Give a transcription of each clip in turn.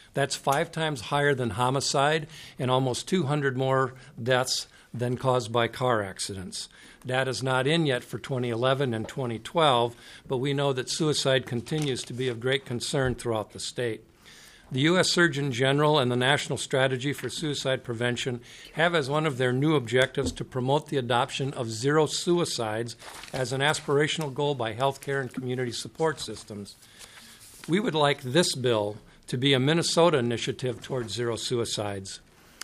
That's 5 times higher than homicide and almost 200 more deaths than caused by car accidents. Data's not in yet for 2011 and 2012, but we know that suicide continues to be of great concern throughout the state. The U.S. Surgeon General and the National Strategy for Suicide Prevention have as one of their new objectives to promote the adoption of zero suicides as an aspirational goal by healthcare and community support systems. We would like this bill to be a Minnesota initiative towards zero suicides.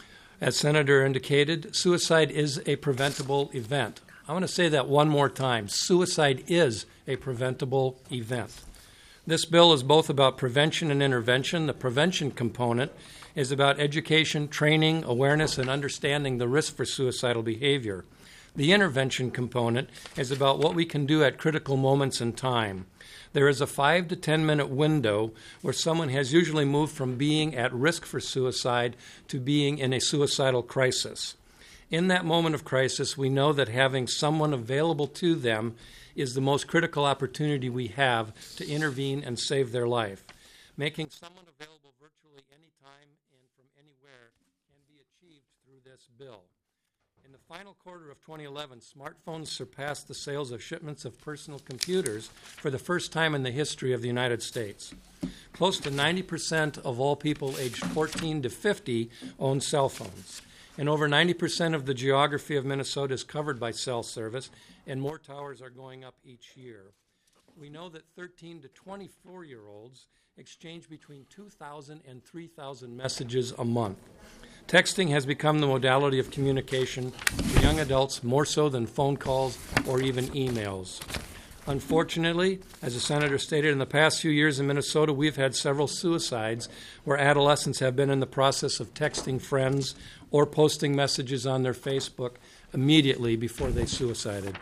As Senator indicated, suicide is a preventable event. I want to say that one more time. Suicide is a preventable event. This bill is both about prevention and intervention. The prevention component is about education, training, awareness, and understanding the risk for suicidal behavior. The intervention component is about what we can do at critical moments in time. There is a 5 to 10 minute window where someone has usually moved from being at risk for suicide to being in a suicidal crisis. In that moment of crisis, we know that having someone available to them is the most critical opportunity we have to intervene and save their life. Making someone available virtually anytime and from anywhere can be achieved through this bill. In the final quarter of 2011, smartphones surpassed the sales of shipments of personal computers for the first time in the history of the United States. Close to 90% of all people aged 14 to 50 own cell phones. And over 90% of the geography of Minnesota is covered by cell service, and more towers are going up each year. We know that 13 to 24-year-olds exchange between 2,000 and 3,000 messages a month. Texting has become the modality of communication for young adults more so than phone calls or even emails. Unfortunately, as the Senator stated, in the past few years in Minnesota, we've had several suicides where adolescents have been in the process of texting friends or posting messages on their Facebook immediately before they suicided.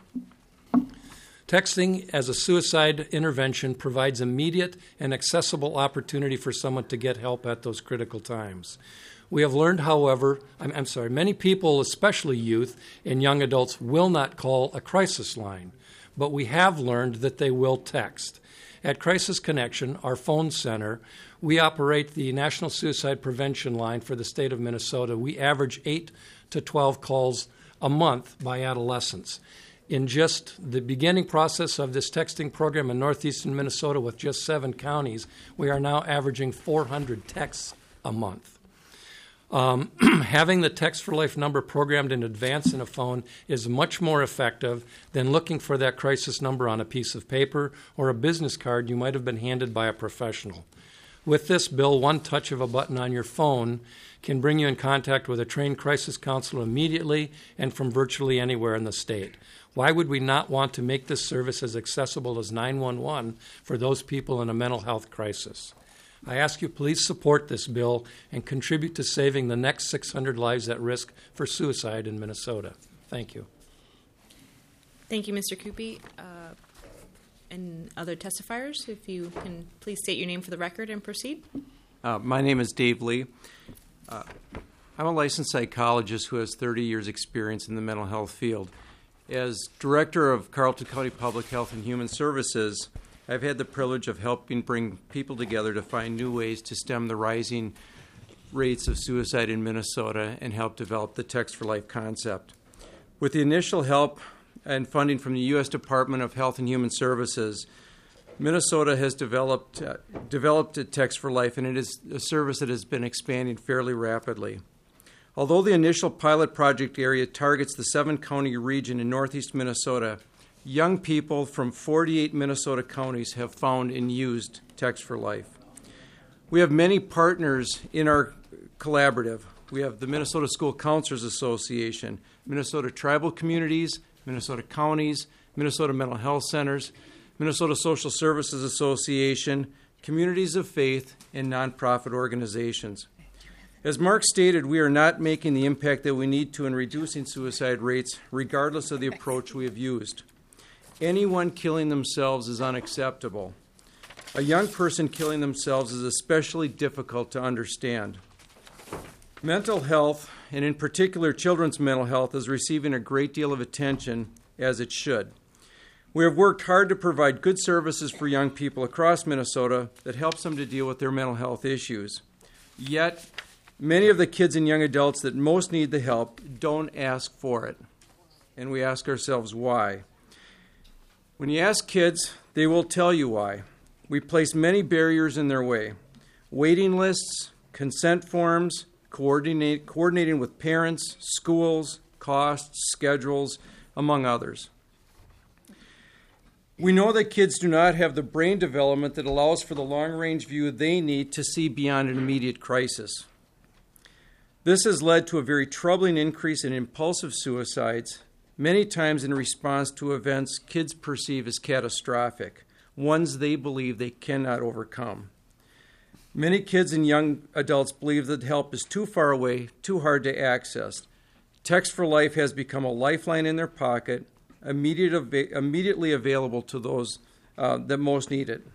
Texting as a suicide intervention provides immediate and accessible opportunity for someone to get help at those critical times. We have learned, however, many people, especially youth and young adults, will not call a crisis line, but we have learned that they will text. At Crisis Connection, our phone center, we operate the National Suicide Prevention Line for the state of Minnesota. We average 8 to 12 calls a month by adolescents. In just the beginning process of this texting program in northeastern Minnesota with just 7 counties, we are now averaging 400 texts a month. Having the Text for Life number programmed in advance in a phone is much more effective than looking for that crisis number on a piece of paper or a business card you might have been handed by a professional. With this bill, one touch of a button on your phone can bring you in contact with a trained crisis counselor immediately and from virtually anywhere in the state. Why would we not want to make this service as accessible as 911 for those people in a mental health crisis? I ask you please support this bill and contribute to saving the next 600 lives at risk for suicide in Minnesota. Thank you. Thank you, Mr. Coopey. And other testifiers, if you can please state your name for the record and proceed. My name is Dave Lee. I'm a licensed psychologist who has 30 years' experience in the mental health field. As director of Carleton County Public Health and Human Services, I've had the privilege of helping bring people together to find new ways to stem the rising rates of suicide in Minnesota and help develop the Text for Life concept. With the initial help and funding from the U.S. Department of Health and Human Services, Minnesota has developed a Text for Life, and it is a service that has been expanding fairly rapidly. Although the initial pilot project area targets the 7-county region in northeast Minnesota, young people from 48 Minnesota counties have found and used Text for Life. We have many partners in our collaborative. We have the Minnesota School Counselors Association, Minnesota Tribal Communities, Minnesota Counties, Minnesota Mental Health Centers, Minnesota Social Services Association, Communities of Faith, and nonprofit organizations. As Mark stated, we are not making the impact that we need to in reducing suicide rates, regardless of the approach we have used. Anyone killing themselves is unacceptable. A young person killing themselves is especially difficult to understand. Mental health, and in particular children's mental health, is receiving a great deal of attention, as it should. We have worked hard to provide good services for young people across Minnesota that helps them to deal with their mental health issues. Yet, many of the kids and young adults that most need the help don't ask for it. And we ask ourselves why. When you ask kids, they will tell you why. We place many barriers in their way. Waiting lists, consent forms, coordinating with parents, schools, costs, schedules, among others. We know that kids do not have the brain development that allows for the long-range view they need to see beyond an immediate crisis. This has led to a very troubling increase in impulsive suicides, many times in response to events kids perceive as catastrophic, ones they believe they cannot overcome. Many kids and young adults believe that help is too far away, too hard to access. Text for Life has become a lifeline in their pocket, immediately available to those that most need it.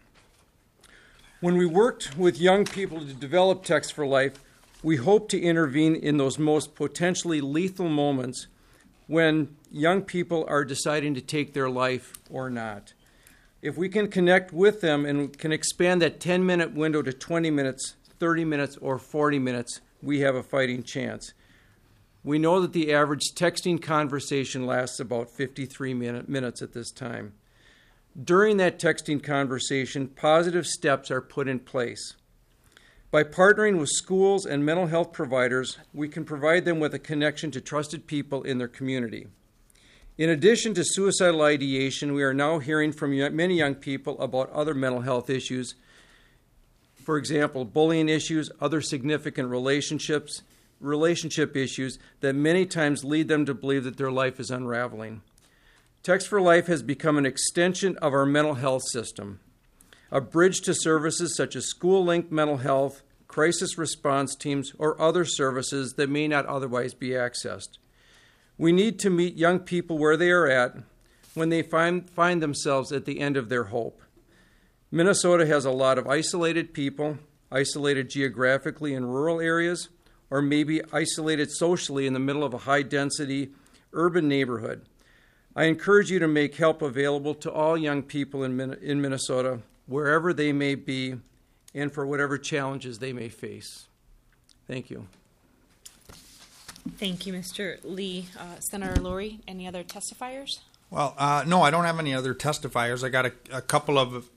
When we worked with young people to develop Text for Life, we hope to intervene in those most potentially lethal moments when young people are deciding to take their life or not. If we can connect with them and can expand that 10-minute window to 20 minutes, 30 minutes, or 40 minutes, we have a fighting chance. We know that the average texting conversation lasts about 53 minutes at this time. During that texting conversation, positive steps are put in place. By partnering with schools and mental health providers, we can provide them with a connection to trusted people in their community. In addition to suicidal ideation, we are now hearing from many young people about other mental health issues. For example, bullying issues, other significant relationship issues that many times lead them to believe that their life is unraveling. Text for Life has become an extension of our mental health system, a bridge to services such as school-linked mental health, crisis response teams, or other services that may not otherwise be accessed. We need to meet young people where they are at when they find themselves at the end of their hope. Minnesota has a lot of isolated people, isolated geographically in rural areas, or maybe isolated socially in the middle of a high-density urban neighborhood. I encourage you to make help available to all young people in Minnesota, wherever they may be, and for whatever challenges they may face. Thank you. Thank you, Mr. Lee. Senator Laurie, any other testifiers? Well, no, I don't have any other testifiers. I got a couple of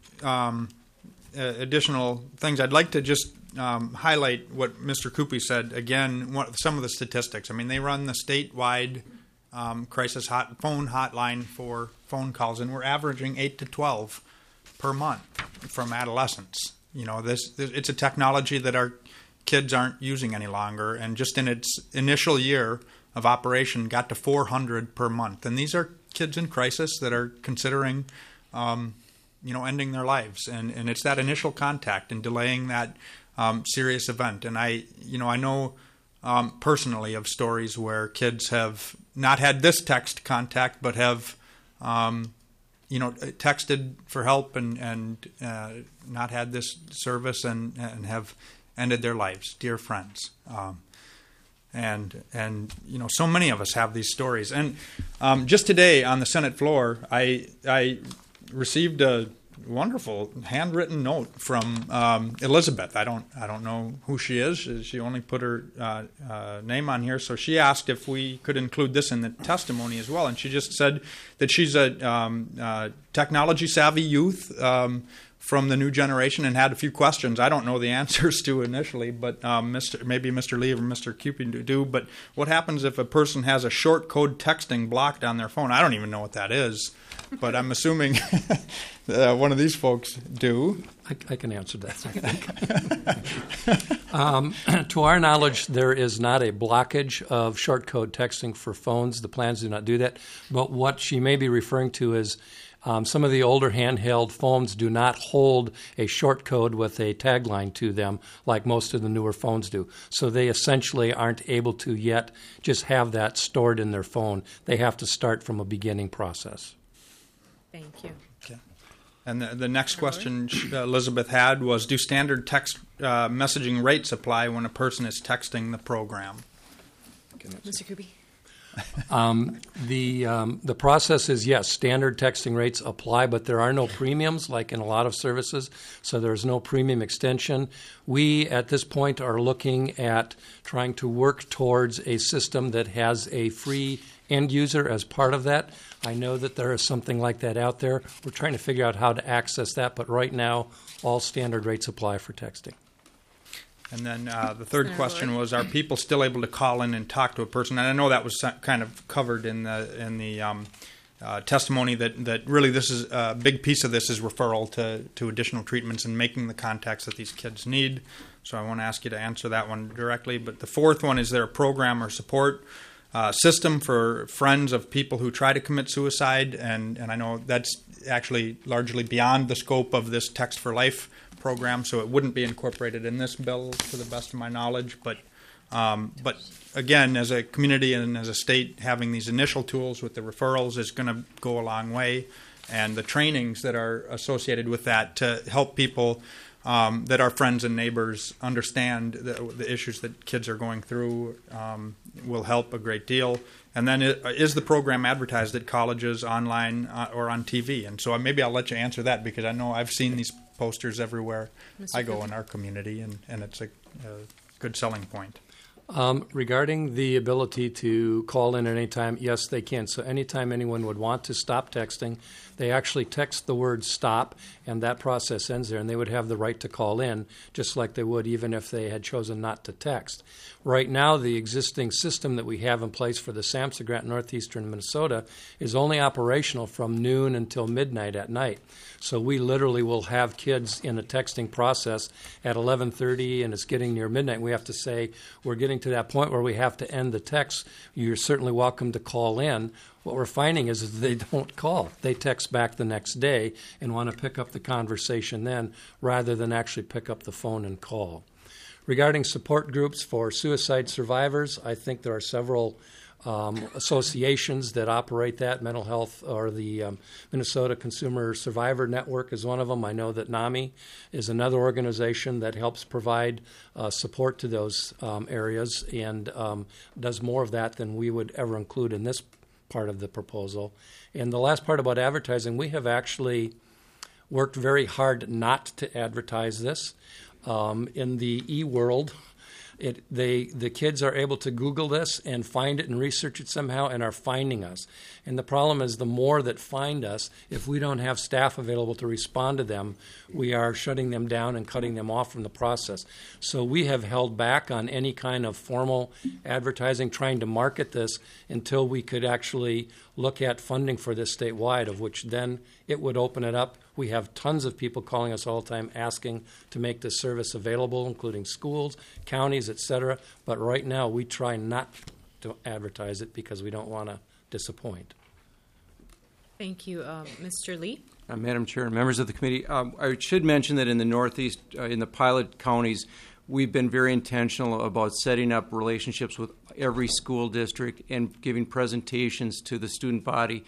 additional things. I'd like to just highlight what Mr. Coopy said. Again, some of the statistics. I mean, they run the statewide crisis phone hotline for phone calls, and we're averaging 8 to 12 per month from adolescents. You know, it's a technology that our kids aren't using any longer, and just in its initial year of operation got to 400 per month. And these are kids in crisis that are considering, ending their lives. And it's that initial contact and delaying that serious event. And I know personally of stories where kids have not had this text contact, but have texted for help and not had this service and have ended their lives, dear friends. And so many of us have these stories. And just today on the Senate floor, I received a wonderful handwritten note from Elizabeth. I don't know who she is. She only put her name on here. So she asked if we could include this in the testimony as well. And she just said that she's a technology savvy youth from the new generation and had a few questions I don't know the answers to initially, but maybe Mr. Lee or Mr. Cupid do. But what happens if a person has a short code texting blocked on their phone? I don't even know what that is, but I'm assuming one of these folks do. I can answer that, I think. To our knowledge, there is not a blockage of short code texting for phones. The plans do not do that. But what she may be referring to is some of the older handheld phones do not hold a short code with a tagline to them like most of the newer phones do. So they essentially aren't able to yet just have that stored in their phone. They have to start from a beginning process. Thank you. Okay. And the next question Elizabeth had was, do standard text messaging rates apply when a person is texting the program? Mr. Kuby? The process is, yes, standard texting rates apply, but there are no premiums like in a lot of services, so there's no premium extension. We, at this point, are looking at trying to work towards a system that has a free end user as part of that. I know that there is something like that out there. We're trying to figure out how to access that, but right now, all standard rates apply for texting. And then the third question was: are people still able to call in and talk to a person? And I know that was kind of covered in the testimony that really this is a big piece of this is referral to additional treatments and making the contacts that these kids need. So I want to ask you to answer that one directly. But the fourth one: is there a program or support system for friends of people who try to commit suicide? And I know that's actually largely beyond the scope of this Text for Life program, so it wouldn't be incorporated in this bill to the best of my knowledge. But again, as a community and as a state, having these initial tools with the referrals is going to go a long way, and the trainings that are associated with that to help people that are friends and neighbors understand the issues that kids are going through will help a great deal. And then is the program advertised at colleges, online, or on TV? And so maybe I'll let you answer that, because I know I've seen these posters everywhere I go in our community, and it's a good selling point. Regarding the ability to call in at any time, yes, they can. So anytime anyone would want to stop texting, they actually text the word stop, and that process ends there, and they would have the right to call in, just like they would even if they had chosen not to text. Right now, the existing system that we have in place for the SAMHSA grant in northeastern Minnesota is only operational from noon until midnight at night. So we literally will have kids in a texting process at 11:30, and it's getting near midnight. We have to say, we're getting to that point where we have to end the text. You're certainly welcome to call in. What we're finding is they don't call. They text back the next day and want to pick up the conversation then, rather than actually pick up the phone and call. Regarding support groups for suicide survivors, I think there are several associations that operate that. Mental Health, or the Minnesota Consumer Survivor Network is one of them. I know that NAMI is another organization that helps provide support to those areas, and does more of that than we would ever include in this part of the proposal. And the last part about advertising, we have actually worked very hard not to advertise this. In the e-world, the kids are able to Google this and find it and research it somehow, and are finding us. And the problem is, the more that find us, if we don't have staff available to respond to them, we are shutting them down and cutting them off from the process. So we have held back on any kind of formal advertising, trying to market this until we could actually look at funding for this statewide, of which then it would open it up. We have tons of people calling us all the time asking to make this service available, including schools, counties, etc. But right now, we try not to advertise it because we don't want to disappoint. Thank you. Mr. Lee? Madam Chair and members of the committee, I should mention that in the Northeast, in the pilot counties, we've been very intentional about setting up relationships with every school district and giving presentations to the student body,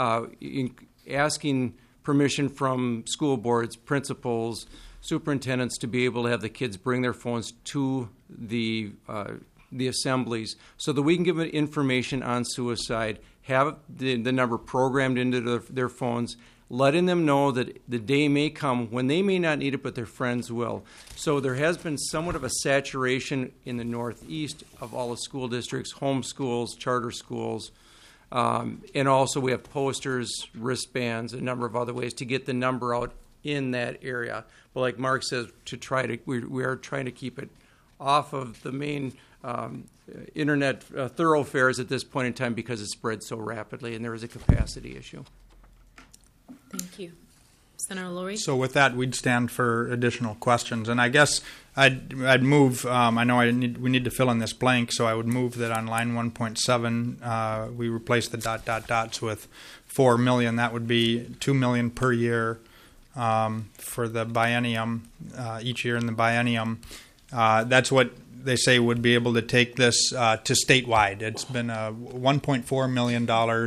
asking permission from school boards, principals, superintendents to be able to have the kids bring their phones to the assemblies, so that we can give them information on suicide, have the number programmed into their phones, letting them know that the day may come when they may not need it, but their friends will. So there has been somewhat of a saturation in the Northeast of all the school districts, home schools, charter schools, and also we have posters, wristbands, a number of other ways to get the number out in that area. But like Mark says, we are trying to keep it off of the main internet thoroughfares at this point in time, because it spreads so rapidly and there is a capacity issue. Thank you. Senator Lurie? So with that, we'd stand for additional questions. And I guess I'd move, I know we need to fill in this blank, so I would move that on line 1.7 we replace the ... dots with 4 million. That would be 2 million per year for the biennium, each year in the biennium. That's what they say would be able to take this to statewide. It's been $1.4 million,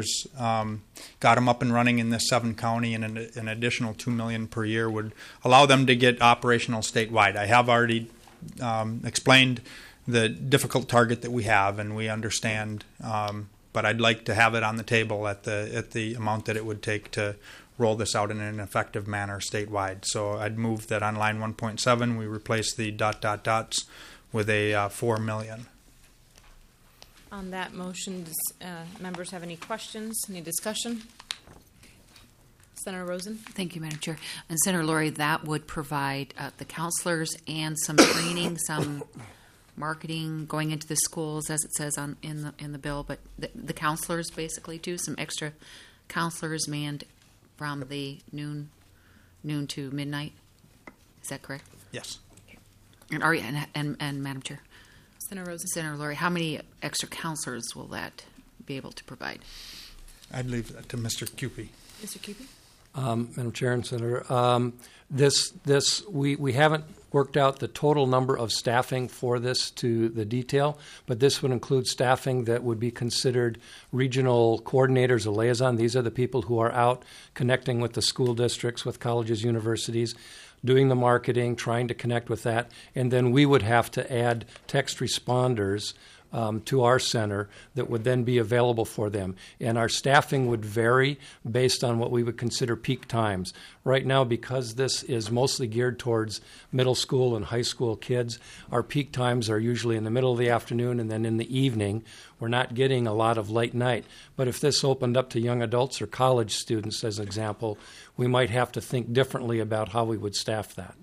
got them up and running in this 7-county, and an additional $2 million per year would allow them to get operational statewide. I have already explained the difficult target that we have, and we understand but I'd like to have it on the table at the amount that it would take to roll this out in an effective manner statewide. So I'd move that on line 1.7 we replace the ... with a 4 million. On that motion, does members have any questions, any discussion? Senator Rosen? Thank you, Madam Chair. And Senator Lori, that would provide the counselors and some training, some marketing going into the schools, as it says in the bill, but the counselors basically too, some extra counselors manned from the noon to midnight. Is that correct? Yes. And Madam Chair, Senator Rosen? Senator Lori, how many extra counselors will that be able to provide? I'd leave that to Mr. Cupey. Mr. Cupey? Madam Chair and Senator, we haven't worked out the total number of staffing for this to the detail, but this would include staffing that would be considered regional coordinators or liaison. These are the people who are out connecting with the school districts, with colleges, universities, doing the marketing, trying to connect with that, and then we would have to add text responders to our center that would then be available for them. And our staffing would vary based on what we would consider peak times. Right now, because this is mostly geared towards middle school and high school kids, our peak times are usually in the middle of the afternoon and then in the evening. We're not getting a lot of late night. But if this opened up to young adults or college students, as an example, we might have to think differently about how we would staff that.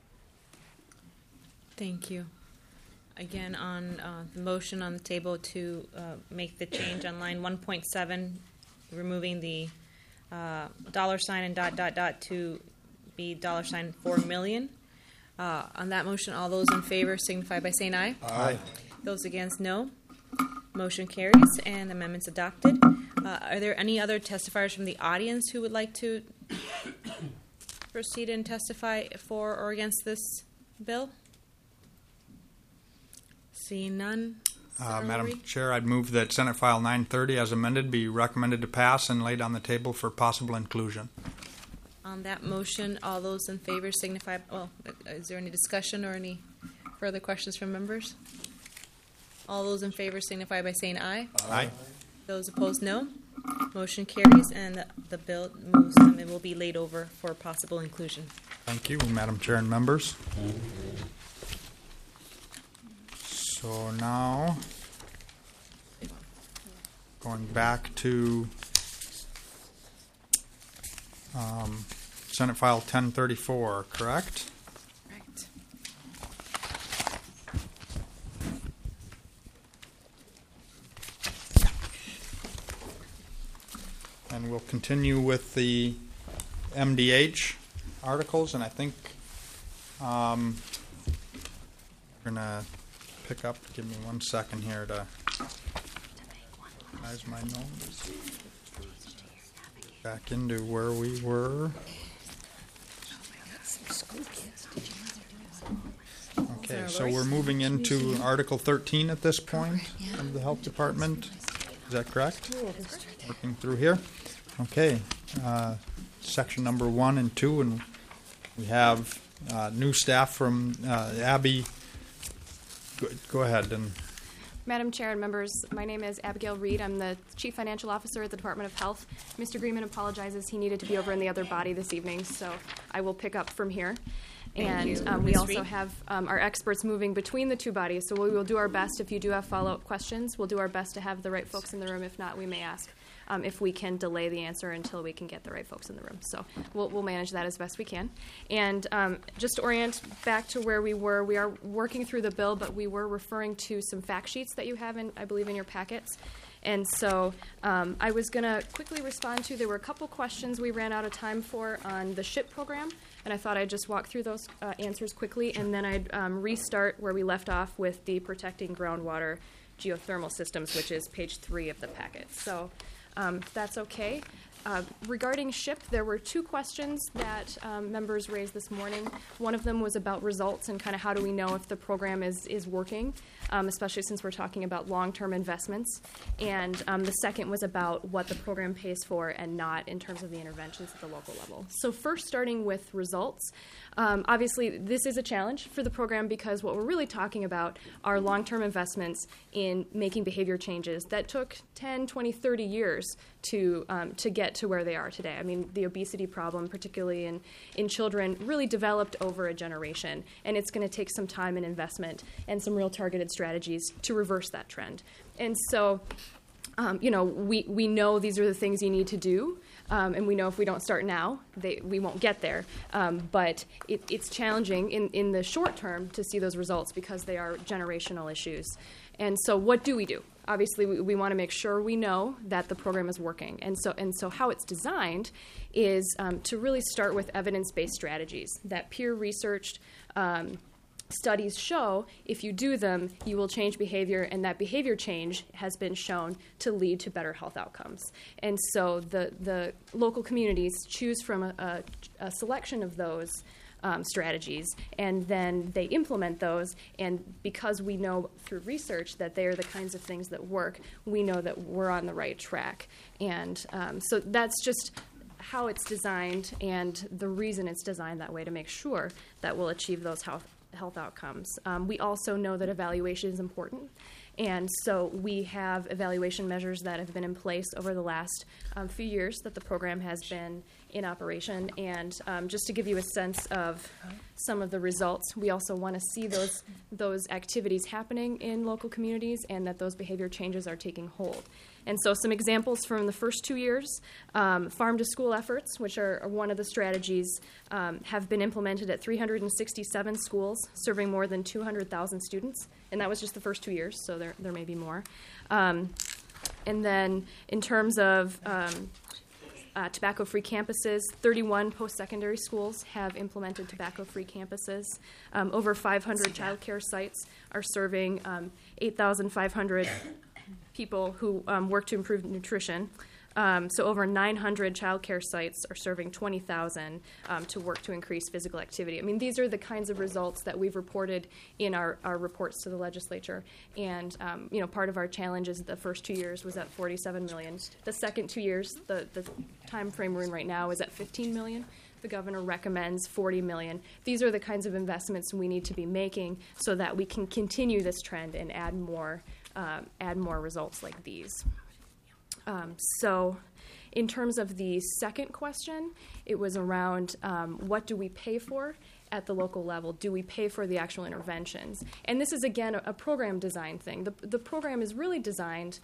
Thank you. Again, on the motion on the table to make the change on line 1.7, removing the $sign and ... to be $4 million. On that motion, all those in favor signify by saying aye. Aye. Those against, no. Motion carries and the amendment's adopted. Are there any other testifiers from the audience who would like to proceed and testify for or against this bill? Seeing none. Madam Chair, I'd move that Senate File 930 as amended be recommended to pass and laid on the table for possible inclusion. On that motion, all those in favor signify, is there any discussion or any further questions from members? All those in favor signify by saying aye. Aye. Those opposed, no. Motion carries and the bill moves, it will be laid over for possible inclusion. Thank you, Madam Chair and members. So now, going back to Senate File 1034, correct? Right. And we'll continue with the MDH articles, and I think we're going to pick up, give me 1 second here to organize my notes. Back into where we were. Okay, so we're moving into Article 13 at this point of the Health Department. Is that correct? Working through here. Okay, section number 1 and 2, and we have new staff from Abby. Go ahead. And Madam Chair and members, my name is Abigail Reed. I'm the Chief Financial Officer at the Department of Health. Mr. Greenman apologizes. He needed to be over in the other body this evening, so I will pick up from here. And we Ms. also Reed? have our experts moving between the two bodies, so we will do our best. If you do have follow-up questions, we'll do our best to have the right folks in the room. If not, we may ask if we can delay the answer until we can get the right folks in the room. So we'll manage that as best we can. And just to orient back to where we were, we are working through the bill, but we were referring to some fact sheets that you have, I believe, in your packets. And so I was going to quickly respond to, there were a couple questions we ran out of time for on the SHIP program, and I thought I'd just walk through those answers quickly, and then I'd restart where we left off with the protecting groundwater geothermal systems, which is page 3 of the packet. So if that's okay. Regarding SHIP, there were 2 questions that members raised this morning. One of them was about results and kind of how do we know if the program is working, especially since we're talking about long-term investments. And the second was about what the program pays for and not in terms of the interventions at the local level. So first, starting with results, Obviously, this is a challenge for the program because what we're really talking about are long-term investments in making behavior changes that took 10, 20, 30 years to get to where they are today. I mean, the obesity problem, particularly in children, really developed over a generation, and it's going to take some time and investment and some real targeted strategies to reverse that trend. And so, we know these are the things you need to do, and we know if we don't start now, we won't get there. But it's challenging in the short term to see those results because they are generational issues. And so what do we do? Obviously, we want to make sure we know that the program is working. And so how it's designed is to really start with evidence-based strategies that peer-researched studies show if you do them, you will change behavior, and that behavior change has been shown to lead to better health outcomes. And so the local communities choose from a selection of those strategies, and then they implement those. And because we know through research that they are the kinds of things that work, we know that we're on the right track. And so that's just how it's designed and the reason it's designed that way, to make sure that we'll achieve those health outcomes. We also know that evaluation is important, and so we have evaluation measures that have been in place over the last few years that the program has been in operation. And just to give you a sense of some of the results, we also want to see those activities happening in local communities and that those behavior changes are taking hold. And so some examples from the first 2 years, farm-to-school efforts, which are one of the strategies, have been implemented at 367 schools, serving more than 200,000 students. And that was just the first 2 years, so there may be more. And then in terms of tobacco-free campuses, 31 post-secondary schools have implemented tobacco-free campuses. Over 500 child care sites are serving 8,500 people who work to improve nutrition. So over 900 child care sites are serving 20,000 to work to increase physical activity. I mean, these are the kinds of results that we've reported in our reports to the legislature. And, part of our challenge is the first 2 years was at $47 million. The second 2 years, the time frame we're in right now, is at $15 million. The governor recommends $40 million. These are the kinds of investments we need to be making so that we can continue this trend and add more results like these. So in terms of the second question, it was around what do we pay for at the local level? Do we pay for the actual interventions? And this is, again, a program design thing. The program is really designed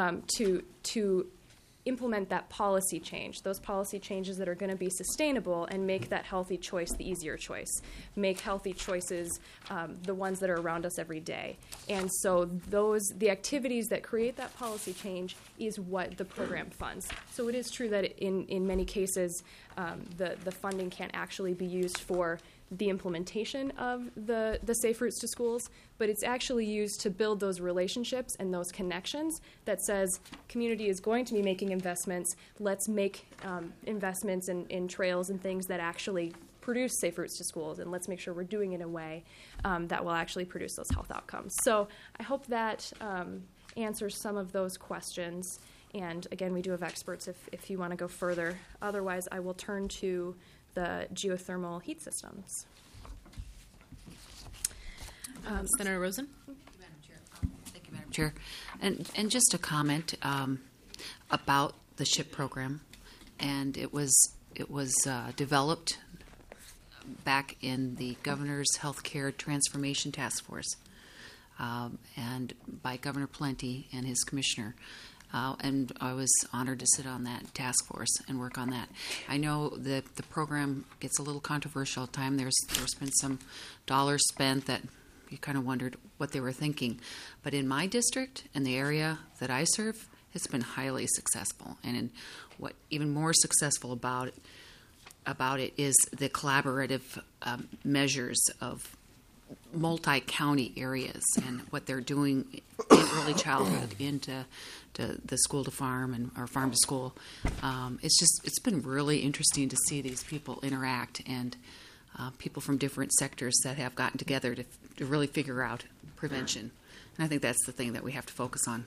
to implement that policy change, those policy changes that are going to be sustainable and make that healthy choice the easier choice, make healthy choices the ones that are around us every day. And so the activities that create that policy change is what the program funds. So it is true that in many cases the funding can't actually be used for the implementation of the Safe Routes to Schools, but it's actually used to build those relationships and those connections that says community is going to be making investments. Let's make investments in trails and things that actually produce Safe Routes to Schools, and let's make sure we're doing it in a way that will actually produce those health outcomes. So I hope that answers some of those questions. And again, we do have experts if you want to go further. Otherwise, I will turn to the geothermal heat systems. Senator Rosen? Thank you, Madam Chair. And just a comment about the SHIP program. And it was developed back in the Governor's Healthcare Transformation Task Force, and by Governor Plenty and his commissioner. And I was honored to sit on that task force and work on that. I know that the program gets a little controversial at times. There's been some dollars spent that you kind of wondered what they were thinking. But in my district and the area that I serve, it's been highly successful. And what even more successful about it is the collaborative measures of multi-county areas and what they're doing in early childhood into the school to farm or farm to school. It's been really interesting to see these people interact, and people from different sectors that have gotten together to really figure out prevention. And I think that's the thing that we have to focus on.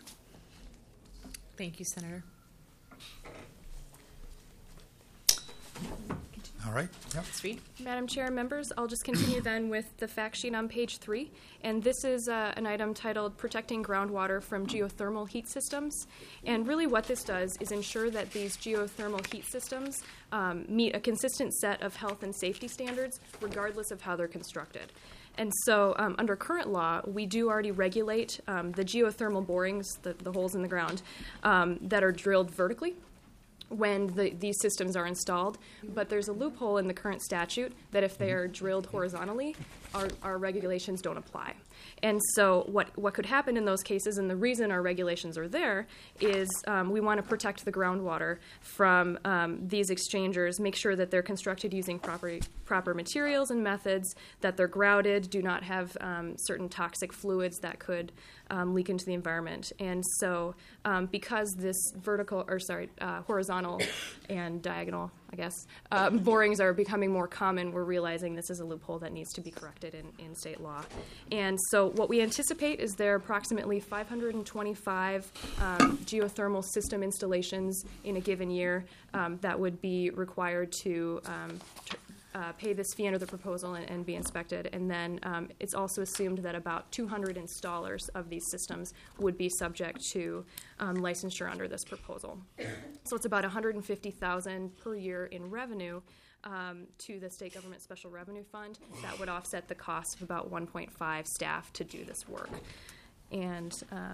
Thank you, Senator. All right. Yep. Ms. Reed? Madam Chair, members, I'll just continue then with the fact sheet on page 3. And this is an item titled Protecting Groundwater from Geothermal Heat Systems. And really what this does is ensure that these geothermal heat systems meet a consistent set of health and safety standards, regardless of how they're constructed. And so under current law, we do already regulate the geothermal borings, the holes in the ground, that are drilled vertically when these systems are installed, but there's a loophole in the current statute that if they are drilled horizontally, our regulations don't apply. And so what could happen in those cases, and the reason our regulations are there, is we want to protect the groundwater from these exchangers, make sure that they're constructed using proper materials and methods, that they're grouted, do not have certain toxic fluids that could leak into the environment. And so because this horizontal and diagonal, I guess, borings are becoming more common, we're realizing this is a loophole that needs to be corrected in state law. And so what we anticipate is there are approximately 525 geothermal system installations in a given year that would be required to pay this fee under the proposal and be inspected. And then it's also assumed that about 200 installers of these systems would be subject to licensure under this proposal. So it's about $150,000 per year in revenue to the state government special revenue fund. That would offset the cost of about 1.5 staff to do this work. And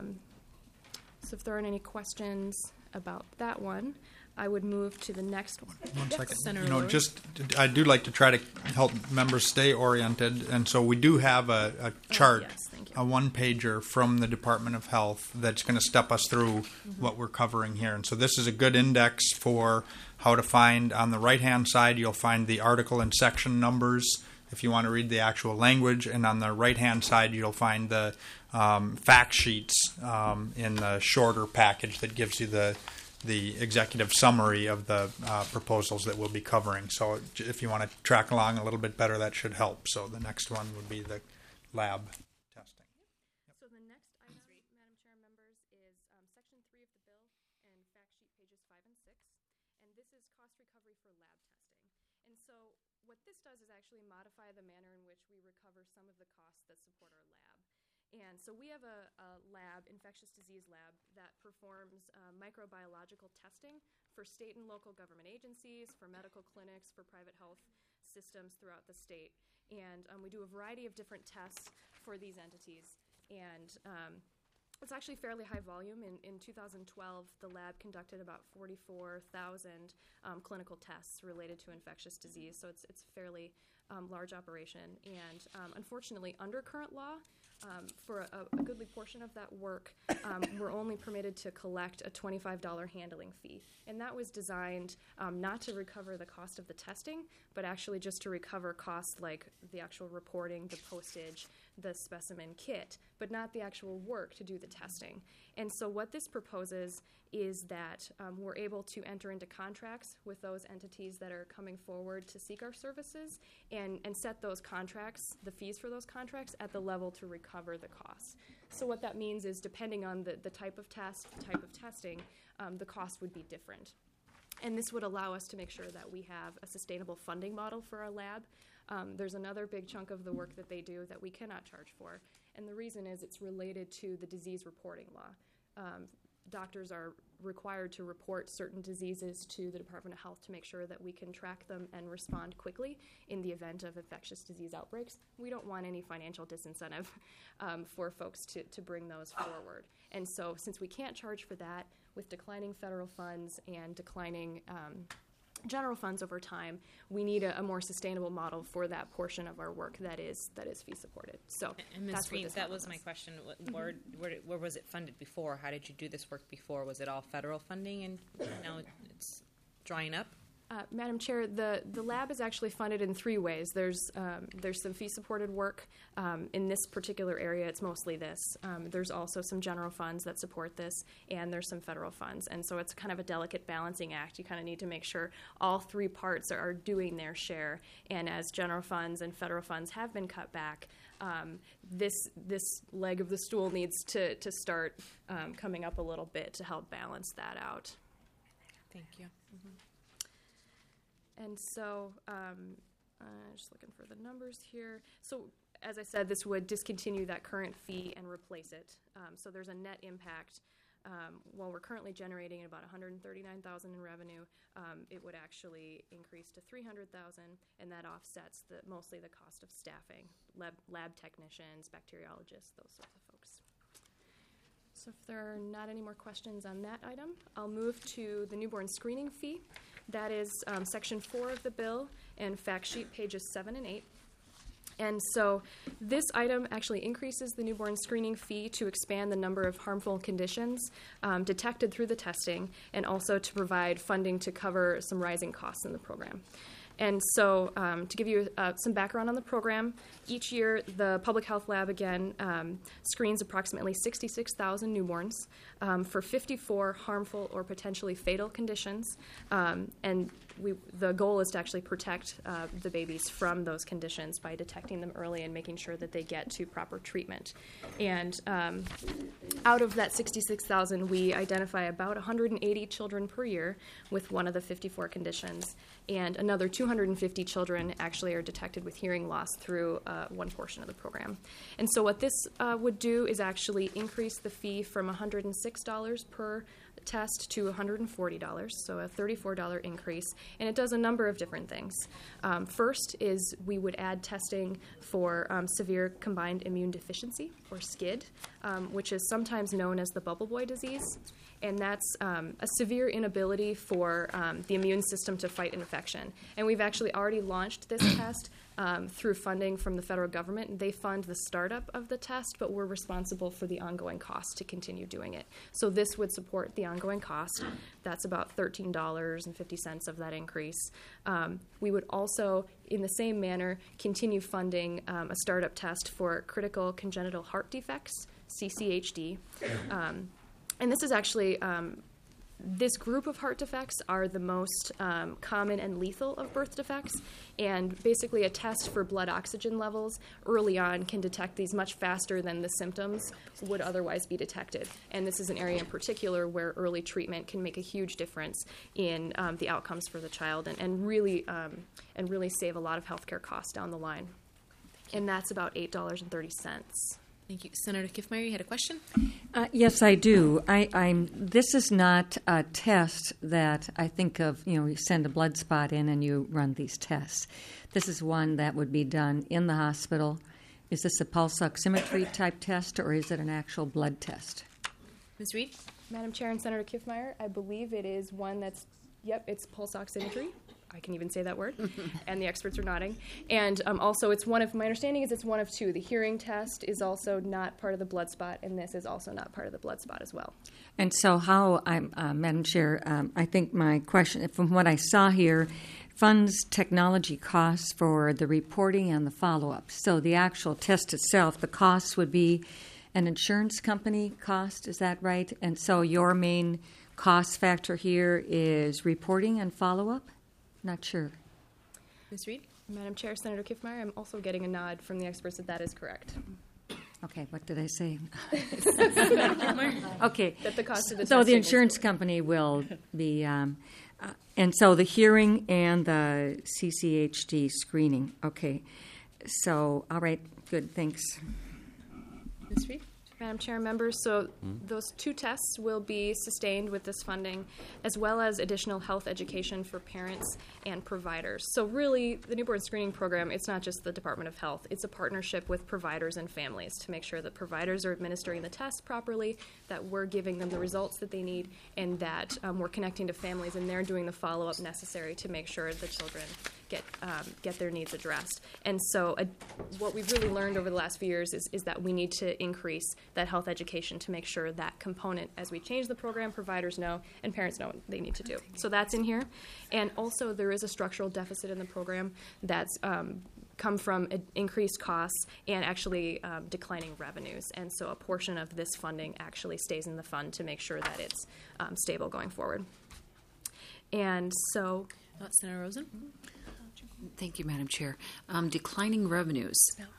so if there aren't any questions about that one, I would move to the next one. One second. Senator Lewis. I do like to try to help members stay oriented, and so we do have a chart, yes, thank you. a one-pager from the Department of Health that's going to step us through what we're covering here. And so this is a good index for how to find. On the right-hand side, you'll find the article and section numbers if you want to read the actual language, and on the right-hand side, you'll find the fact sheets in the shorter package that gives you the executive summary of the proposals that we'll be covering. So if you want to track along a little bit better, that should help. So the next one would be the lab testing. So the next item, Madam Chair, members, is Section 3 of the bill and fact sheet pages 5 and 6. And this is cost recovery for lab testing. And so what this does is actually modify the manner in which we recover some of the costs that support our lab. And so we have a lab, infectious disease lab, that performs microbiological testing for state and local government agencies, for medical clinics, for private health systems throughout the state. And we do a variety of different tests for these entities. And it's actually fairly high volume. In 2012, the lab conducted about 44,000 clinical tests related to infectious disease. So it's a fairly large operation. And unfortunately, under current law, for a goodly portion of that work, we're only permitted to collect a $25 handling fee. And that was designed not to recover the cost of the testing, but actually just to recover costs like the actual reporting, the postage, the specimen kit, but not the actual work to do the testing. And so what this proposes is that we're able to enter into contracts with those entities that are coming forward to seek our services and set those contracts, the fees for those contracts, at the level to recover the costs. So what that means is depending on the type of test, the type of testing, the cost would be different. And this would allow us to make sure that we have a sustainable funding model for our lab. There's another big chunk of the work that they do that we cannot charge for. And the reason is it's related to the disease reporting law. Doctors are required to report certain diseases to the Department of Health to make sure that we can track them and respond quickly in the event of infectious disease outbreaks. We don't want any financial disincentive for folks to bring those forward. And so since we can't charge for that, with declining federal funds and declining general funds over time, we need a more sustainable model for that portion of our work that is fee supported. So And Ms. that's what Reed, this that model was my does. question. Where was it funded before? How did you do this work before? Was it all federal funding and now it's drying up? Madam Chair, the lab is actually funded in 3 ways. There's some fee-supported work. In this particular area, it's mostly this. There's also some general funds that support this, and there's some federal funds. And so it's kind of a delicate balancing act. You kind of need to make sure all 3 parts are doing their share. And as general funds and federal funds have been cut back, this leg of the stool needs to start coming up a little bit to help balance that out. Thank you. And so, just looking for the numbers here. So, as I said, this would discontinue that current fee and replace it. So there's a net impact. While we're currently generating about $139,000 in revenue, it would actually increase to $300,000, and that offsets mostly the cost of staffing, lab technicians, bacteriologists, those sorts of folks. So if there are not any more questions on that item, I'll move to the newborn screening fee. That is Section 4 of the bill and fact sheet pages 7 and 8. And so this item actually increases the newborn screening fee to expand the number of harmful conditions detected through the testing, and also to provide funding to cover some rising costs in the program. And so to give you some background on the program, each year the Public Health Lab, again, screens approximately 66,000 newborns for 54 harmful or potentially fatal conditions. And the goal is to actually protect the babies from those conditions by detecting them early and making sure that they get to proper treatment. And out of that 66,000, we identify about 180 children per year with one of the 54 conditions, and another 250 children actually are detected with hearing loss through one portion of the program. And so what this would do is actually increase the fee from $106 per test to $140, so a $34 increase, and it does a number of different things. First is we would add testing for severe combined immune deficiency, or SCID, which is sometimes known as the bubble boy disease, and that's a severe inability for the immune system to fight infection. And we've actually already launched this test through funding from the federal government. They fund the startup of the test, but we're responsible for the ongoing cost to continue doing it. So this would support the ongoing cost. That's about $13.50 of that increase. We would also, in the same manner, continue funding a startup test for critical congenital heart defects, CCHD. And this is actually, this group of heart defects are the most common and lethal of birth defects, and basically a test for blood oxygen levels early on can detect these much faster than the symptoms would otherwise be detected. And this is an area in particular where early treatment can make a huge difference in the outcomes for the child, and really save a lot of healthcare costs down the line. And that's about $8.30. Thank you. Senator Kiffmeyer, you had a question? Yes, I do. This is not a test that I think of, you send a blood spot in and you run these tests. This is one that would be done in the hospital. Is this a pulse oximetry type test, or is it an actual blood test? Ms. Reed? Madam Chair and Senator Kiffmeyer, I believe it is one that's, it's pulse oximetry. I can even say that word, and the experts are nodding. And also, my understanding is it's one of two. The hearing test is also not part of the blood spot, and this is also not part of the blood spot as well. And so Madam Chair, I think my question, from what I saw here, funds technology costs for the reporting and the follow-up. So the actual test itself, the cost would be an insurance company cost, is that right? And so your main cost factor here is reporting and follow-up? Not sure. Ms. Reed? Madam Chair, Senator Kiffmeyer, I'm also getting a nod from the experts that is correct. Okay, what did I say? Kiffmeyer? Okay. That the cost of the So the testing insurance company will be, and so the hearing and the CCHD screening. Okay. So, all right, good, thanks. Ms. Reed? Madam Chair, members, so those two tests will be sustained with this funding, as well as additional health education for parents and providers. So really, the newborn screening program, it's not just the Department of Health. It's a partnership with providers and families to make sure that providers are administering the test properly, that we're giving them the results that they need, and that we're connecting to families and they're doing the follow-up necessary to make sure the children get their needs addressed. And so what we've really learned over the last few years is that we need to increase that health education to make sure that component, as we change the program, providers know and parents know what they need to do. So that's in here. And also there is a structural deficit in the program that's come from increased costs and actually declining revenues. And so a portion of this funding actually stays in the fund to make sure that it's stable going forward. And so... Senator Rosen? Thank you, Madam Chair. Declining revenues.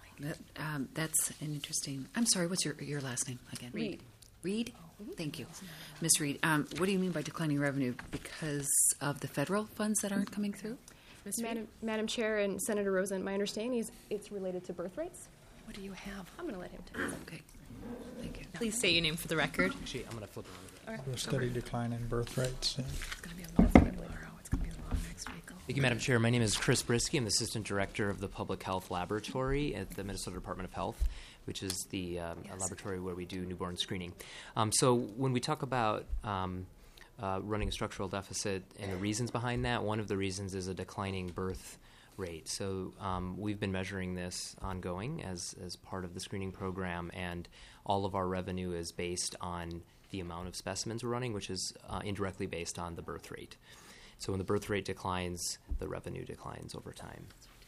That's an interesting. I'm sorry. What's your last name again? Reed. Reed. Thank you, Ms. Reed. What do you mean by declining revenue? Because of the federal funds that aren't coming through? Ms. Reed? Madam Chair and Senator Rosen, my understanding is it's related to birth rates. What do you have? I'm going to let him take it. Okay, thank you. Please state your name for the record. Actually, I'm going to flip it over. A steady decline in birth rates. It's going to be a long tomorrow. It's going to be a long next week. Thank you, Madam Chair. My name is Chris Brisky. I'm the Assistant Director of the Public Health Laboratory at the Minnesota Department of Health, which is the laboratory where we do newborn screening. So when we talk about running a structural deficit and the reasons behind that, one of the reasons is a declining birth rate. So we've been measuring this ongoing as part of the screening program, and all of our revenue is based on the amount of specimens we're running, which is indirectly based on the birth rate. So when the birth rate declines, the revenue declines over time.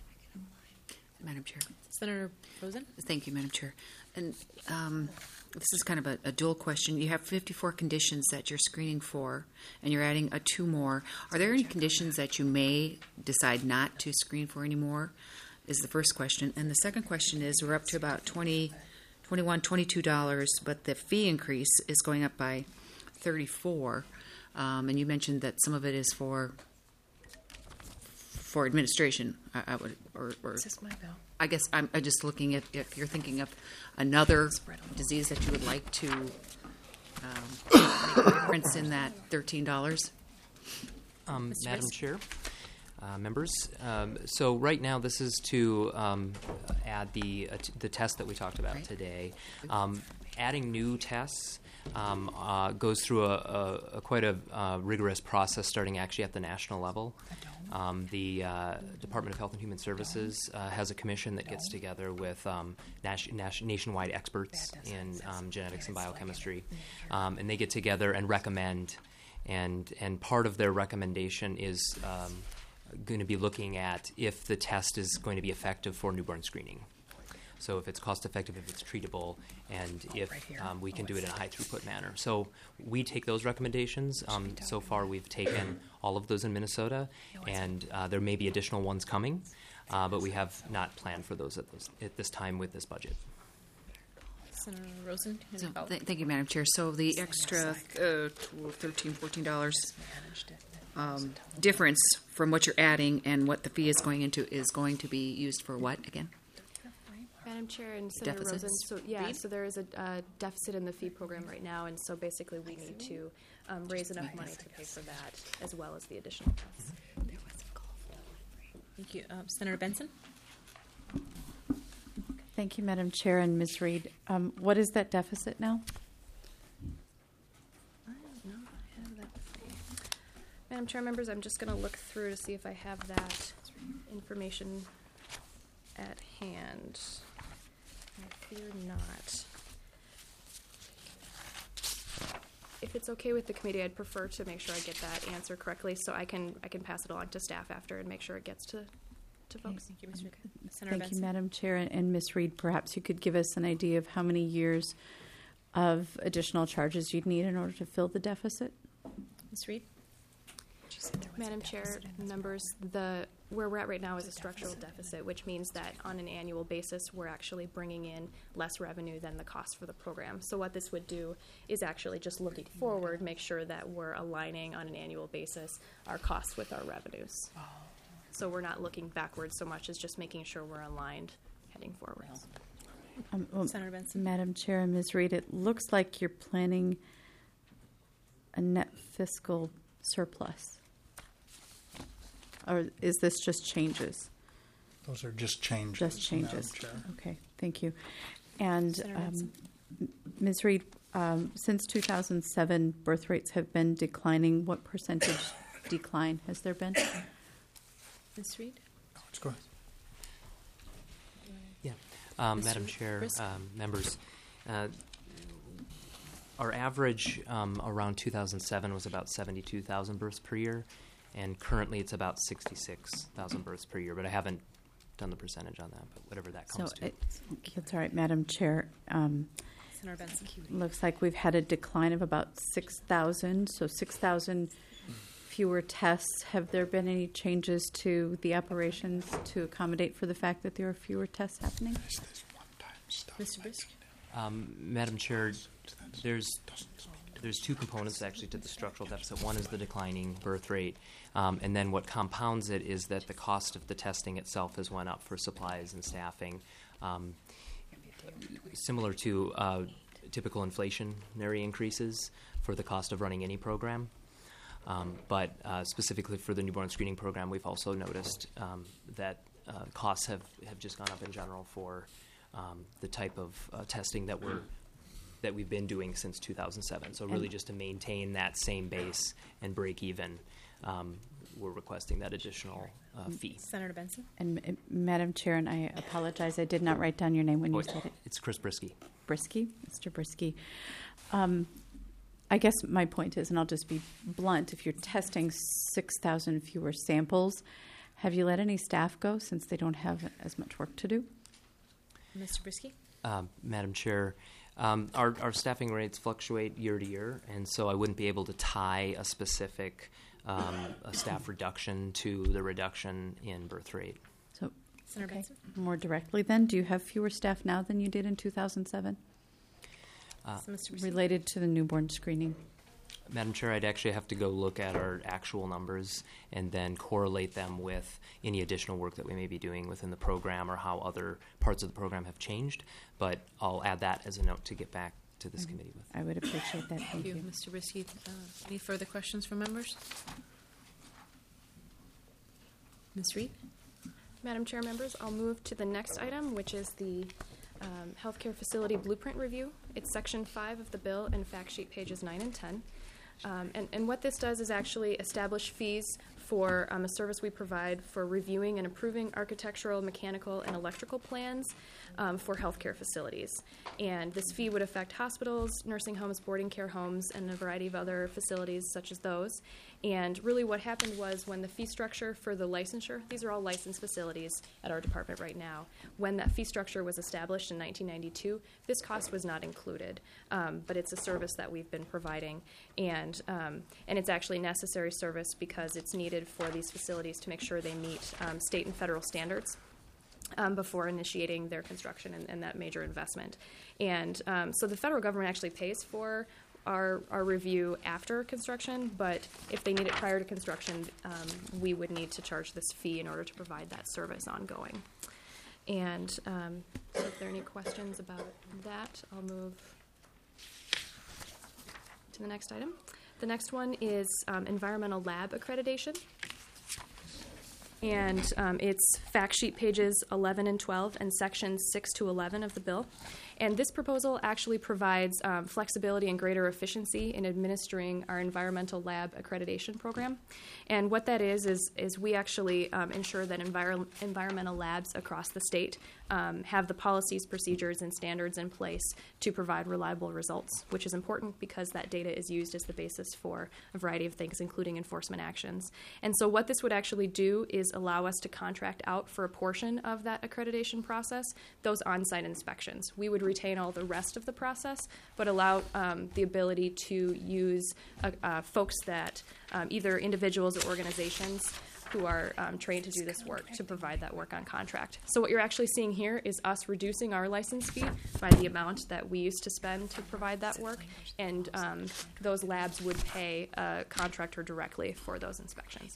Madam Chair. Senator Rosen? Thank you, Madam Chair. And this is kind of a dual question. You have 54 conditions that you're screening for, and you're adding 2 more. Are there any conditions that you may decide not to screen for anymore? Is the first question. And the second question is, we're up to about $21, $22, but the fee increase is going up by $34. And you mentioned that some of it is for administration. I would, or Is this my bill? I guess I'm just looking at if you're thinking of another disease that you would like to make a difference in that $13. Madam Chair, members, so right now this is to add the test that we talked about today. Adding new tests goes through a quite a rigorous process, starting actually at the national level. The Department of Health and Human Services has a commission that gets together with nationwide experts in genetics and biochemistry, and they get together and recommend, and part of their recommendation is going to be looking at if the test is going to be effective for newborn screening. So if it's cost effective, if it's treatable, and if we can do it in a high throughput manner. So we take those recommendations. So far we've taken all of those in Minnesota, and there may be additional ones coming, but we have not planned for those at this time with this budget. Senator Rosen? So, thank you, Madam Chair. So the extra $13, $14 difference from what you're adding and what the fee is going into is going to be used for what again? Madam Chair and Senator Rosen, Deficits? so there is a deficit in the fee program right now, and so basically we need to raise enough money to pay for that as well as the additional tests. Thank you. Senator Benson? Thank you, Madam Chair and Ms. Reed. What is that deficit now? Madam Chair, members, I'm just going to look through to see if I have that information at hand. I fear not. If it's okay with the committee, I'd prefer to make sure I get that answer correctly, so I can pass it along to staff after and make sure it gets to folks. Thank you, Ms. Reed. Senator Thank Benson? you, Madam Chair and Ms. Reed. Perhaps you could give us an idea of how many years of additional charges you'd need in order to fill the deficit? Ms. Reed? Madam Chair, members, where we're at right now is a structural deficit, which means that on an annual basis, we're actually bringing in less revenue than the cost for the program. So what this would do is actually just looking forward, make sure that we're aligning on an annual basis our costs with our revenues. So we're not looking backwards so much as just making sure we're aligned heading forwards. Senator Benson? Madam Chair and Ms. Reed, it looks like you're planning a net fiscal surplus. Or is this just changes? Those are just changes. Just changes. Madam Chair. Okay, thank you. And Senator Benson? Ms. Reed, since 2007, birth rates have been declining. What percentage decline has there been? Ms. Reed? Let's go ahead. Yeah, Madam Chair, Brisk? members, our average around 2007 was about 72,000 births per year, and currently it's about 66,000 births per year. But I haven't done the percentage on that, but whatever that comes to. It's all right, Madam Chair. Senator Benson? Looks like we've had a decline of about 6,000, so 6,000 fewer tests. Have there been any changes to the operations to accommodate for the fact that there are fewer tests happening? Mr. Brisk? Madam Chair, there's there's two components actually to the structural deficit. One is the declining birth rate, and then what compounds it is that the cost of the testing itself has went up for supplies and staffing, similar to typical inflationary increases for the cost of running any program. But specifically for the newborn screening program, we've also noticed that costs have just gone up in general for the type of testing that we've been doing since 2007. So really just to maintain that same base and break even, we're requesting that additional fee. Senator Benson? And Madam Chair, and I apologize, I did not write down your name when you said it. It's Chris Brisky. Brisky, Mr. Brisky. I guess my point is, and I'll just be blunt, if you're testing 6,000 fewer samples, have you let any staff go since they don't have as much work to do? Mr. Brisky? Madam Chair, our staffing rates fluctuate year to year, and so I wouldn't be able to tie a specific a staff reduction to the reduction in birth rate. So, Senator Benson? more directly then, do you have fewer staff now than you did in 2007? So Mr. Brisky? Related to the newborn screening? Madam Chair, I'd actually have to go look at our actual numbers and then correlate them with any additional work that we may be doing within the program or how other parts of the program have changed. But I'll add that as a note to get back to this committee with. I would appreciate that. Thank you, Mr. Brisky. Any further questions from members? Ms. Reed? Madam Chair, members, I'll move to the next item, which is the healthcare facility blueprint review. It's section 5 of the bill and fact sheet pages 9 and 10. And what this does is actually establish fees for a service we provide for reviewing and approving architectural, mechanical, and electrical plans for healthcare facilities. And this fee would affect hospitals, nursing homes, boarding care homes, and a variety of other facilities such as those. And really what happened was when the fee structure for the licensure, these are all licensed facilities at our department right now, when that fee structure was established in 1992, this cost was not included. But it's a service that we've been providing. And it's actually a necessary service because it's needed for these facilities to make sure they meet state and federal standards before initiating their construction and that major investment. And so the federal government actually pays for our review after construction, but if they need it prior to construction, we would need to charge this fee in order to provide that service ongoing. And so if there are any questions about that, I'll move to the next item. The next one is environmental lab accreditation. And it's fact sheet pages 11 and 12 and sections 6 to 11 of the bill. And this proposal actually provides flexibility and greater efficiency in administering our environmental lab accreditation program. And what that is we actually ensure that environmental labs across the state have the policies, procedures, and standards in place to provide reliable results, which is important because that data is used as the basis for a variety of things, including enforcement actions. And so what this would actually do is allow us to contract out for a portion of that accreditation process, those on-site inspections. We would retain all the rest of the process, but allow the ability to use folks that, either individuals or organizations who are trained to do this work, to provide that work on contract. So what you're actually seeing here is us reducing our license fee by the amount that we used to spend to provide that work, and those labs would pay a contractor directly for those inspections.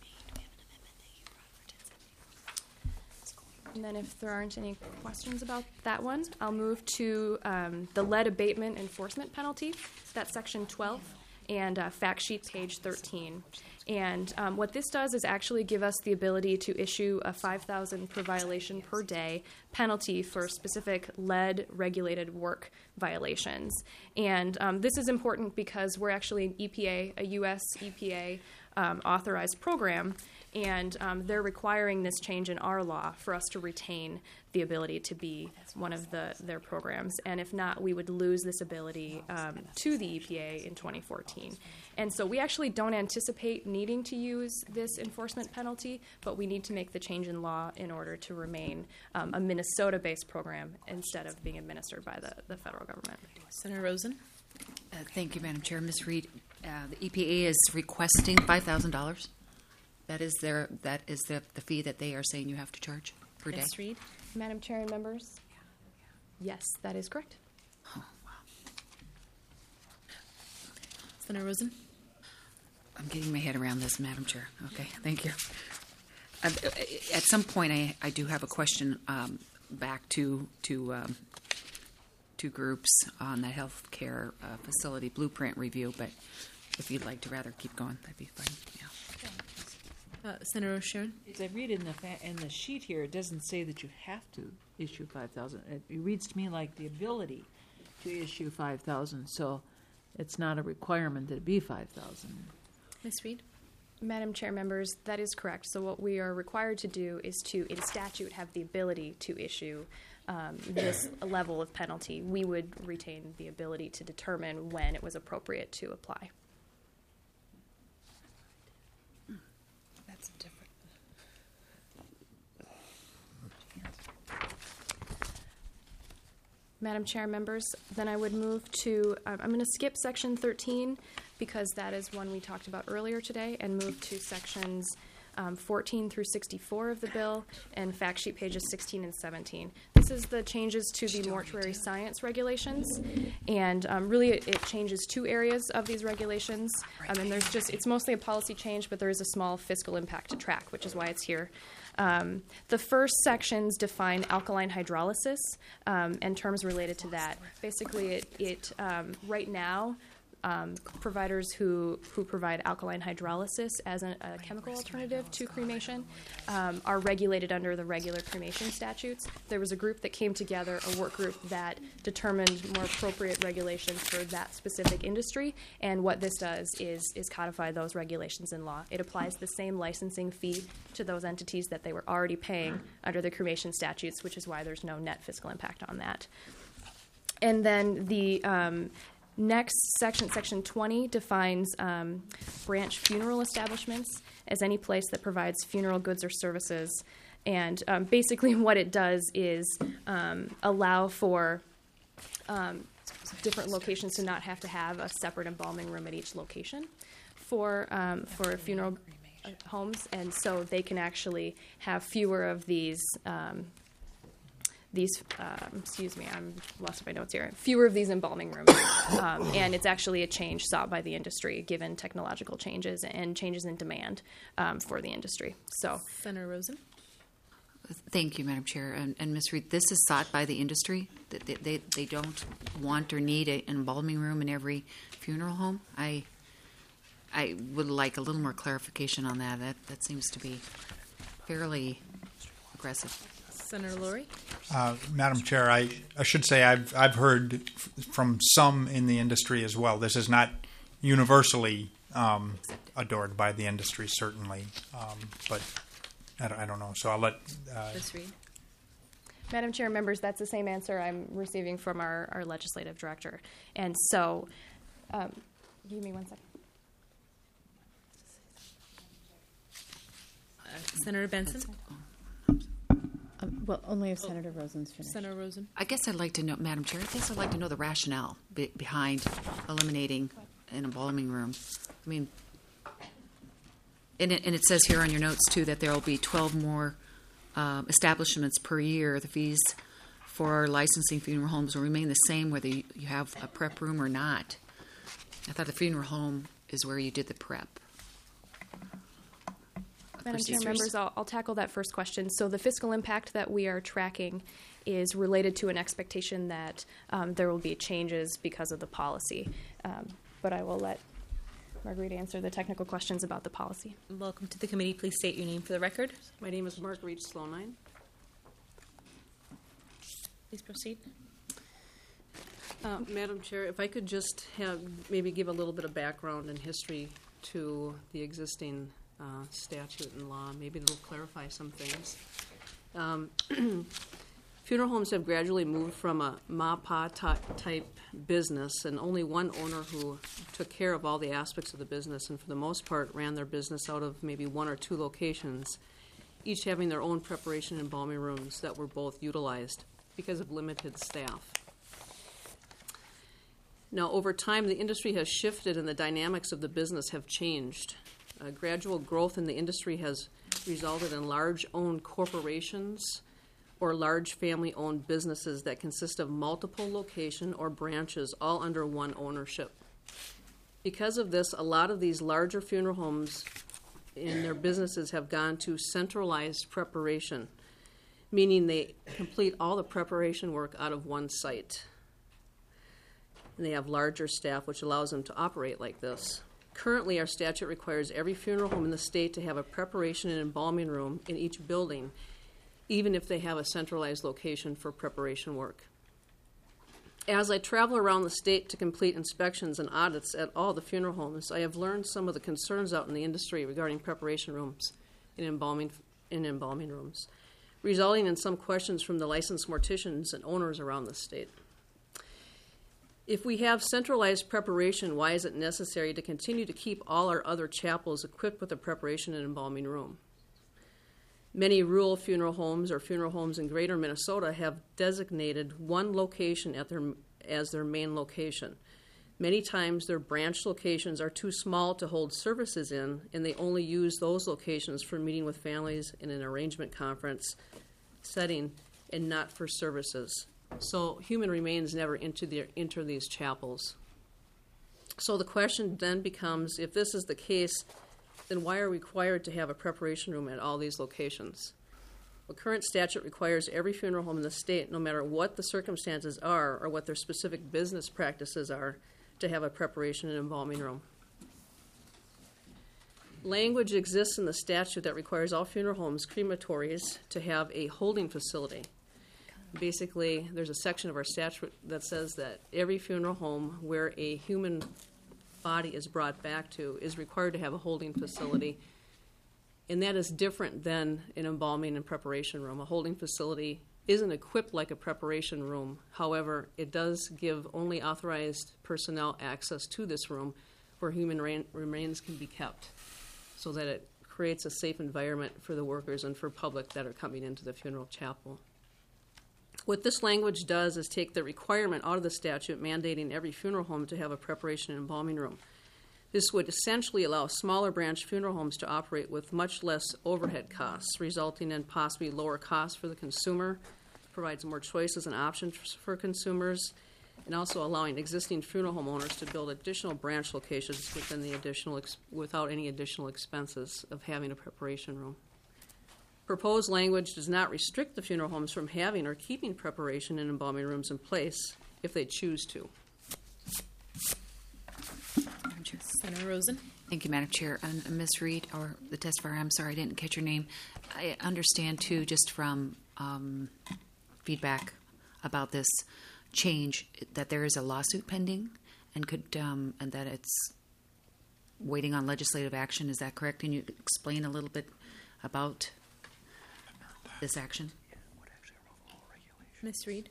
And then if there aren't any questions about that one, I'll move to the lead abatement enforcement penalty. That's section 12 and fact sheet page 13. And what this does is actually give us the ability to issue a $5,000 per violation per day penalty for specific lead regulated work violations. And this is important because we're actually an EPA, a U.S. EPA authorized program, and they're requiring this change in our law for us to retain the ability to be one of their programs. And if not, we would lose this ability to the EPA in 2014. And so we actually don't anticipate needing to use this enforcement penalty, but we need to make the change in law in order to remain a Minnesota-based program instead of being administered by the federal government. Senator Rosen? Thank you, Madam Chair. Ms. Reed, the EPA is requesting $5,000. That is the fee that they are saying you have to charge per day. Ms. Reed? Madam Chair and members? Yes, that is correct. Oh, wow. Senator Rosen? I'm getting my head around this, Madam Chair. Okay, thank you. At some point, I do have a question back to two groups on the healthcare facility blueprint review, but if you'd like to rather keep going, that'd be fine. Yeah. Senator Sharon? As I read in the sheet here, it doesn't say that you have to issue 5,000. It reads to me like the ability to issue 5,000, so it's not a requirement that it be 5,000. Ms. Reed? Madam Chair, members, that is correct. So what we are required to do is to, in statute, have the ability to issue this level of penalty. We would retain the ability to determine when it was appropriate to apply. That's different. Madam Chair, members, then I would move to, I'm going to skip section 13 because that is one we talked about earlier today, and move to sections 14 through 64 of the bill and fact sheet pages 16 and 17. This is the changes to the mortuary science regulations, and really it changes two areas of these regulations. And there's just, it's mostly a policy change, but there is a small fiscal impact to track, which is why it's here. The first sections define alkaline hydrolysis and terms related to that. Basically, it right now, providers who provide alkaline hydrolysis as a chemical alternative to cremation are regulated under the regular cremation statutes. There was a group that came together, a work group that determined more appropriate regulations for that specific industry, and what this does is codify those regulations in law. It applies the same licensing fee to those entities that they were already paying under the cremation statutes, which is why there's no net fiscal impact on that. And then the next section, section 20, defines branch funeral establishments as any place that provides funeral goods or services. And basically what it does is allow for different locations to not have to have a separate embalming room at each location for funeral homes. And so they can actually have fewer of these excuse me, I'm lost my notes here, fewer of these embalming rooms. And it's actually a change sought by the industry, given technological changes and changes in demand for the industry. So, Senator Rosen? Thank you, Madam Chair. And Ms. Reed, this is sought by the industry. They don't want or need an embalming room in every funeral home. I would like a little more clarification on that. That seems to be fairly aggressive. Senator Laurie? Madam Chair, I should say I've heard from some in the industry as well. This is not universally adored by the industry, certainly, but I don't know. So I'll let Ms. Reed? Madam Chair, members, that's the same answer I'm receiving from our legislative director. And so, give me 1 second. Senator Benson? Well, only if Senator Rosen's finished. Senator Rosen? I guess I'd like to know, Madam Chair, I'd like to know the rationale behind eliminating an embalming room. I mean, and it says here on your notes, too, that there will be 12 more establishments per year. The fees for licensing funeral homes will remain the same whether you have a prep room or not. I thought the funeral home is where you did the prep. Madam Chair, members, I'll tackle that first question. So the fiscal impact that we are tracking is related to an expectation that there will be changes because of the policy. But I will let Marguerite answer the technical questions about the policy. Welcome to the committee. Please state your name for the record. My name is Marguerite Slonine. Please proceed. Madam Chair, if I could just maybe give a little bit of background and history to the existing statute and law. Maybe it'll clarify some things. Funeral homes have gradually moved from a ma-pa type business, and only one owner who took care of all the aspects of the business, and for the most part ran their business out of maybe 1 or 2 locations, each having their own preparation and embalming rooms that were both utilized because of limited staff. Now, over time, the industry has shifted and the dynamics of the business have changed. Gradual growth in the industry has resulted in large-owned corporations or large family-owned businesses that consist of multiple location or branches all under one ownership. Because of this, a lot of these larger funeral homes in their businesses have gone to centralized preparation, meaning they complete all the preparation work out of one site. And they have larger staff, which allows them to operate like this. Currently, our statute requires every funeral home in the state to have a preparation and embalming room in each building, even if they have a centralized location for preparation work. As I travel around the state to complete inspections and audits at all the funeral homes, I have learned some of the concerns out in the industry regarding preparation rooms and embalming rooms, resulting in some questions from the licensed morticians and owners around the state. If we have centralized preparation, why is it necessary to continue to keep all our other chapels equipped with a preparation and embalming room? Many rural funeral homes or funeral homes in greater Minnesota have designated one location as their main location. Many times their branch locations are too small to hold services in, and they only use those locations for meeting with families in an arrangement conference setting and not for services. So human remains never enter these chapels. So the question then becomes, if this is the case, then why are we required to have a preparation room at all these locations? Well, current statute requires every funeral home in the state, no matter what the circumstances are or what their specific business practices are, to have a preparation and embalming room. Language exists in the statute that requires all funeral homes, crematories, to have a holding facility. Basically, there's a section of our statute that says that every funeral home where a human body is brought back to is required to have a holding facility, and that is different than an embalming and preparation room. A holding facility isn't equipped like a preparation room. However, it does give only authorized personnel access to this room where human remains can be kept, so that it creates a safe environment for the workers and for public that are coming into the funeral chapel. What this language does is take the requirement out of the statute mandating every funeral home to have a preparation and embalming room. This would essentially allow smaller branch funeral homes to operate with much less overhead costs, resulting in possibly lower costs for the consumer, provides more choices and options for consumers, and also allowing existing funeral home owners to build additional branch locations without any additional expenses of having a preparation room. Proposed language does not restrict the funeral homes from having or keeping preparation and embalming rooms in place if they choose to. Senator Rosen. Thank you, Madam Chair. And Ms. Reed, or the testifier, I'm sorry, I didn't catch your name. I understand, too, just from feedback about this change, that there is a lawsuit pending and and that it's waiting on legislative action. Is that correct? Can you explain a little bit about this action? Ms. Reed.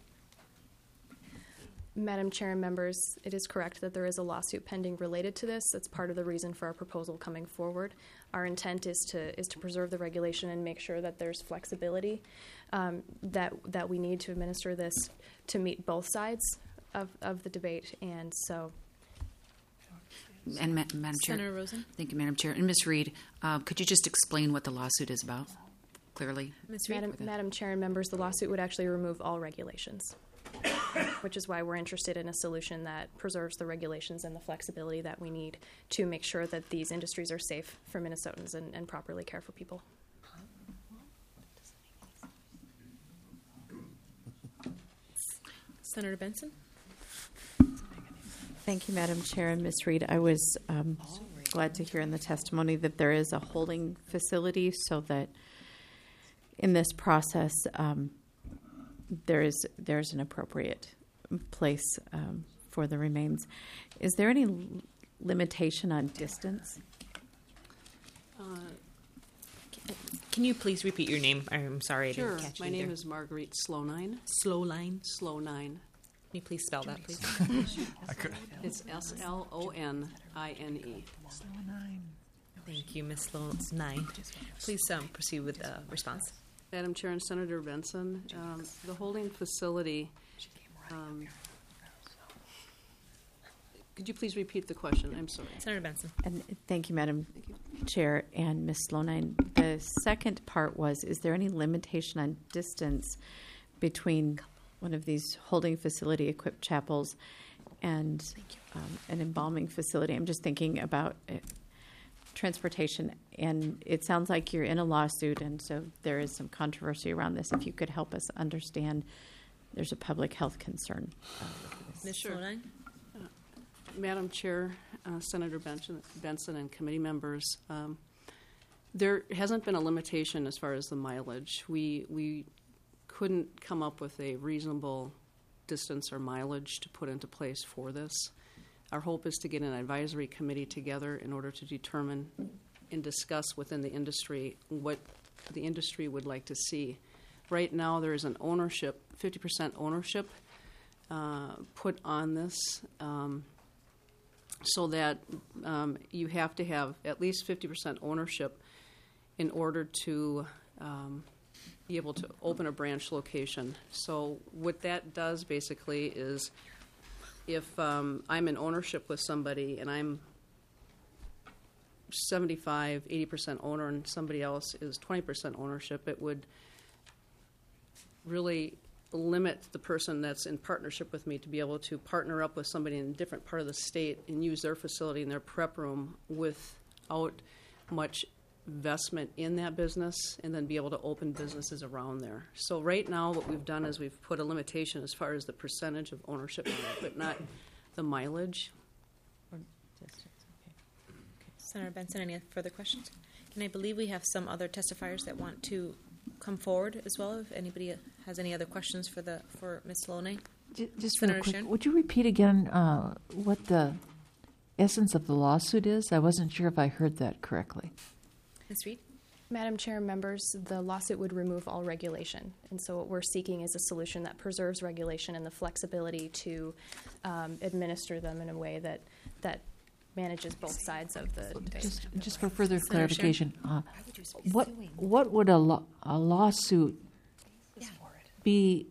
Madam Chair and members, it is correct that there is a lawsuit pending related to this. That's part of the reason for our proposal coming forward. Our intent is to preserve the regulation and make sure that there's flexibility that we need to administer this to meet both sides of the debate. And so, And Madam Chair. Senator Rosen. Thank you, Madam Chair. And Ms. Reed, could you just explain what the lawsuit is about clearly? Ms. Reed. Madam Chair and members, the lawsuit would actually remove all regulations, which is why we're interested in a solution that preserves the regulations and the flexibility that we need to make sure that these industries are safe for Minnesotans and properly care for people. Senator Benson. Thank you, Madam Chair and Ms. Reed. I was glad to hear in the testimony that there is a holding facility, so that in this process there's an appropriate place for the remains. Is there any limitation on distance? Can you please repeat your name? I'm sorry, I Sure. didn't catch My you name there. is Marguerite Slonine. Slowline. Slonine. Can you please spell that, please? It's Slonine. Thank you, Ms. Slowline. Please proceed with the response. Madam Chair and Senator Benson, the holding facility. Could you please repeat the question? I'm sorry. Senator Benson. And thank you, Madam Chair and Ms. Slonine. The second part was, is there any limitation on distance between one of these holding facility equipped chapels and an embalming facility. I'm just thinking about transportation, and it sounds like you're in a lawsuit, and so there is some controversy around this. If you could help us understand, there's a public health concern. Ms. Flonine? Madam Chair, Senator Benson, and committee members, there hasn't been a limitation as far as the mileage. We couldn't come up with a reasonable distance or mileage to put into place for this. Our hope is to get an advisory committee together in order to determine and discuss within the industry what the industry would like to see. Right now, there is an ownership, 50% ownership put on this, so that you have to have at least 50% ownership in order to be able to open a branch location. So what that does basically is, if I'm in ownership with somebody and I'm 75, 80% owner and somebody else is 20% ownership, it would really limit the person that's in partnership with me to be able to partner up with somebody in a different part of the state and use their facility and their prep room without much investment in that business, and then be able to open businesses around there. So right now what we've done is we've put a limitation as far as the percentage of ownership on it, but not the mileage. Senator Benson, any further questions? And I believe we have some other testifiers that want to come forward as well. If anybody has any other questions for Ms. Loney. Just Senator real quick, Sharon? would you repeat again what the essence of the lawsuit is? I wasn't sure if I heard that correctly. Ms. Reed? Madam Chair, members, the lawsuit would remove all regulation. And so what we're seeking is a solution that preserves regulation and the flexibility to administer them in a way that manages both sides of the debate. Just for further Senator clarification, what would a lawsuit be?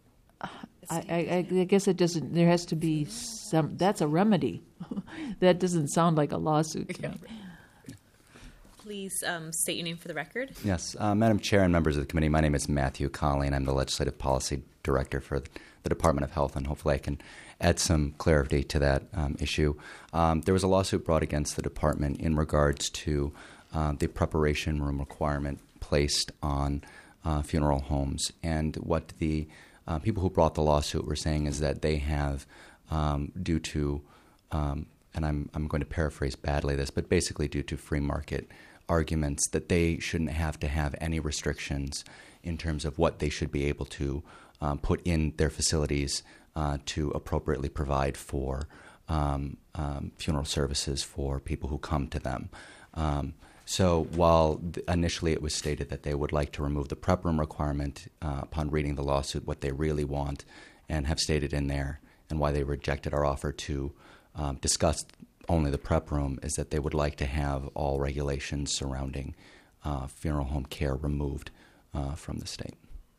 I guess it doesn't. There has to be some. That's a remedy. That doesn't sound like a lawsuit to me. Please state your name for the record. Yes, Madam Chair and members of the committee, my name is Matthew Colleen. I'm the Legislative Policy Director for the Department of Health, and hopefully I can add some clarity to that issue. There was a lawsuit brought against the department in regards to the preparation room requirement placed on funeral homes. And what the people who brought the lawsuit were saying is that they have, due to, and I'm going to paraphrase badly this, but basically due to free market arguments, that they shouldn't have to have any restrictions in terms of what they should be able to put in their facilities to appropriately provide for funeral services for people who come to them. So while initially it was stated that they would like to remove the prep room requirement, upon reading the lawsuit, what they really want and have stated in there and why they rejected our offer to discuss only the prep room is that they would like to have all regulations surrounding funeral home care removed from the state.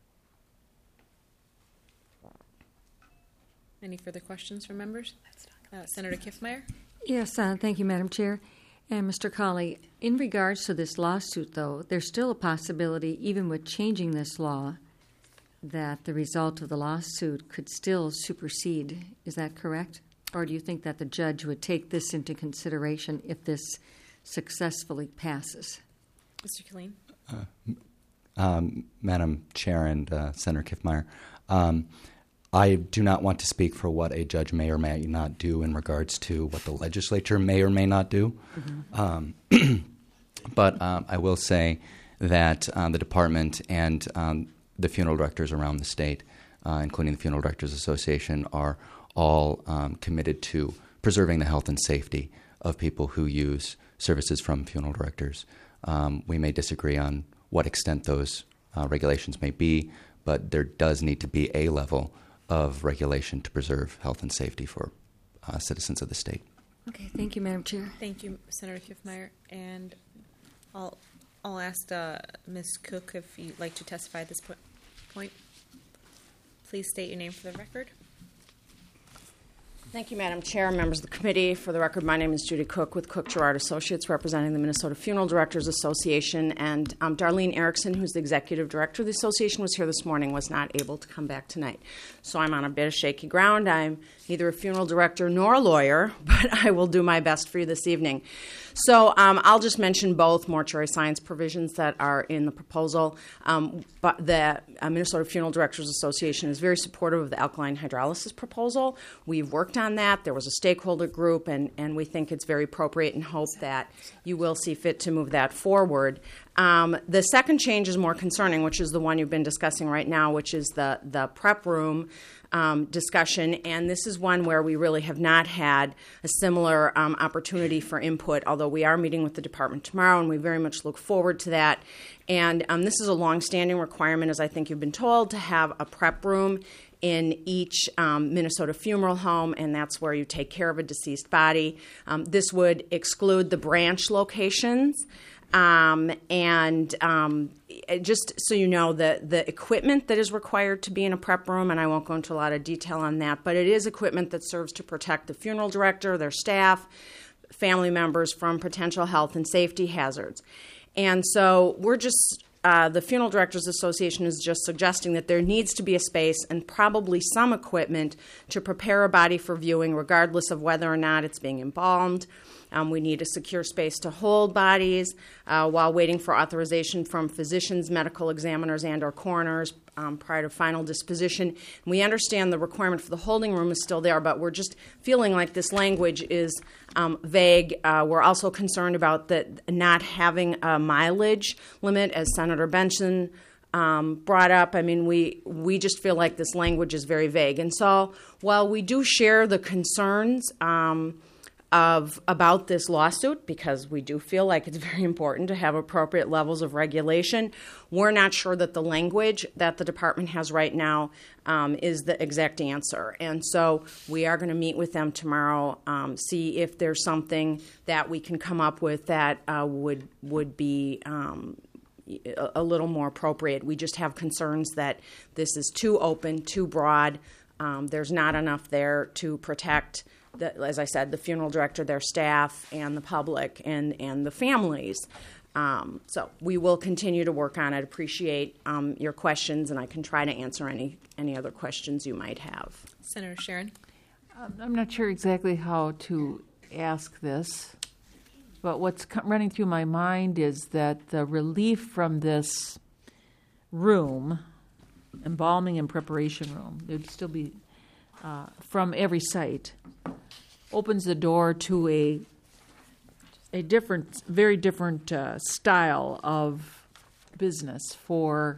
Any further questions from members? Senator Kiffmeyer? Yes, thank you, Madam Chair. And Mr. Colley, in regards to this lawsuit, though, there's still a possibility, even with changing this law, that the result of the lawsuit could still supersede. Is that correct? Or do you think that the judge would take this into consideration if this successfully passes? Mr. Killeen? Madam Chair and Senator Kiffmeyer, I do not want to speak for what a judge may or may not do in regards to what the legislature may or may not do. Mm-hmm. But I will say that the department and the funeral directors around the state, including the Funeral Directors Association, are all committed to preserving the health and safety of people who use services from funeral directors. We may disagree on what extent those regulations may be, but there does need to be a level of regulation to preserve health and safety for citizens of the state. Okay, thank you, Madam Chair. Thank you, Senator Kiffmeyer. And I'll ask Ms. Cook if you'd like to testify at this point. Please state your name for the record. Thank you, Madam Chair, members of the committee. For the record, my name is Judy Cook with Cook Gerard Associates, representing the Minnesota Funeral Directors Association. And Darlene Erickson, who's the executive director of the association, was here this morning, was not able to come back tonight. So I'm on a bit of shaky ground. I'm neither a funeral director nor a lawyer, but I will do my best for you this evening. So I'll just mention both mortuary science provisions that are in the proposal. But the Minnesota Funeral Directors Association is very supportive of the alkaline hydrolysis proposal. We've worked on that. There was a stakeholder group, and we think it's very appropriate and hope that you will see fit to move that forward. The second change is more concerning, which is the one you've been discussing right now, which is the prep room discussion, and this is one where we really have not had a similar opportunity for input, although we are meeting with the department tomorrow, and we very much look forward to that. And this is a longstanding requirement, as I think you've been told, to have a prep room in each Minnesota funeral home, and that's where you take care of a deceased body. This would exclude the branch locations. Just so you know, the equipment that is required to be in a prep room, and I won't go into a lot of detail on that, but it is equipment that serves to protect the funeral director, their staff, family members from potential health and safety hazards. And so we're just, the Funeral Directors Association is just suggesting that there needs to be a space and probably some equipment to prepare a body for viewing, regardless of whether or not it's being embalmed. We need a secure space to hold bodies while waiting for authorization from physicians, medical examiners, and or coroners prior to final disposition. And we understand the requirement for the holding room is still there, but we're just feeling like this language is vague. We're also concerned about not having a mileage limit, as Senator Benson brought up. I mean, we just feel like this language is very vague. And so while we do share the concerns about this lawsuit, because we do feel like it's very important to have appropriate levels of regulation, we're not sure that the language that the department has right now is the exact answer. And so we are going to meet with them tomorrow, see if there's something that we can come up with that would be a little more appropriate. We just have concerns that this is too open, too broad. There's not enough there to protect, as I said, the funeral director, their staff, and the public, and the families. So we will continue to work on it. Appreciate your questions, and I can try to answer any other questions you might have. Senator Sharon. I'm not sure exactly how to ask this, but what's running through my mind is that the relief from this room, embalming and preparation room, there'd still be from every site, opens the door to a different, very different style of business for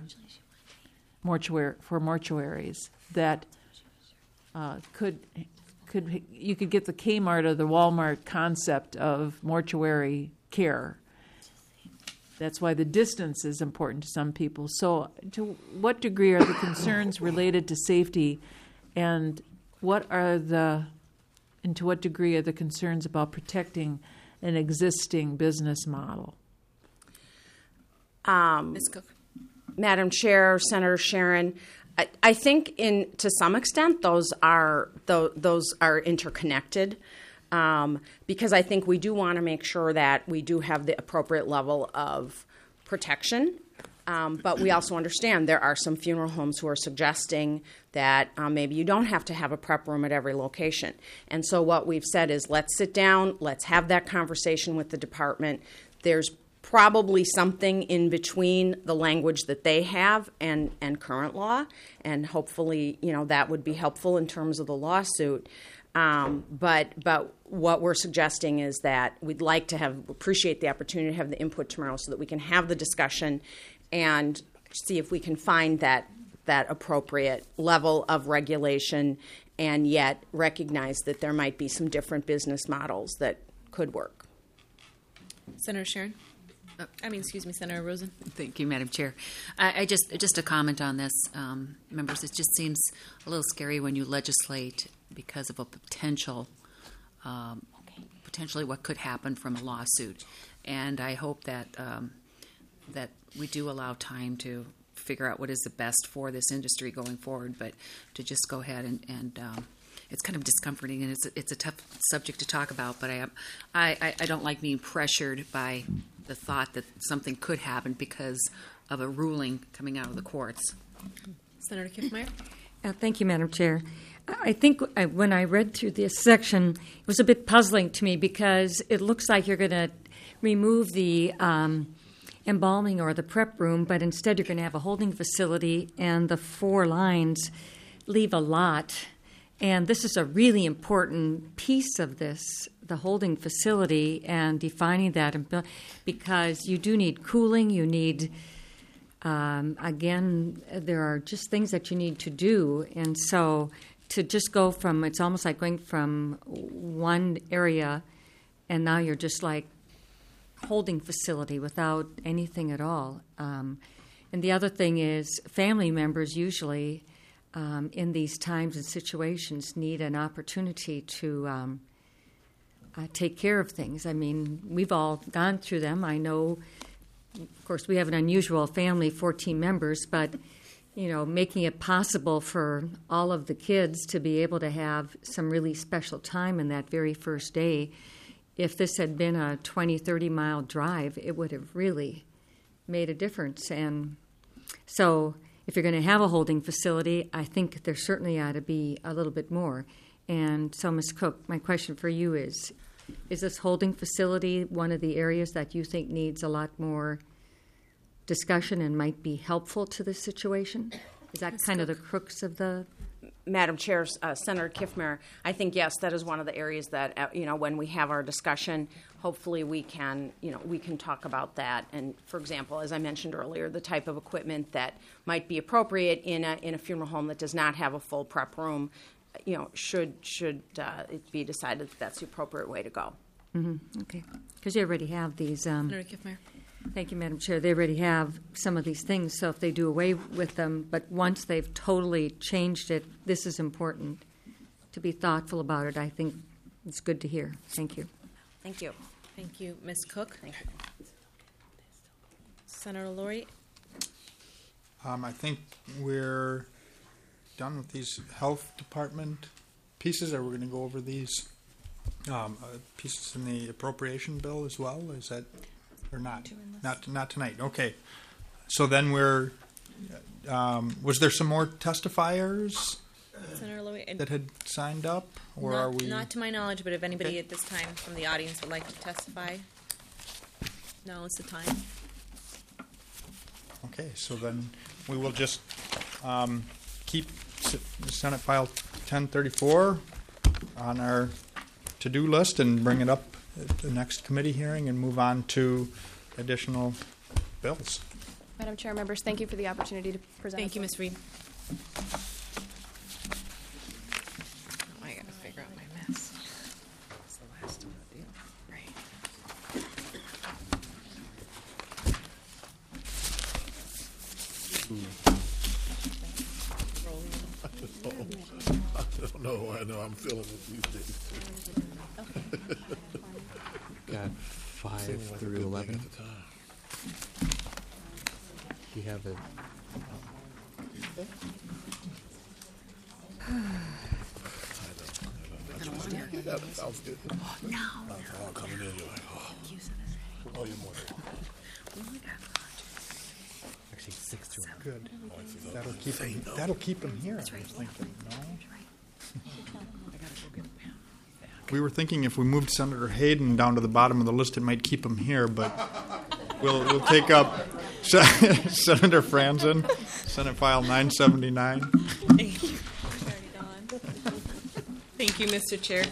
mortuaries that you could get the Kmart or the Walmart concept of mortuary care. That's why the distance is important to some people. So to what degree are the concerns related to safety, and to what degree are the concerns about protecting an existing business model? Ms. Cook. Madam Chair, Senator Sharon, I think to some extent those are interconnected, because I think we do want to make sure that we do have the appropriate level of protection. But we also understand there are some funeral homes who are suggesting that maybe you don't have to have a prep room at every location. And so what we've said is let's sit down, let's have that conversation with the department. There's probably something in between the language that they have and current law, and hopefully, that would be helpful in terms of the lawsuit. But what we're suggesting is that we'd like to appreciate the opportunity to have the input tomorrow so that we can have the discussion and see if we can find that appropriate level of regulation, and yet recognize that there might be some different business models that could work. Senator Sharon. Senator Rosen. Thank you, Madam Chair. I just a comment on this, members. It just seems a little scary when you legislate because of a potentially what could happen from a lawsuit, and I hope that that we do allow time to figure out what is the best for this industry going forward. But to just go ahead and it's kind of discomforting, and it's a tough subject to talk about. But I don't like being pressured by the thought that something could happen because of a ruling coming out of the courts. Senator Kiffmeyer? Thank you, Madam Chair. I think when I read through this section, it was a bit puzzling to me because it looks like you're going to remove the embalming or the prep room, but instead you're going to have a holding facility, and the 4 lines leave a lot. And this is a really important piece of this, the holding facility, and defining that, because you do need cooling, you need, again, there are just things that you need to do. And so to just go from, it's almost like going from one area and now you're just like holding facility without anything at all. And the other thing is family members usually in these times and situations need an opportunity to take care of things. I mean, we've all gone through them. I know, of course, we have an unusual family, 14 members, but, you know, making it possible for all of the kids to be able to have some really special time in that very first day. If this had been a 20, 30-mile drive, it would have really made a difference. And so if you're going to have a holding facility, I think there certainly ought to be a little bit more. And so, Ms. Cook, my question for you is this holding facility one of the areas that you think needs a lot more discussion and might be helpful to this situation? Is that kind of the crux of the... Madam Chair, Senator Kiffmeyer, I think, yes, that is one of the areas that, when we have our discussion, hopefully we can talk about that. And, for example, as I mentioned earlier, the type of equipment that might be appropriate in a funeral home that does not have a full prep room, should it be decided that that's the appropriate way to go. Mm-hmm. Okay. Because you already have these... Senator Kiffmeyer. Thank you, Madam Chair. They already have some of these things, so if they do away with them, but once they've totally changed it, this is important to be thoughtful about it. I think it's good to hear. Thank you. Thank you. Thank you, Ms. Cook. Thank you. Senator Laurie? I think we're done with these health department pieces. Are we going to go over these pieces in the appropriation bill as well? Is that... Or not? Not tonight. Okay. So then we're. Was there some more testifiers Senator Louie, that had signed up, or not, are we? Not to my knowledge, but if anybody at this time from the audience would like to testify, now is the time. Okay. So then we will just keep Senate File 1034 on our to-do list and bring it up at the next committee hearing and move on to additional bills. Madam Chair, members, thank you for the opportunity to present. Thank you, Ms. Reed. I got to figure out my mess. It's the last of the deal. Right. I don't know. I know. I'm feeling it these days. Got 5 through 11. You have it. That sounds good. No. All coming in, you're like, oh, you're more. Actually, 6 through 11. Good. That'll keep him here. I was thinking. No. We were thinking if we moved Senator Hayden down to the bottom of the list, it might keep him here, but we'll take up Senator Franzen, Senate File 979. Thank you. Thank you, Mr. Chair.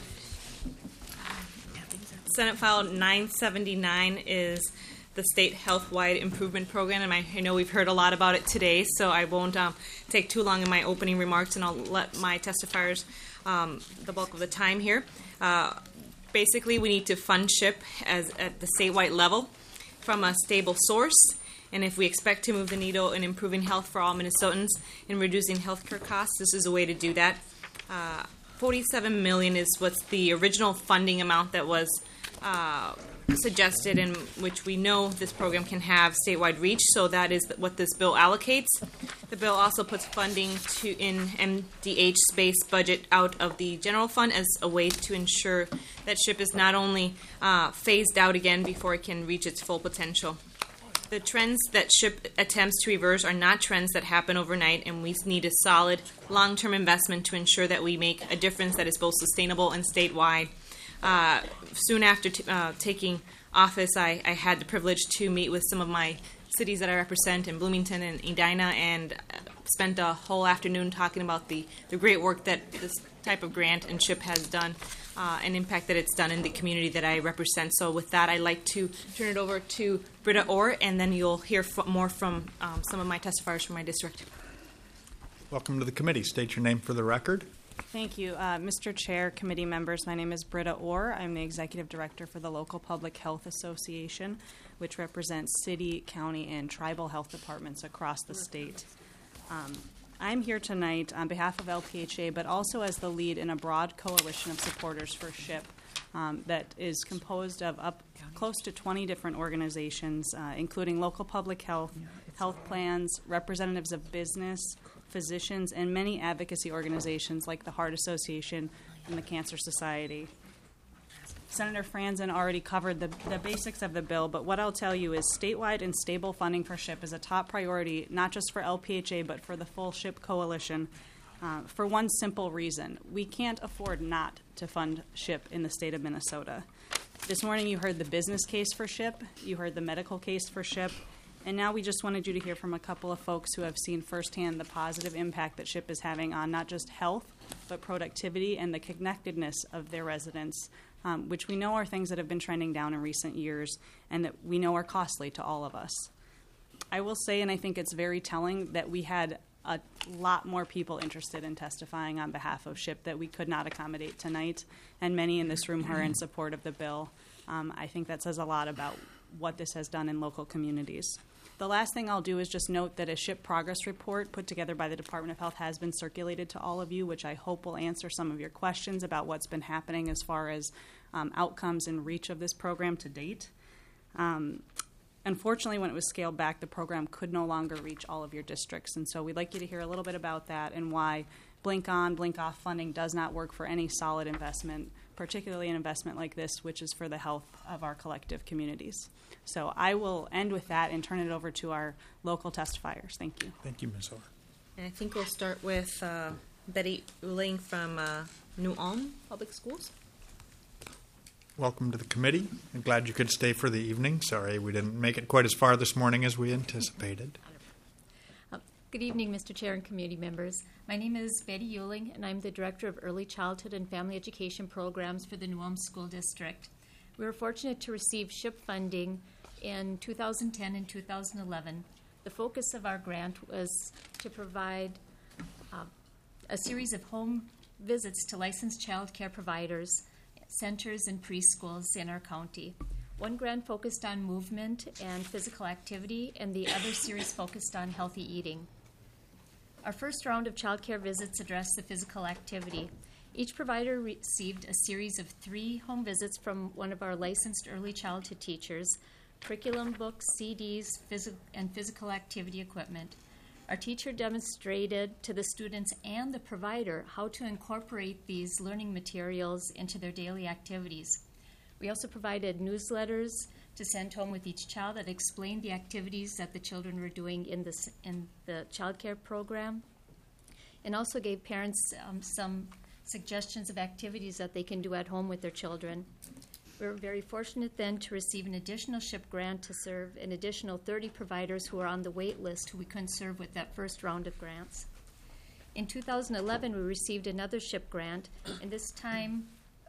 Senate File 979 is the State Health-Wide Improvement Program, and I know we've heard a lot about it today, so I won't take too long in my opening remarks, and I'll let my testifiers the bulk of the time here. Basically, we need to fund SHIP at the statewide level from a stable source, and if we expect to move the needle in improving health for all Minnesotans and reducing healthcare costs, this is a way to do that. $47 million is what's the original funding amount that was suggested, in which we know this program can have statewide reach, so that is what this bill allocates. The bill also puts funding in MDH space budget out of the general fund as a way to ensure that SHIP is not only phased out again before it can reach its full potential. The trends that SHIP attempts to reverse are not trends that happen overnight, and we need a solid, long-term investment to ensure that we make a difference that is both sustainable and statewide. Soon after taking office, I had the privilege to meet with some of my cities that I represent in Bloomington and Edina, and spent a whole afternoon talking about the great work that this type of grant and SHIP has done, and impact that it's done in the community that I represent. So with that, I'd like to turn it over to Britta Orr, and then you'll hear more from some of my testifiers from my district. Welcome to the committee. State your name for the record. Thank you. Mr. Chair, committee members, my name is Britta Orr. I'm the Executive Director for the Local Public Health Association, which represents city, county, and tribal health departments across the state. I'm here tonight on behalf of LPHA, but also as the lead in a broad coalition of supporters for SHIP that is composed of close to 20 different organizations, including local public health, health plans, representatives of business, physicians, and many advocacy organizations like the Heart Association and the Cancer Society. Senator Franzen already covered the basics of the bill, but what I'll tell you is statewide and stable funding for SHIP is a top priority, not just for LPHA, but for the full SHIP coalition, for one simple reason. We can't afford not to fund SHIP in the state of Minnesota. This morning you heard the business case for SHIP, you heard the medical case for SHIP, and now we just wanted you to hear from a couple of folks who have seen firsthand the positive impact that SHIP is having on not just health, but productivity and the connectedness of their residents, which we know are things that have been trending down in recent years and that we know are costly to all of us. I will say, and I think it's very telling, that we had a lot more people interested in testifying on behalf of SHIP that we could not accommodate tonight, and many in this room are in support of the bill. I think that says a lot about what this has done in local communities. The last thing I'll do is just note that a SHIP progress report put together by the Department of Health has been circulated to all of you, which I hope will answer some of your questions about what's been happening as far as outcomes and reach of this program to date. Unfortunately, when it was scaled back, the program could no longer reach all of your districts, and so we'd like you to hear a little bit about that and why blink on, blink off funding does not work for any solid investment, particularly an investment like this, which is for the health of our collective communities. So I will end with that and turn it over to our local testifiers. Thank you. Thank you, Ms. Orr. And I think we'll start with Betty Uling from New Ulm Public Schools. Welcome to the committee. I'm glad you could stay for the evening. Sorry we didn't make it quite as far this morning as we anticipated. Good evening, Mr. Chair and community members. My name is Betty Uling, and I'm the Director of Early Childhood and Family Education Programs for the New Ulm School District. We were fortunate to receive SHIP funding in 2010 and 2011. The focus of our grant was to provide a series of home visits to licensed child care providers, centers, and preschools in our county. One grant focused on movement and physical activity, and the other series focused on healthy eating. Our first round of child care visits addressed the physical activity. Each provider received a series of 3 home visits from one of our licensed early childhood teachers, curriculum books, CDs, and physical activity equipment. Our teacher demonstrated to the students and the provider how to incorporate these learning materials into their daily activities. We also provided newsletters to send home with each child that explained the activities that the children were doing in the child care program, and also gave parents some suggestions of activities that they can do at home with their children. We were very fortunate then to receive an additional SHIP grant to serve an additional 30 providers who are on the wait list who we couldn't serve with that first round of grants. In 2011, we received another SHIP grant, and this time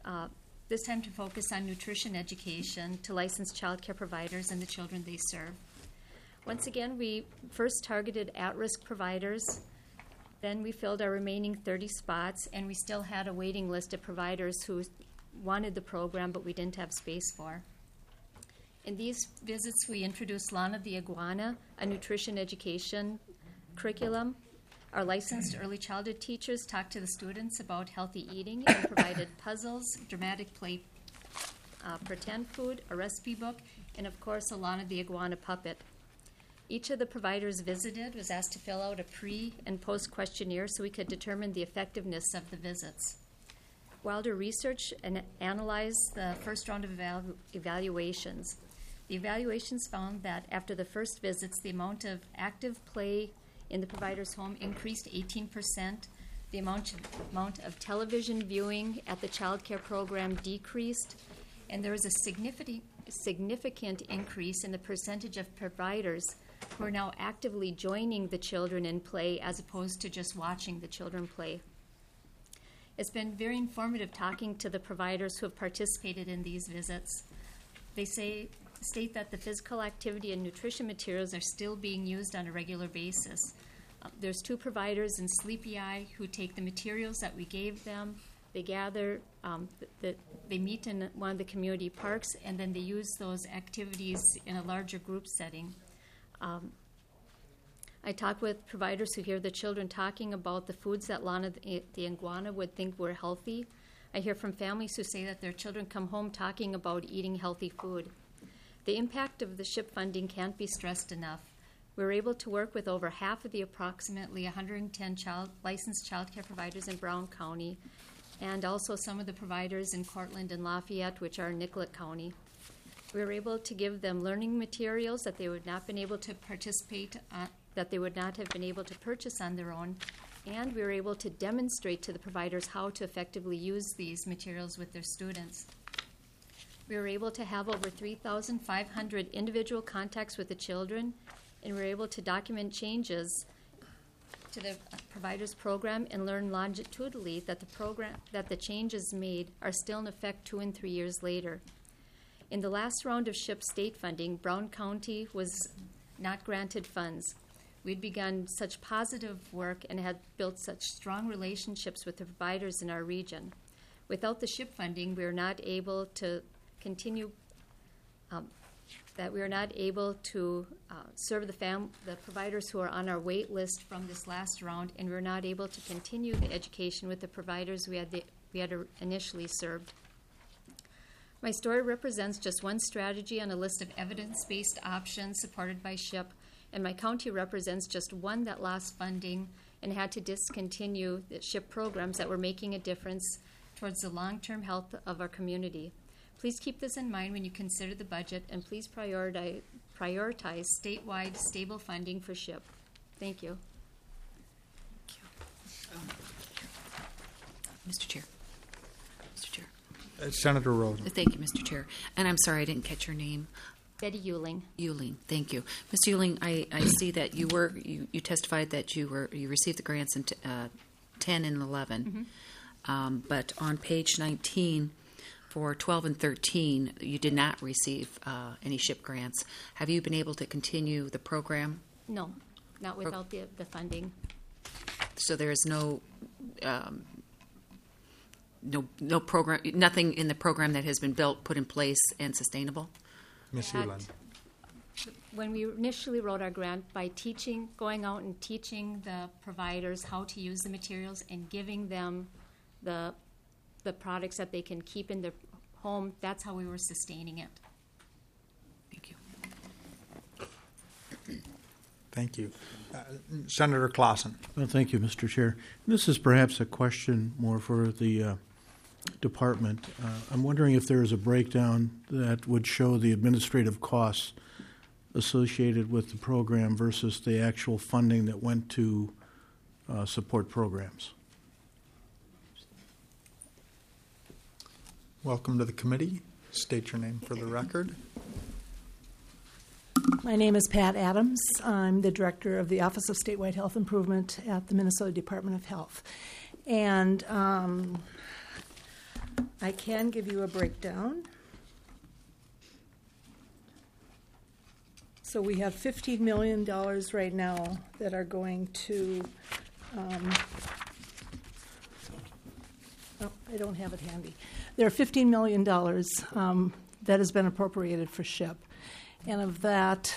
to focus on nutrition education to licensed child care providers and the children they serve. Once again, we first targeted at-risk providers. Then we filled our remaining 30 spots, and we still had a waiting list of providers who wanted the program, but we didn't have space for. In these visits, we introduced Lana the Iguana, a nutrition education curriculum. Our licensed early childhood teachers talked to the students about healthy eating and provided puzzles, dramatic play pretend food, a recipe book, and of course, Alana the iguana puppet. Each of the providers visited was asked to fill out a pre- and post-questionnaire so we could determine the effectiveness of the visits. Wilder researched and analyzed the first round of evaluations. The evaluations found that after the first visits, the amount of active play in the provider's home increased 18%. The amount of television viewing at the child care program decreased, and there was a significant increase in the percentage of providers who are now actively joining the children in play as opposed to just watching the children play. It's been very informative talking to the providers who have participated in these visits. They state that the physical activity and nutrition materials are still being used on a regular basis. There's 2 providers in Sleepy Eye who take the materials that we gave them. They gather, they meet in one of the community parks, and then they use those activities in a larger group setting. I talk with providers who hear the children talking about the foods that Lana the iguana would think were healthy. I hear from families who say that their children come home talking about eating healthy food. The impact of the SHIP funding can't be stressed enough. We were able to work with over half of the approximately 110 licensed child care providers in Brown County, and also some of the providers in Cortland and Lafayette, which are in Nicollet County. We were able to give them learning materials that they would not been able to participate, that they would not have been able to purchase on their own, and we were able to demonstrate to the providers how to effectively use these materials with their students. We were able to have over 3,500 individual contacts with the children, and we were able to document changes to the provider's program and learn longitudinally that the changes made are still in effect 2 and 3 years later. In the last round of SHIP state funding, Brown County was not granted funds. We'd begun such positive work and had built such strong relationships with the providers in our region. Without the SHIP funding, we were not able to continue, serve the providers who are on our wait list from this last round, and we were not able to continue the education with the providers we had initially served. My story represents just one strategy on a list of evidence-based options supported by SHIP, and my county represents just one that lost funding and had to discontinue the SHIP programs that were making a difference towards the long-term health of our community. Please keep this in mind when you consider the budget, and please prioritize statewide stable funding for SHIP. Thank you. Mr. Chair. Senator Rosen. Thank you, Mr. Chair. And I'm sorry I didn't catch your name. Betty Euling. Euling, thank you. Ms. Euling, I see that you testified that you received the grants in 10 and 11, but on page 19 for 12 and 13, you did not receive any SHIP grants. Have you been able to continue the program? No, not without the funding. So there is no program, nothing in the program that has been built, put in place, and sustainable? Ms. Euland. When we initially wrote our grant, by going out and teaching the providers how to use the materials and giving them the products that they can keep in their home, that's how we were sustaining it. Thank you. Thank you. Senator Clausen. Well, thank you, Mr. Chair. This is perhaps a question more for the department. I'm wondering if there is a breakdown that would show the administrative costs associated with the program versus the actual funding that went to support programs. Welcome to the committee. State your name for the record. My name is Pat Adams. I'm the director of the Office of Statewide Health Improvement at the Minnesota Department of Health. And I can give you a breakdown. So we have $15 million right now that are going to, I don't have it handy. There are $15 million that has been appropriated for SHIP. And of that,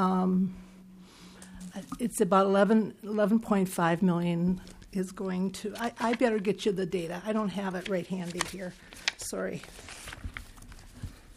it's about 11.5 million is going to, I better get you the data. I don't have it right handy here. Sorry.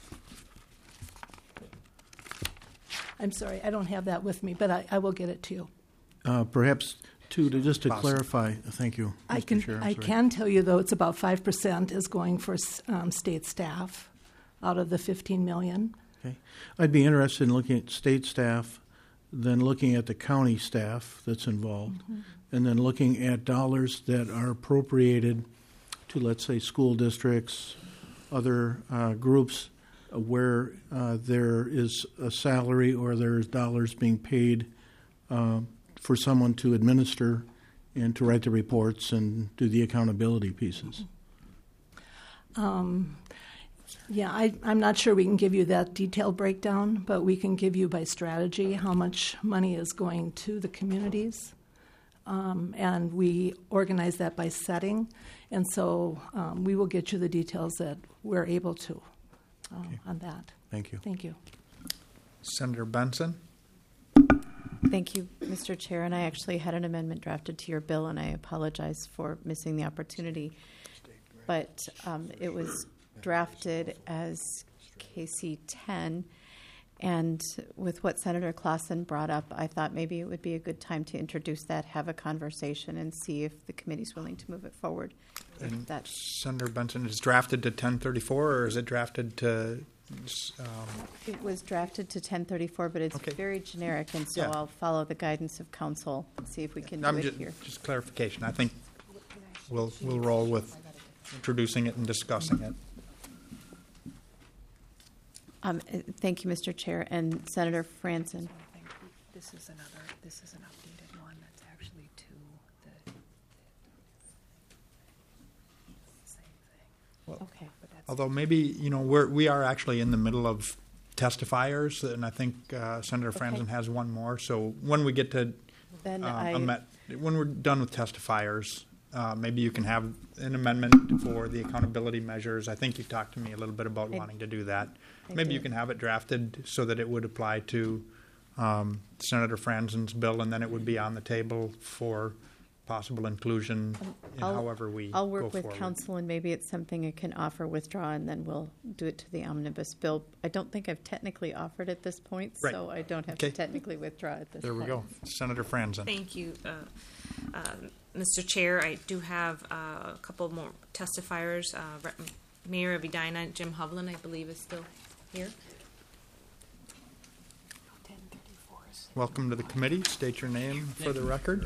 I'm sorry, I don't have that with me, but I will get it to you. Perhaps just to clarify, thank you, Mr. Chair. I can tell you, though, it's about 5% is going for state staff out of the $15 million. Okay. I'd be interested in looking at state staff, then looking at the county staff that's involved, and then looking at dollars that are appropriated to, let's say, school districts, other groups where there is a salary or there's dollars being paid for someone to administer and to write the reports and do the accountability pieces. Yeah, I'm not sure we can give you that detailed breakdown, but we can give you by strategy how much money is going to the communities. And we organize that by setting. And so we will get you the details that we're able to on that. Thank you. Thank you. Senator Benson. Thank you, Mr. Chair. And I actually had an amendment drafted to your bill, and I apologize for missing the opportunity. But it was drafted as KC 10. And with what Senator Clausen brought up, I thought maybe it would be a good time to introduce that, have a conversation, and see if the committee's willing to move it forward. And Senator Benson, is drafted to 1034, or is it drafted to... It was drafted to 1034, but it's very generic, and so I'll follow the guidance of council and see if we can do it here. Just clarification. I think we'll roll with introducing it and discussing it. Thank you, Mr. Chair. And Senator Franzen. This is an updated one that's actually to the same thing. Well, okay. Although maybe, we are actually in the middle of testifiers, and I think Senator Franzen has one more. So when we get to when we're done with testifiers, maybe you can have an amendment for the accountability measures. I think you talked to me a little bit about wanting to do that. Maybe you can have it drafted so that it would apply to Senator Franzen's bill, and then it would be on the table for possible inclusion in however we I'll work go with forward. council, and maybe it's something I can offer withdraw, and then we'll do it to the omnibus bill. I don't think I've technically offered at this point, so I don't have to technically withdraw at this point. There we go. Senator Franzen. Thank you, Mr. Chair. I do have a couple more testifiers. Mayor of Edina, Jim Hovland, I believe, is still here. Welcome to the committee. State your name for the record.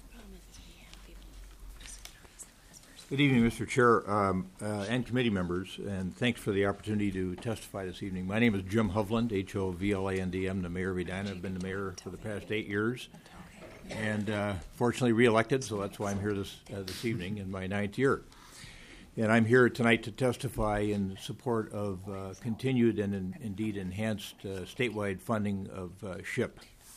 Good evening, Mr. Chair and committee members, and thanks for the opportunity to testify this evening. My name is Jim Hovland, H-O-V-L-A-N-D. I'm the mayor of Edina. I've been the mayor for the past 8 years, and fortunately reelected, so that's why I'm here this evening in my 9th year. And I'm here tonight to testify in support of continued and indeed enhanced statewide funding of SHIP.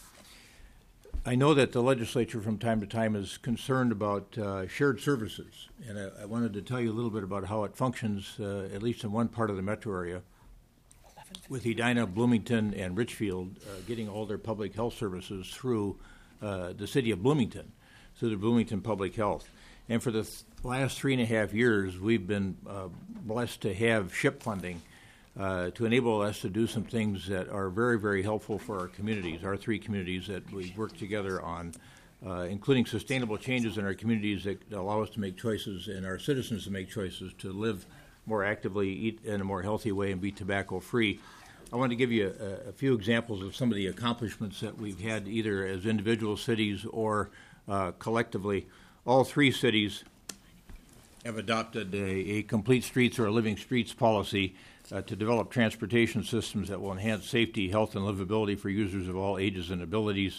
I know that the legislature from time to time is concerned about shared services, and I wanted to tell you a little bit about how it functions, at least in one part of the metro area, with Edina, Bloomington, and Richfield getting all their public health services through the city of Bloomington, through the Bloomington Public Health. And for the last 3.5 years, we've been blessed to have SHIP funding to enable us to do some things that are very, very helpful for our communities, our 3 communities that we work together on, including sustainable changes in our communities that allow us to make choices and our citizens to make choices to live more actively, eat in a more healthy way, and be tobacco-free. I want to give you a few examples of some of the accomplishments that we've had either as individual cities or collectively. All 3 cities have adopted a complete streets or a living streets policy to develop transportation systems that will enhance safety, health, and livability for users of all ages and abilities.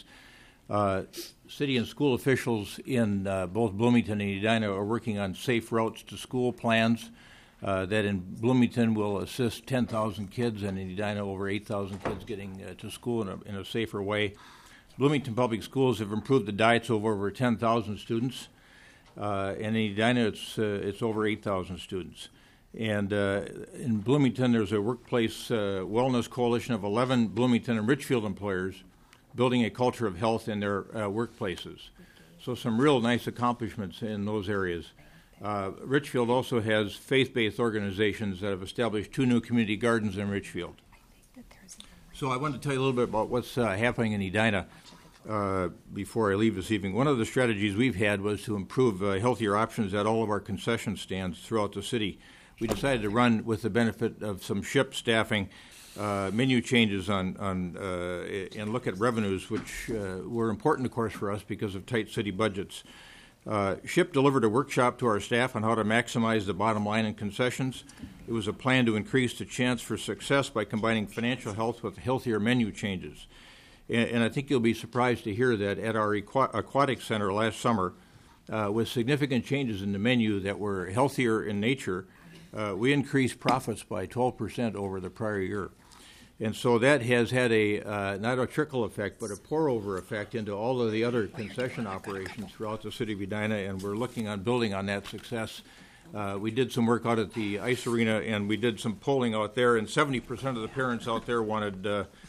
City and school officials in both Bloomington and Edina are working on safe routes to school plans that in Bloomington will assist 10,000 kids and in Edina over 8,000 kids getting to school in a safer way. Bloomington Public Schools have improved the diets of over 10,000 students, and in Edina it's over 8,000 students. And in Bloomington, there's a workplace wellness coalition of 11 Bloomington and Richfield employers building a culture of health in their workplaces. So some real nice accomplishments in those areas. Richfield also has faith-based organizations that have established 2 new community gardens in Richfield. So I want to tell you a little bit about what's happening in Edina before I leave this evening. One of the strategies we've had was to improve healthier options at all of our concession stands throughout the city. We decided to run with the benefit of some SHIP staffing, menu changes and look at revenues, which were important, of course, for us because of tight city budgets. SHIP delivered a workshop to our staff on how to maximize the bottom line in concessions. It was a plan to increase the chance for success by combining financial health with healthier menu changes. And I think you'll be surprised to hear that at our aquatic center last summer, with significant changes in the menu that were healthier in nature, we increased profits by 12% over the prior year. And so that has had not a trickle effect, but a pour-over effect into all of the other concession operations throughout the city of Edina, and we're looking on building on that success. We did some work out at the ice arena, and we did some polling out there, and 70% of the parents out there wanted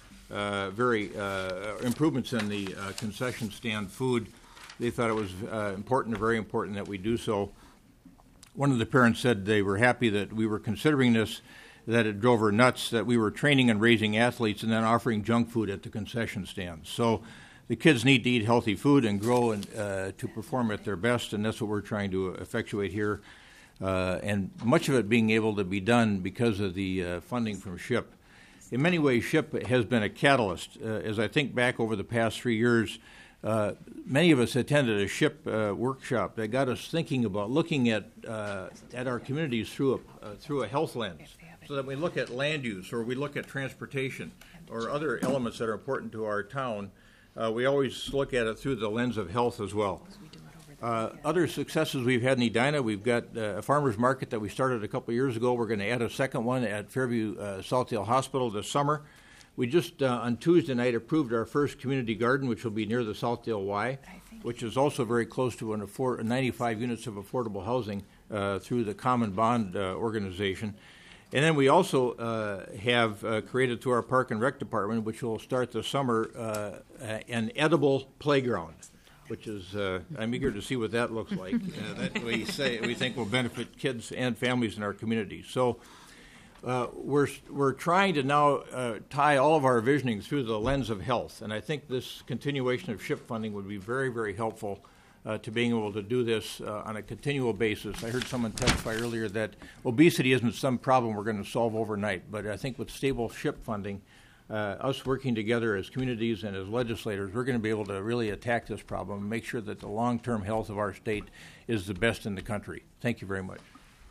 improvements in the concession stand food. They thought it was very important that we do so. One of the parents said they were happy that we were considering this, that it drove her nuts, that we were training and raising athletes and then offering junk food at the concession stands. So the kids need to eat healthy food and grow and to perform at their best, and that's what we're trying to effectuate here. And much of it being able to be done because of the funding from SHIP. In many ways, SHIP has been a catalyst. As I think back over the past 3 years, many of us attended a SHIP workshop that got us thinking about looking at our communities through a health lens, so that we look at land use or we look at transportation or other elements that are important to our town. We always look at it through the lens of health as well. Other successes we've had in Edina, we've got a farmer's market that we started a couple years ago. We're going to add a second one at Fairview Southdale Hospital this summer. We just, on Tuesday night, approved our first community garden, which will be near the Southdale Y, which is also very close to 95 units of affordable housing through the Common Bond organization. And then we also have created through our Park and Rec Department, which will start this summer, an edible playground, which is, I'm eager to see what that looks like. That we think will benefit kids and families in our community. So we're trying to now tie all of our visioning through the lens of health, and I think this continuation of SHIP funding would be very, very helpful to being able to do this on a continual basis. I heard someone testify earlier that obesity isn't some problem we're going to solve overnight, but I think with stable SHIP funding, us working together as communities and as legislators, we're going to be able to really attack this problem and make sure that the long-term health of our state is the best in the country. Thank you very much.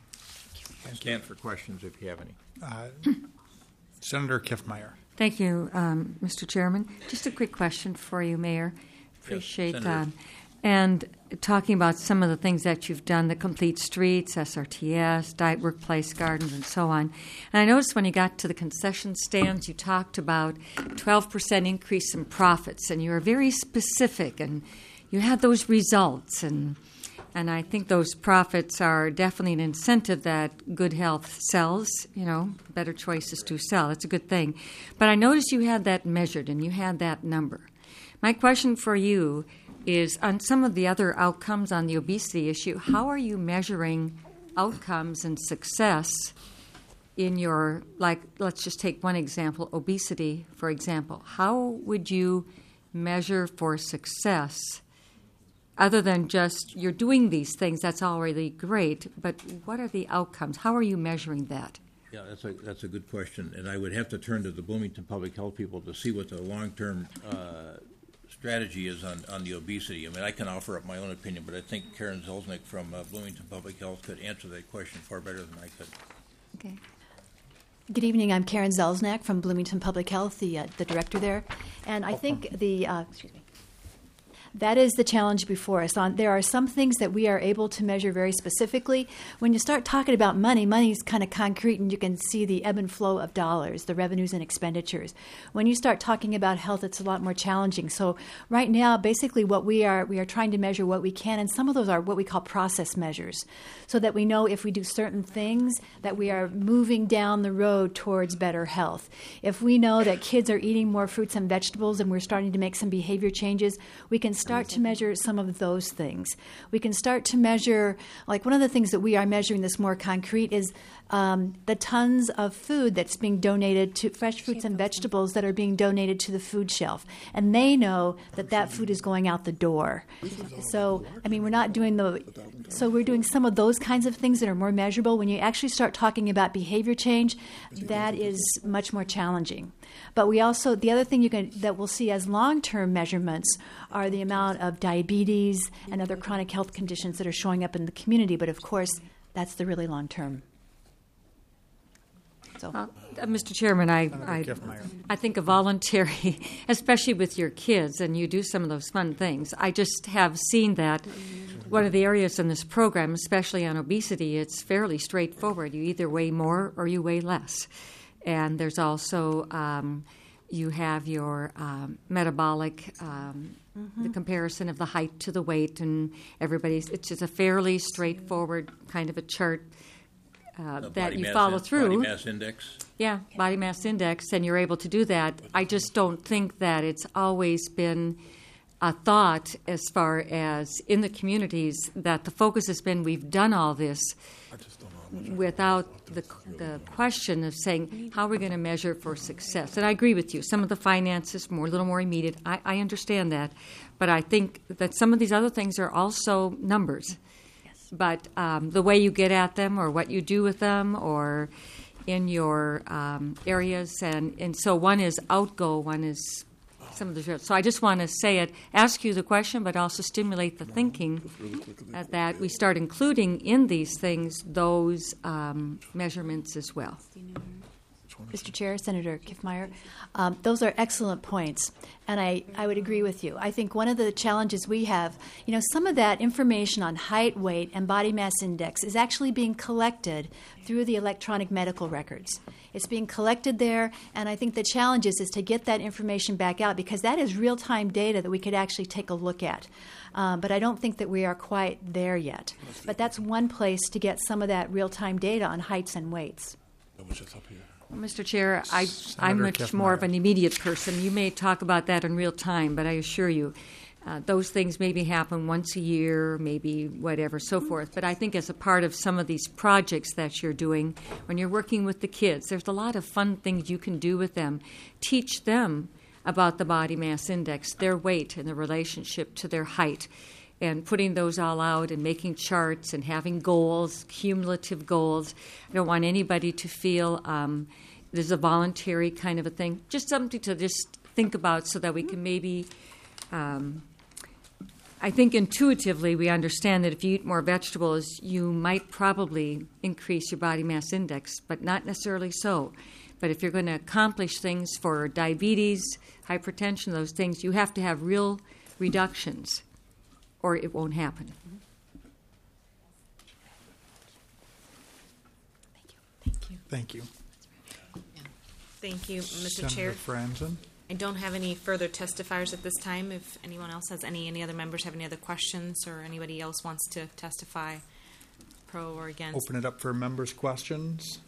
I stand for questions if you have any. Senator Kiffmeyer. Thank you, Mr. Chairman. Just a quick question for you, Mayor. Appreciate that. And talking about some of the things that you've done, the Complete Streets, SRTS, Diet Workplace Gardens, and so on. And I noticed when you got to the concession stands, you talked about 12% increase in profits, and you were very specific, and you had those results. And I think those profits are definitely an incentive that good health sells, better choices do sell. It's a good thing. But I noticed you had that measured, and you had that number. My question for you is on some of the other outcomes on the obesity issue, how are you measuring outcomes and success in your, let's just take one example, obesity, for example. How would you measure for success other than just you're doing these things, that's already great, but what are the outcomes? How are you measuring that? Yeah, that's a good question, and I would have to turn to the Bloomington Public Health people to see what the long-term strategy is on the obesity. I mean, I can offer up my own opinion, but I think Karen Zelznick from Bloomington Public Health could answer that question far better than I could. Okay. Good evening. I'm Karen Zelznick from Bloomington Public Health, the director there, and I think that is the challenge before us. There are some things that we are able to measure very specifically. When you start talking about money is kind of concrete, and you can see the ebb and flow of dollars, the revenues and expenditures. When you start talking about health, it's a lot more challenging. So right now, basically what we are trying to measure what we can, and some of those are what we call process measures, so that we know if we do certain things that we are moving down the road towards better health. If we know that kids are eating more fruits and vegetables and we're starting to make some behavior changes, we can start to measure some of those things. We can start to measure, like one of the things that we are measuring that's more concrete is the tons of food that's being donated to fresh fruits and vegetables that are being donated to the food shelf. And they know that that food is going out the door. So, I mean, we're not doing so we're doing some of those kinds of things that are more measurable. When you actually start talking about behavior change, that is much more challenging. But we also, the other thing that we'll see as long-term measurements are the amount of diabetes and other chronic health conditions that are showing up in the community. But of course, that's the really long-term. So, Mr. Chairman, I think a voluntary, especially with your kids, and you do some of those fun things. I just have seen that one of the areas in this program, especially on obesity, it's fairly straightforward. You either weigh more or you weigh less. And there's also, you have your metabolic, the comparison of the height to the weight, and it's just a fairly straightforward kind of a chart that you follow through. Body mass index? Yeah, body mass index, and you're able to do that. I just don't think that it's always been a thought as far as in the communities that the focus has been we've done all this without the question of saying how are we going to measure for success. And I agree with you. Some of the finances, a little more immediate, I understand that. But I think that some of these other things are also numbers. But the way you get at them or what you do with them or in your areas. And so one is outgo, one is some of the. So I just want to ask you the question, but also stimulate the thinking that we start including in these things those measurements as well. Mr. Chair, Senator Kiffmeyer, those are excellent points, and I would agree with you. I think one of the challenges we have, some of that information on height, weight, and body mass index is actually being collected through the electronic medical records. It's being collected there, and I think the challenge is to get that information back out because that is real-time data that we could actually take a look at. But I don't think that we are quite there yet. But that's one place to get some of that real-time data on heights and weights. Mr. Chair, I'm much more of an immediate person. You may talk about that in real time, but I assure you those things maybe happen once a year, maybe whatever, so forth. But I think as a part of some of these projects that you're doing, when you're working with the kids, there's a lot of fun things you can do with them. Teach them about the body mass index, their weight and the relationship to their height, and putting those all out and making charts and having goals, cumulative goals. I don't want anybody to feel there's a voluntary kind of a thing. Just something to just think about so that we can maybe, I think intuitively we understand that if you eat more vegetables, you might probably increase your body mass index, but not necessarily so. But if you're going to accomplish things for diabetes, hypertension, those things, you have to have real reductions, or it won't happen. Thank you. Thank you, Mr. Senator Chair. Franzen. I don't have any further testifiers at this time. If anyone else has any other members have any other questions or anybody else wants to testify pro or against. Open it up for members' questions.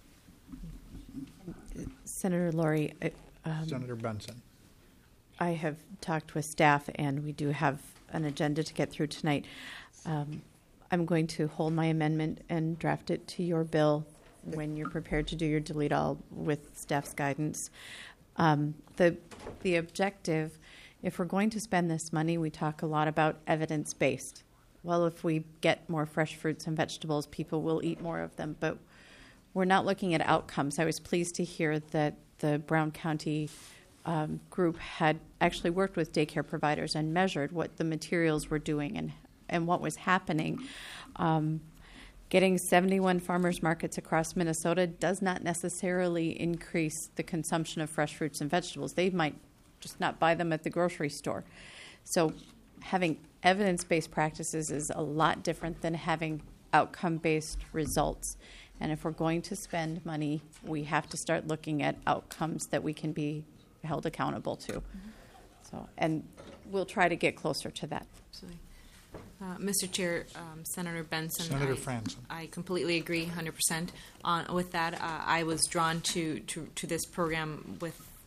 Senator Laurie. Senator Benson. I have talked with staff, and we do have an agenda to get through tonight. I'm going to hold my amendment and draft it to your bill when you're prepared to do your delete all with staff's guidance. The objective, if we're going to spend this money, we talk a lot about evidence-based. Well, if we get more fresh fruits and vegetables, people will eat more of them, but we're not looking at outcomes. I was pleased to hear that the Brown County group had actually worked with daycare providers and measured what the materials were doing and what was happening. Getting 71 farmers markets across Minnesota does not necessarily increase the consumption of fresh fruits and vegetables. They might just not buy them at the grocery store. So having evidence-based practices is a lot different than having outcome-based results. And if we're going to spend money, we have to start looking at outcomes that we can be held accountable to. So, and we'll try to get closer to that. Absolutely. Mr. Chair, Senator Benson, Senator Franzen. I completely agree 100% with that. I was drawn to this program with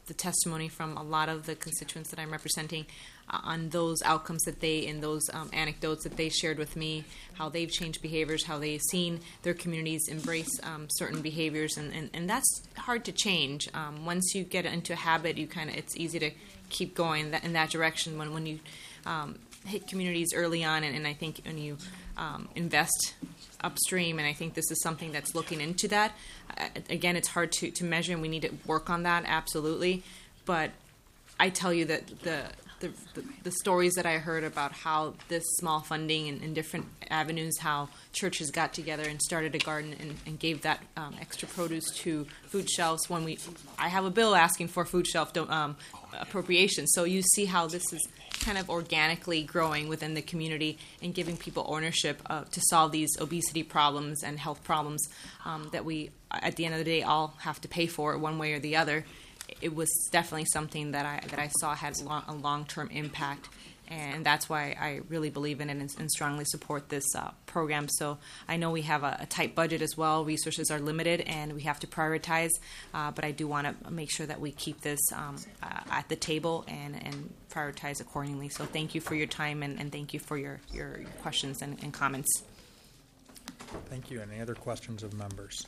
the testimony from a lot of the constituents that I'm representing on those outcomes that they, and those anecdotes that they shared with me, how they've changed behaviors, how they've seen their communities embrace certain behaviors, and that's hard to change. Once you get into a habit, it's easy to keep going in that direction when you hit communities early on, and I think when you invest upstream, and I think this is something that's looking into that. Again, it's hard to measure, and we need to work on that, absolutely. But I tell you that the stories that I heard about how this small funding in different avenues, how churches got together and started a garden and gave that extra produce to food shelves. I have a bill asking for food shelf appropriation. So you see how this is kind of organically growing within the community and giving people ownership to solve these obesity problems and health problems that we, at the end of the day, all have to pay for one way or the other. It was definitely something that I saw had a long-term impact, and that's why I really believe in it and strongly support this program. So I know we have a tight budget as well. Resources are limited, and we have to prioritize, but I do want to make sure that we keep this at the table and prioritize accordingly. So thank you for your time, and thank you for your questions and comments. Thank you. Any other questions of members?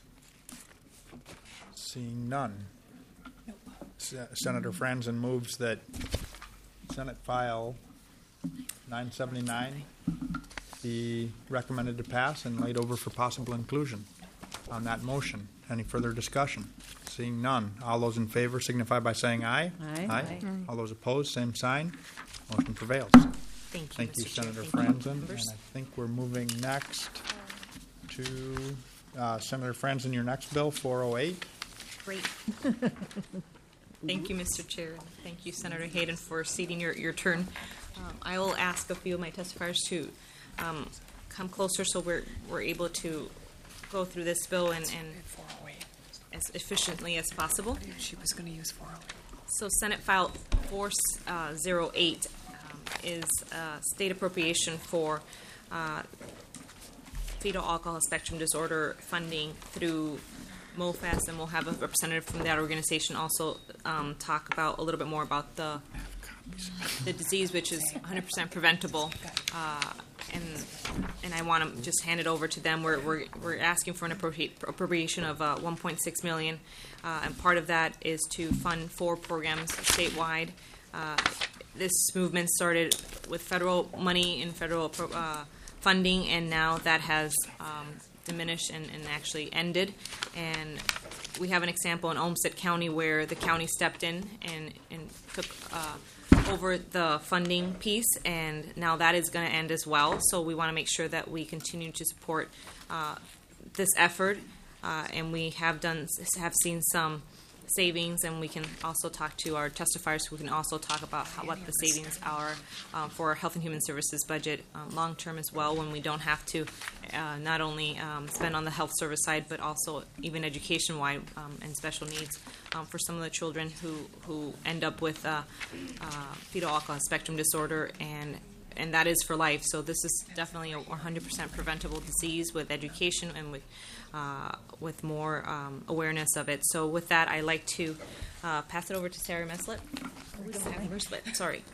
Seeing none. Senator Franzen moves that Senate File 979 be recommended to pass and laid over for possible inclusion. On that motion, any further discussion? Seeing none. All those in favor signify by saying aye. Aye. Aye. All those opposed, same sign. Motion prevails. Thank you, Mr. Senator Chair. Thank you, Franzen. members. And I think we're moving next to Senator Franzen, your next bill, 408. Great. Thank you, Mr. Chair. Thank you, Senator Hayden, for ceding your turn. I will ask a few of my testifiers to come closer so we're able to go through this bill and as efficiently as possible. She was going to use 408. So Senate File 408 is state appropriation for fetal alcohol spectrum disorder funding through MOFAS, and we'll have a representative from that organization also talk about a little bit more about the disease, which is 100% preventable, and I want to just hand it over to them. We're asking for an appropriation of $1.6 million, and part of that is to fund 4 programs statewide. This movement started with federal money and federal funding, and now that has diminished and actually ended. And we have an example in Olmsted County where the county stepped in and took over the funding piece, and now that is going to end as well. So we want to make sure that we continue to support this effort, and we have seen some savings, and we can also talk to our testifiers who can also talk about what the savings are for our Health and Human Services budget long term as well, when we don't have to not only spend on the health service side, but also even education wide and special needs for some of the children who end up with fetal alcohol spectrum disorder, and that is for life. So this is definitely a 100% preventable disease with education and with more awareness of it. So with that, I'd like to pass it over to Sarah Meslett. Sorry.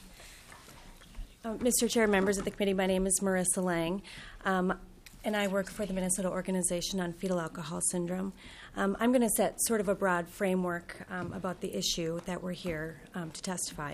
Mr. Chair, members of the committee, my name is Marissa Lang, and I work for the Minnesota Organization on Fetal Alcohol Syndrome. I'm going to set sort of a broad framework about the issue that we're here to testify.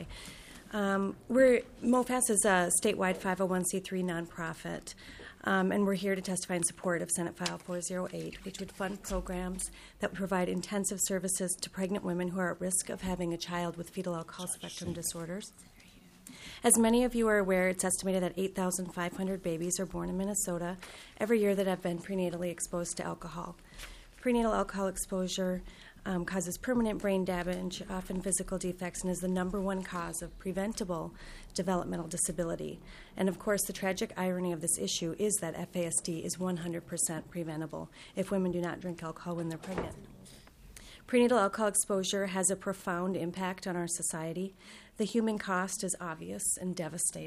MOFAS is a statewide 501c3 nonprofit, and we're here to testify in support of Senate File 408, which would fund programs that would provide intensive services to pregnant women who are at risk of having a child with fetal alcohol spectrum disorders. As many of you are aware, it's estimated that 8,500 babies are born in Minnesota every year that have been prenatally exposed to alcohol. Prenatal alcohol exposure causes permanent brain damage, often physical defects, and is the number one cause of preventable developmental disability. And of course, the tragic irony of this issue is that FASD is 100% preventable if women do not drink alcohol when they're pregnant. Prenatal alcohol exposure has a profound impact on our society. The human cost is obvious and devastating.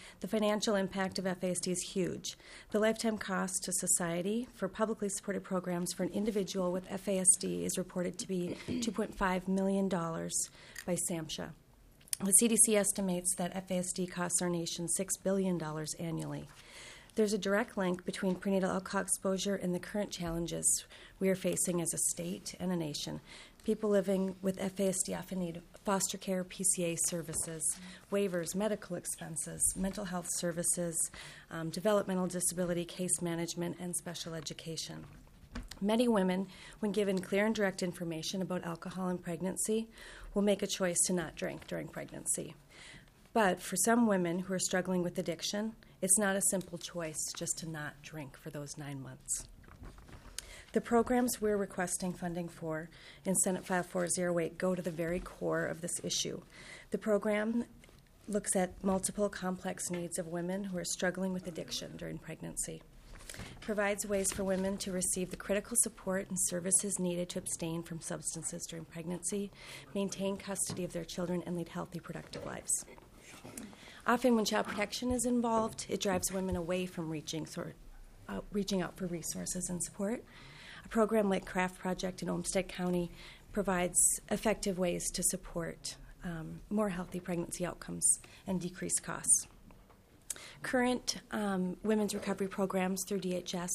the financial impact of FASD is huge. The lifetime cost to society for publicly supported programs for an individual with FASD is reported to be $2.5 million by SAMHSA. The CDC estimates that FASD costs our nation $6 billion annually. There's a direct link between prenatal alcohol exposure and the current challenges we are facing as a state and a nation. People living with FASD often need foster care, PCA services, waivers, medical expenses, mental health services, developmental disability case management, and special education. Many women, when given clear and direct information about alcohol and pregnancy, will make a choice to not drink during pregnancy. But for some women who are struggling with addiction, it's not a simple choice just to not drink for those 9 months. The programs we're requesting funding for in Senate File 408 go to the very core of this issue. The program looks at multiple complex needs of women who are struggling with addiction during pregnancy. It provides ways for women to receive the critical support and services needed to abstain from substances during pregnancy, maintain custody of their children, and lead healthy, productive lives. Often when child protection is involved, it drives women away from reaching out for resources and support. A program like CRAFT Project in Olmsted County provides effective ways to support more healthy pregnancy outcomes and decrease costs. Current women's recovery programs through DHS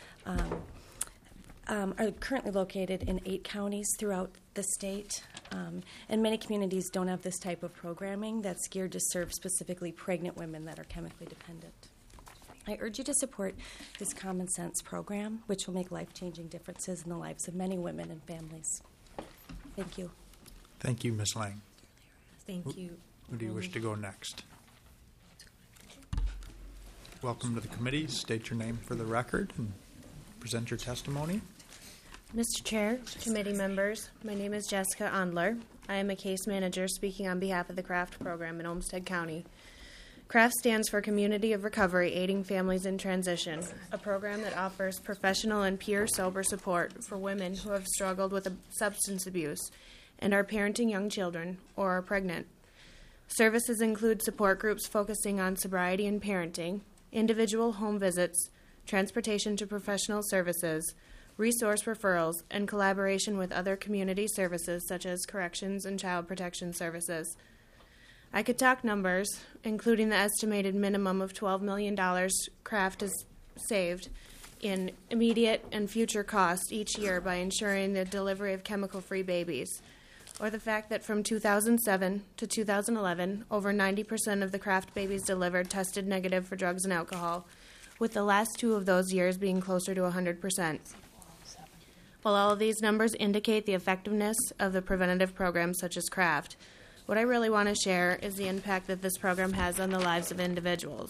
are currently located in 8 counties throughout the state, and many communities don't have this type of programming that's geared to serve specifically pregnant women that are chemically dependent. I urge you to support this common sense program, which will make life-changing differences in the lives of many women and families. Thank you. Thank you, Ms. Lang. Thank you. Who do you wish to go next? Welcome to the committee. State your name for the record and present your testimony. Mr. Chair, committee members, my name is Jessica Ondler. I am a case manager speaking on behalf of the CRAFT program in Olmsted County. CRAFT stands for Community of Recovery Aiding Families in Transition, a program that offers professional and peer sober support for women who have struggled with substance abuse and are parenting young children or are pregnant. Services include support groups focusing on sobriety and parenting, individual home visits, transportation to professional services, resource referrals, and collaboration with other community services such as corrections and child protection services. I could talk numbers, including the estimated minimum of $12 million CRAFT has saved in immediate and future costs each year by ensuring the delivery of chemical-free babies, or the fact that from 2007 to 2011, over 90% of the CRAFT babies delivered tested negative for drugs and alcohol, with the last 2 of those years being closer to 100%. While all of these numbers indicate the effectiveness of the preventative programs such as CRAFT, what I really want to share is the impact that this program has on the lives of individuals.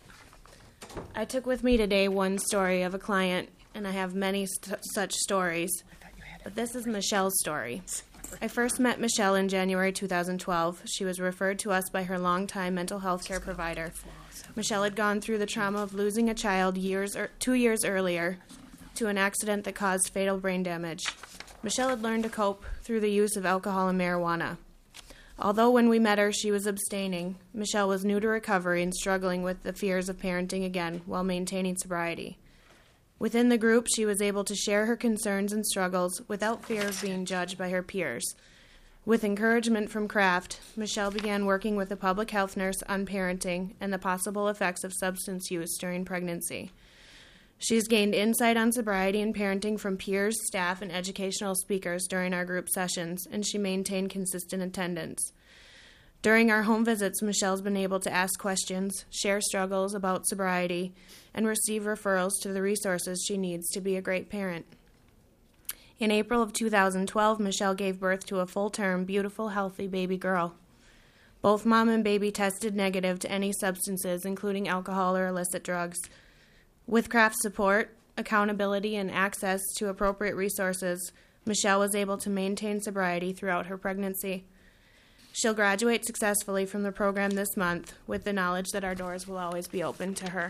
I took with me today one story of a client, and I have many such stories, but this is Michelle's story. I first met Michelle in January 2012. She was referred to us by her longtime mental health care provider. Michelle had gone through the trauma of losing a child 2 years earlier to an accident that caused fatal brain damage. Michelle had learned to cope through the use of alcohol and marijuana. Although when we met her, she was abstaining, Michelle was new to recovery and struggling with the fears of parenting again while maintaining sobriety. Within the group, she was able to share her concerns and struggles without fear of being judged by her peers. With encouragement from CRAFT, Michelle began working with a public health nurse on parenting and the possible effects of substance use during pregnancy. She's gained insight on sobriety and parenting from peers, staff, and educational speakers during our group sessions, and she maintained consistent attendance. During our home visits, Michelle's been able to ask questions, share struggles about sobriety, and receive referrals to the resources she needs to be a great parent. In April of 2012, Michelle gave birth to a full-term, beautiful, healthy baby girl. Both mom and baby tested negative to any substances, including alcohol or illicit drugs. With CRAFT support, accountability, and access to appropriate resources, Michelle was able to maintain sobriety throughout her pregnancy. She'll graduate successfully from the program this month with the knowledge that our doors will always be open to her.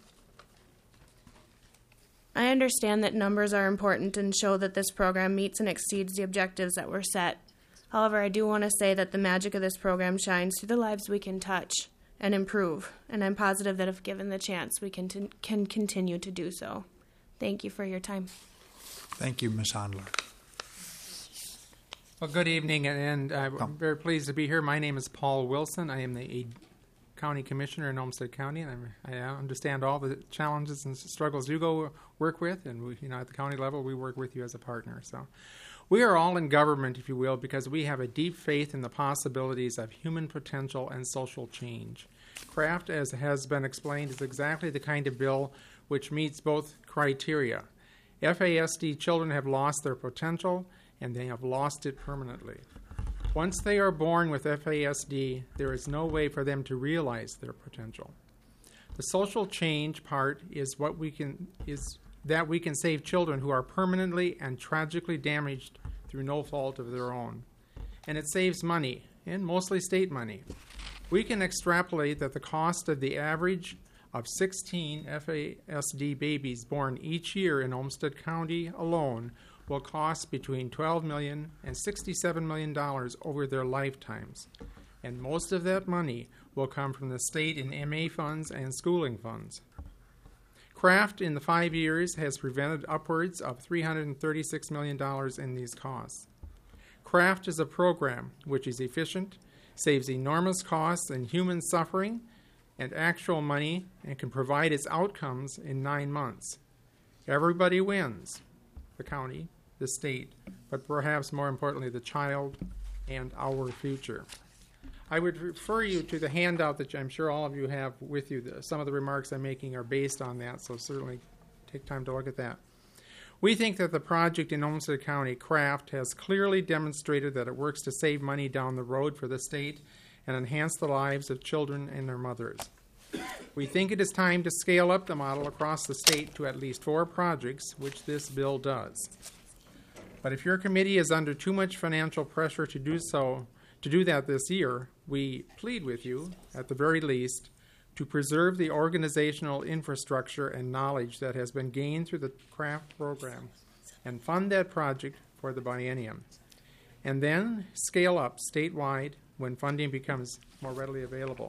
I understand that numbers are important and show that this program meets and exceeds the objectives that were set. However, I do want to say that the magic of this program shines through the lives we can touch and improve. And I'm positive that if given the chance, we can continue to do so. Thank you for your time. Thank you, Ms. Handler. Well, good evening, and I'm very pleased to be here. My name is Paul Wilson. I am the County Commissioner in Olmsted County, and I understand all the challenges and struggles you go work with, and we, at the county level, we work with you as a partner. So, we are all in government, if you will, because we have a deep faith in the possibilities of human potential and social change. CRAFT, as has been explained, is exactly the kind of bill which meets both criteria. FASD children have lost their potential, and they have lost it permanently. Once they are born with FASD, there is no way for them to realize their potential. The social change part is that we can save children who are permanently and tragically damaged through no fault of their own. And it saves money, and mostly state money. We can extrapolate that the cost of the average of 16 FASD babies born each year in Olmsted County alone will cost between $12 million and $67 million over their lifetimes. And most of that money will come from the state in MA funds and schooling funds. CRAFT in the 5 years has prevented upwards of $336 million in these costs. CRAFT is a program which is efficient, saves enormous costs and human suffering and actual money, and can provide its outcomes in 9 months. Everybody wins. The county, the state, but perhaps more importantly, the child and our future. I would refer you to the handout that I'm sure all of you have with you. Some of the remarks I'm making are based on that, so certainly take time to look at that. We think that the project in Olmsted County, CRAFT, has clearly demonstrated that it works to save money down the road for the state and enhance the lives of children and their mothers. We think it is time to scale up the model across the state to at least 4 projects, which this bill does. But if your committee is under too much financial pressure to do that this year, we plead with you, at the very least, to preserve the organizational infrastructure and knowledge that has been gained through the CRAFT program and fund that project for the biennium. And then scale up statewide when funding becomes more readily available.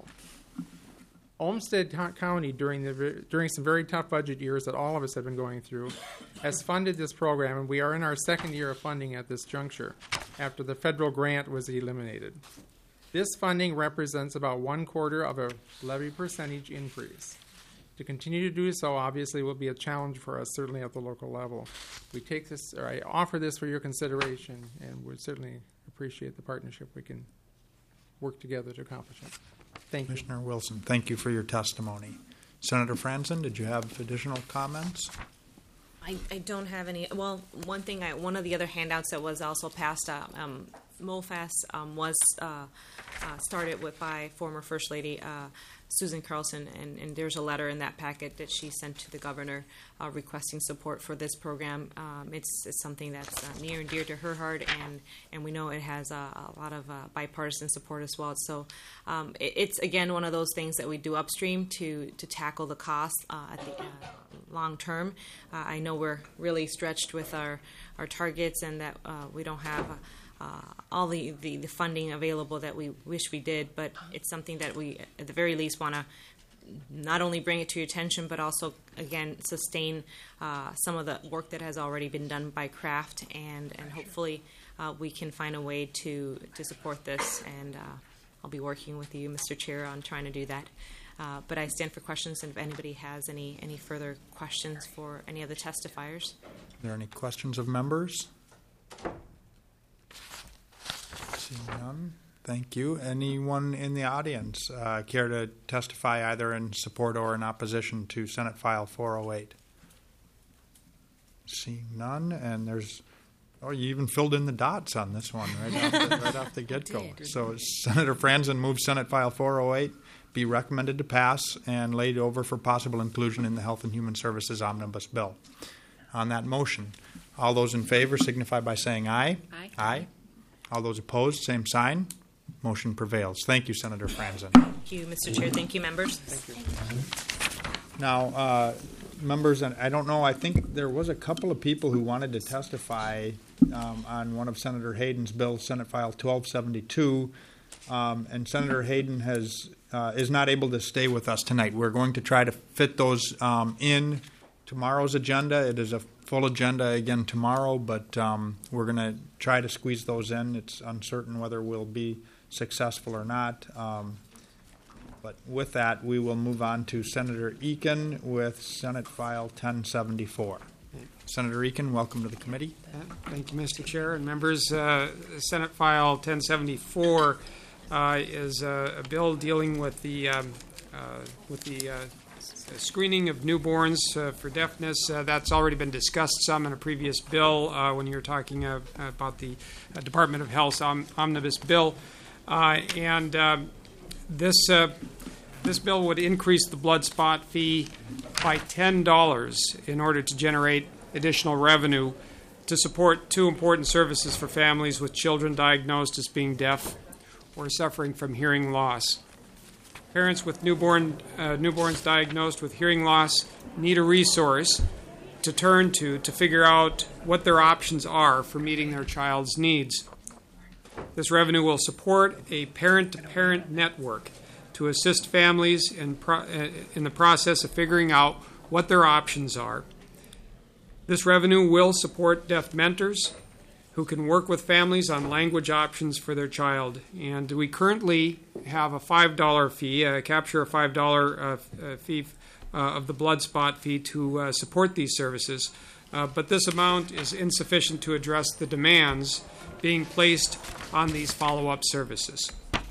Olmsted County, during some very tough budget years that all of us have been going through, has funded this program, and we are in our 2nd year of funding at this juncture, after the federal grant was eliminated. This funding represents about 1/4 of a levy percentage increase. To continue to do so, obviously, will be a challenge for us, certainly at the local level. We take this, or I offer this for your consideration, and would certainly appreciate the partnership we can work together to accomplish it. Thank you. Commissioner Wilson, thank you for your testimony. Senator Franzen, did you have additional comments? I don't have any. Well, one of the other handouts that was also passed, MOFAS was started by former First Lady Susan Carlson, and there's a letter in that packet that she sent to the governor requesting support for this program. It's something that's near and dear to her heart, and we know it has a lot of bipartisan support as well. So it's, again, one of those things that we do upstream to tackle the cost at the long term. I know we're really stretched with our targets, and that we don't have all the funding available that we wish we did, but it's something that we, at the very least, want to not only bring it to your attention, but also, again, sustain some of the work that has already been done by CRAFT, and hopefully we can find a way to support this, and I'll be working with you, Mr. Chair, on trying to do that. But I stand for questions, and if anybody has any further questions for any of the testifiers. Are there any questions of members? Seeing none, thank you. Anyone in the audience care to testify either in support or in opposition to Senate File 408? Seeing none, and you even filled in the dots on this one right off the get-go. So Senator Franzen moves Senate File 408 be recommended to pass and laid over for possible inclusion in the Health and Human Services Omnibus Bill. On that motion, all those in favor signify by saying aye. Aye. Aye. All those opposed, same sign. Motion prevails. Thank you, Senator Franzen. Thank you, Mr. Chair. Thank you, members. Thank you. Now, members, and I don't know, I think there was a couple of people who wanted to testify on one of Senator Hayden's bills, Senate File 1272, and Senator Hayden has is not able to stay with us tonight. We're going to try to fit those in tomorrow's agenda. It is a full agenda again tomorrow, but we're going to try to squeeze those in. It's uncertain whether we'll be successful or not. But with that, we will move on to Senator Eakin with Senate File 1074. Senator Eakin, welcome to the committee. Thank you, Mr. Chair and members. Senate File 1074 is a bill dealing with the screening of newborns for deafness. That's already been discussed some in a previous bill when you were talking about the Department of Health's omnibus bill. This bill would increase the blood spot fee by $10 in order to generate additional revenue to support two important services for families with children diagnosed as being deaf or suffering from hearing loss. Parents with newborns diagnosed with hearing loss need a resource to turn to figure out what their options are for meeting their child's needs. This revenue will support a parent-to-parent network to assist families in the process of figuring out what their options are. This revenue will support deaf mentors who can work with families on language options for their child. And we currently have a $5 fee, capture a $5 fee of the blood spot fee to support these services. But this amount is insufficient to address the demands being placed on these follow-up services.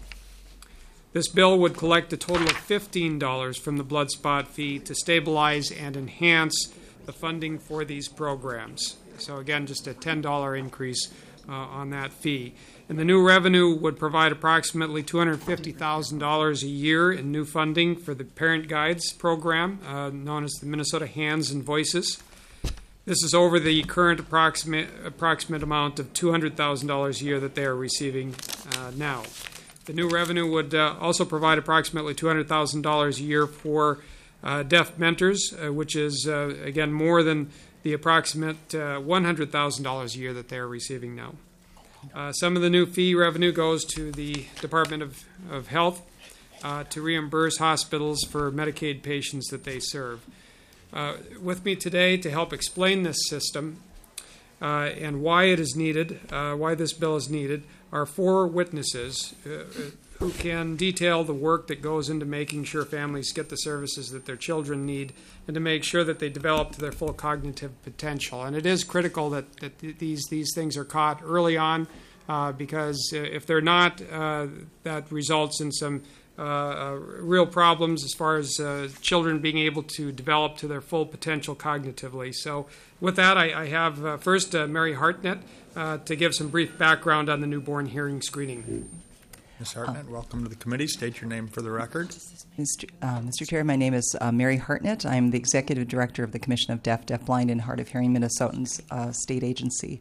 This bill would collect a total of $15 from the blood spot fee to stabilize and enhance the funding for these programs. So again, just a $10 increase on that fee. And the new revenue would provide approximately $250,000 a year in new funding for the Parent Guides program, known as the Minnesota Hands and Voices. This is over the current approximate amount of $200,000 a year that they are receiving now. The new revenue would also provide approximately $200,000 a year for deaf mentors, which is, again, more than the approximate $100,000 a year that they are receiving now. Some of the new fee revenue goes to the Department of Health to reimburse hospitals for Medicaid patients that they serve. With me today to help explain this system and why it is needed, why this bill is needed, are four witnesses who can detail the work that goes into making sure families get the services that their children need and to make sure that they develop to their full cognitive potential. And it is critical that these things are caught early on because if they're not, that results in some real problems as far as children being able to develop to their full potential cognitively. So with that, I have first Mary Hartnett to give some brief background on the newborn hearing screening. Ms. Hartnett, welcome to the committee. State your name for the record. Mr. Chair, my name is Mary Hartnett. I'm the Executive Director of the Commission of Deaf, Deafblind, and Hard of Hearing Minnesotans state agency.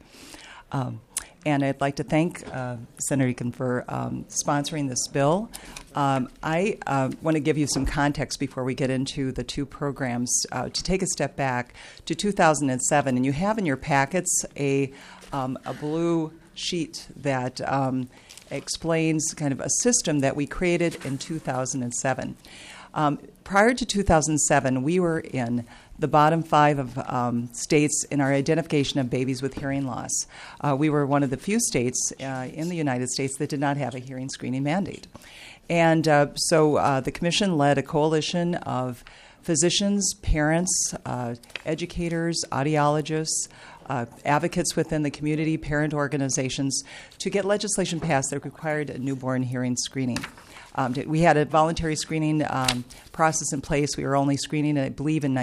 And I'd like to thank Senator Eakin for sponsoring this bill. I want to give you some context before we get into the two programs to take a step back to 2007. And you have in your packets a blue sheet that explains kind of a system that we created in 2007. Prior to 2007, we were in the bottom 5 of states in our identification of babies with hearing loss. We were one of the few states in the United States that did not have a hearing screening mandate. And so the Commission led a coalition of physicians, parents, educators, audiologists, advocates within the community, parent organizations, to get legislation passed that required a newborn hearing screening. We had a voluntary screening process in place. We were only screening, I believe, in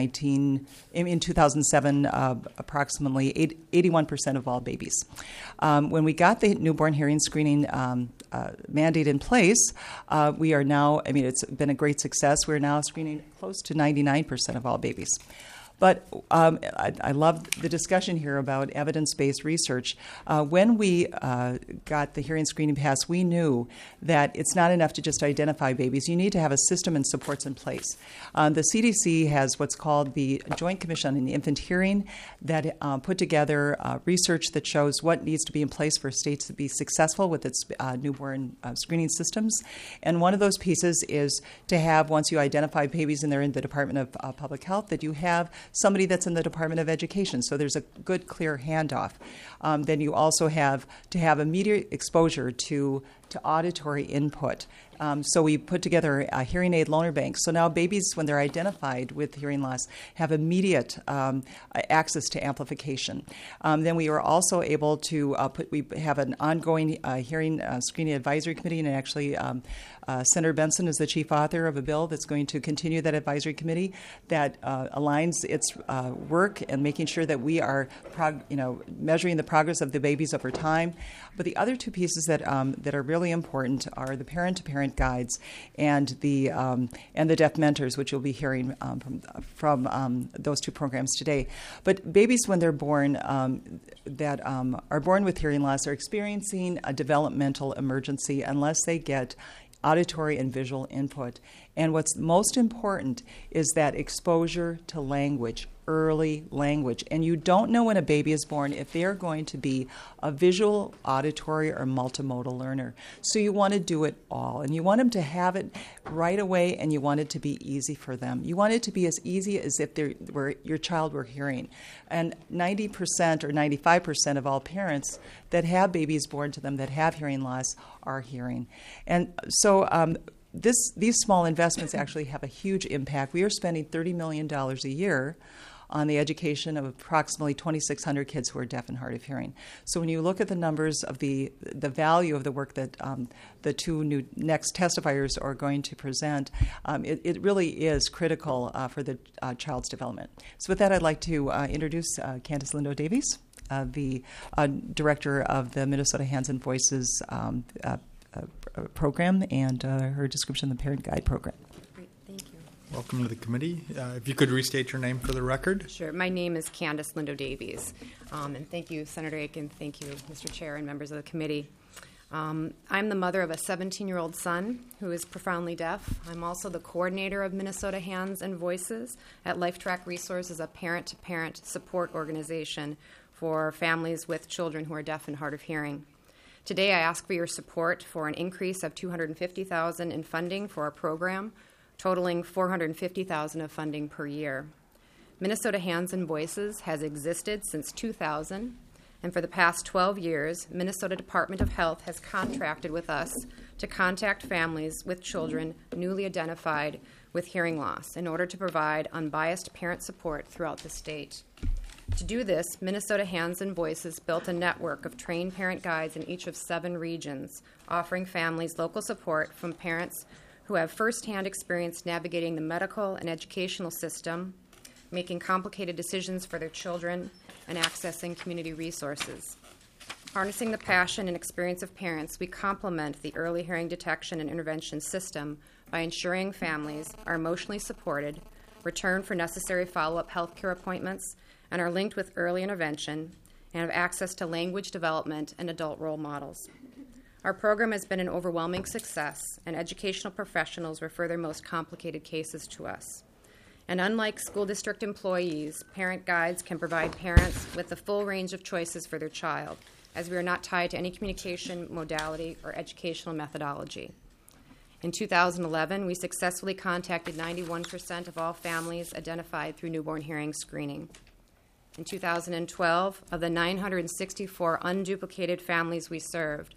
2007, approximately 81% of all babies. When we got the newborn hearing screening mandate in place, we are now, it's been a great success. We're now screening close to 99% of all babies. But I love the discussion here about evidence-based research. When we got the hearing screening pass, we knew that it's not enough to just identify babies. You need to have a system and supports in place. The CDC has what's called the Joint Commission on Infant Hearing that put together research that shows what needs to be in place for states to be successful with its newborn screening systems. And one of those pieces is to have, once you identify babies and they're in the Department of Public Health, that you have somebody that's in the Department of Education. So there's a good, clear handoff. Then you also have to have immediate exposure to auditory input. So we put together a hearing aid loaner bank. So now babies, when they're identified with hearing loss, have immediate access to amplification. Then we were also able to we have an ongoing hearing screening advisory committee, and actually Senator Benson is the chief author of a bill that's going to continue that advisory committee that aligns its work and making sure that we are measuring the progress of the babies over time. But the other two pieces that are really important are the parent-to-parent guides and the deaf mentors, which you'll be hearing from those two programs today. But babies, when they're born, that are born with hearing loss, are experiencing a developmental emergency unless they get auditory and visual input. And what's most important is that exposure to language, early language. And you don't know when a baby is born if they're going to be a visual, auditory, or multimodal learner. So you want to do it all. And you want them to have it right away, and you want it to be easy for them. You want it to be as easy as if your child were hearing. And 90% or 95% of all parents that have babies born to them that have hearing loss are hearing. And so these small investments actually have a huge impact. We are spending $30 million a year on the education of approximately 2,600 kids who are deaf and hard of hearing. So when you look at the numbers of the value of the work that the two new next testifiers are going to present, it really is critical for the child's development. So with that, I'd like to introduce Candace Lindo-Davies, the director of the Minnesota Hands and Voices program, and her description of the Parent Guide program. Great, thank you. Welcome to the committee. If you could restate your name for the record. Sure. My name is Candace Lindo-Davies, and thank you, Senator Aiken. Thank you, Mr. Chair and members of the committee. I'm the mother of a 17-year-old son who is profoundly deaf. I'm also the coordinator of Minnesota Hands and Voices at LifeTrack Resources, a parent-to-parent support organization for families with children who are deaf and hard of hearing. Today, I ask for your support for an increase of $250,000 in funding for our program, totaling $450,000 of funding per year. Minnesota Hands and Voices has existed since 2000, and for the past 12 years, Minnesota Department of Health has contracted with us to contact families with children newly identified with hearing loss in order to provide unbiased parent support throughout the state. To do this, Minnesota Hands and Voices built a network of trained parent guides in each of 7 regions, offering families local support from parents who have firsthand experience navigating the medical and educational system, making complicated decisions for their children, and accessing community resources. Harnessing the passion and experience of parents, we complement the early hearing detection and intervention system by ensuring families are emotionally supported, return for necessary follow-up health care appointments, and are linked with early intervention, and have access to language development and adult role models. Our program has been an overwhelming success, and educational professionals refer their most complicated cases to us. And unlike school district employees, parent guides can provide parents with the full range of choices for their child, as we are not tied to any communication modality or educational methodology. In 2011, we successfully contacted 91% of all families identified through newborn hearing screening. In 2012, of the 964 unduplicated families we served,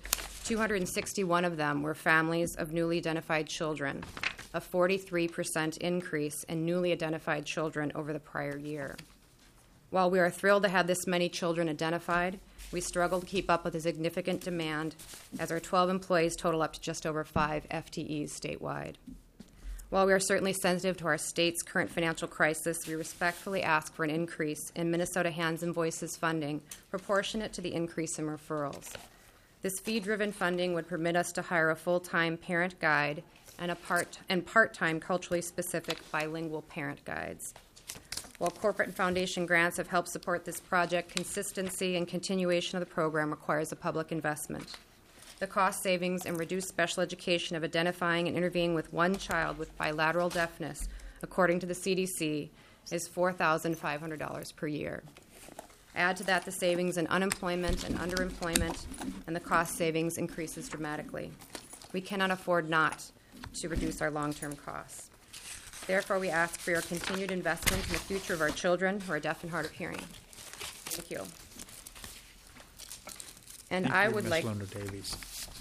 261 of them were families of newly identified children, a 43% increase in newly identified children over the prior year. While we are thrilled to have this many children identified, we struggle to keep up with the significant demand, as our 12 employees total up to just over 5 FTEs statewide. While we are certainly sensitive to our state's current financial crisis, we respectfully ask for an increase in Minnesota Hands and Voices funding proportionate to the increase in referrals. This fee-driven funding would permit us to hire a full-time parent guide and part-time culturally specific bilingual parent guides. While corporate and foundation grants have helped support this project, consistency and continuation of the program requires a public investment. The cost savings and reduced special education of identifying and intervening with one child with bilateral deafness, according to the CDC, is $4,500 per year. Add to that the savings in unemployment and underemployment, and the cost savings increases dramatically. We cannot afford not to reduce our long-term costs. Therefore, we ask for your continued investment in the future of our children who are deaf and hard of hearing. Thank you. And Thank I you, would Ms. like Linda Davies.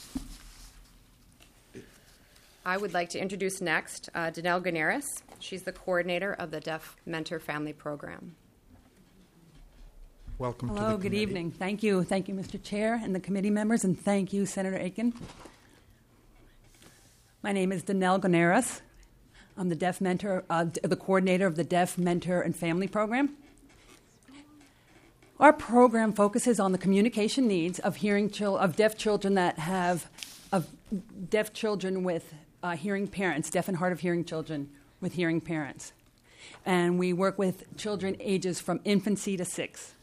I would like to introduce next Danelle Ganaris. She's the coordinator of the Deaf Mentor Family Program. Welcome to the Hello, good committee. evening. Thank you. Thank you, Mr. Chair and the committee members, and thank you, Senator Aiken. My name is Danelle Ganaris. I'm the Deaf Mentor, the coordinator of the Deaf Mentor and Family Program. Our program focuses on the communication needs of deaf children deaf children with hearing parents, deaf and hard of hearing children with hearing parents. And we work with children ages from infancy to 6.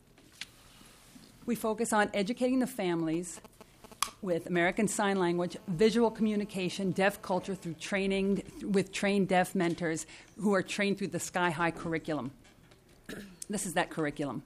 We focus on educating the families with American Sign Language, visual communication, deaf culture through training with trained deaf mentors who are trained through the Sky High curriculum. This is that curriculum.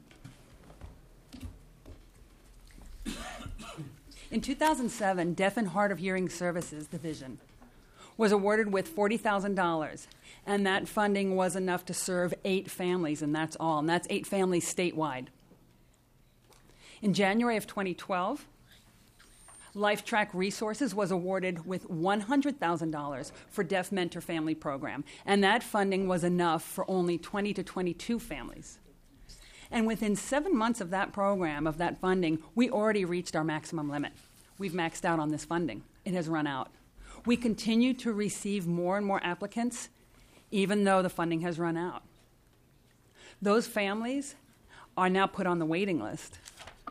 In 2007, Deaf and Hard of Hearing Services Division was awarded with $40,000, and that funding was enough to serve 8 families, and that's all, and that's 8 families statewide. In January of 2012, LifeTrack Resources was awarded with $100,000 for Deaf Mentor Family Program, and that funding was enough for only 20 to 22 families. And within 7 months of that program, of that funding, we already reached our maximum limit. We've maxed out on this funding. It has run out. We continue to receive more and more applicants, even though the funding has run out. Those families are now put on the waiting list.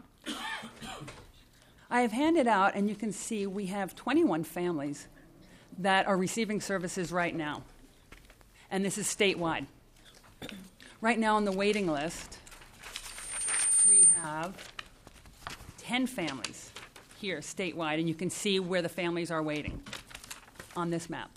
I have handed out, and you can see we have 21 families that are receiving services right now. And this is statewide. Right now on the waiting list, we have 10 families here statewide, and you can see where the families are waiting on this map.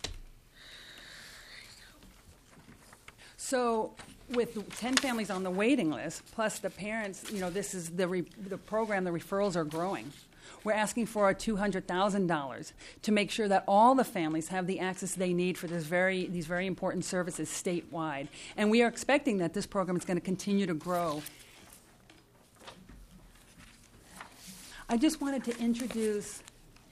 So with 10 families on the waiting list, plus the parents, this is the program, the referrals are growing. We're asking for $200,000 to make sure that all the families have the access they need for these very important services statewide. And we are expecting that this program is going to continue to grow. I just wanted to introduce,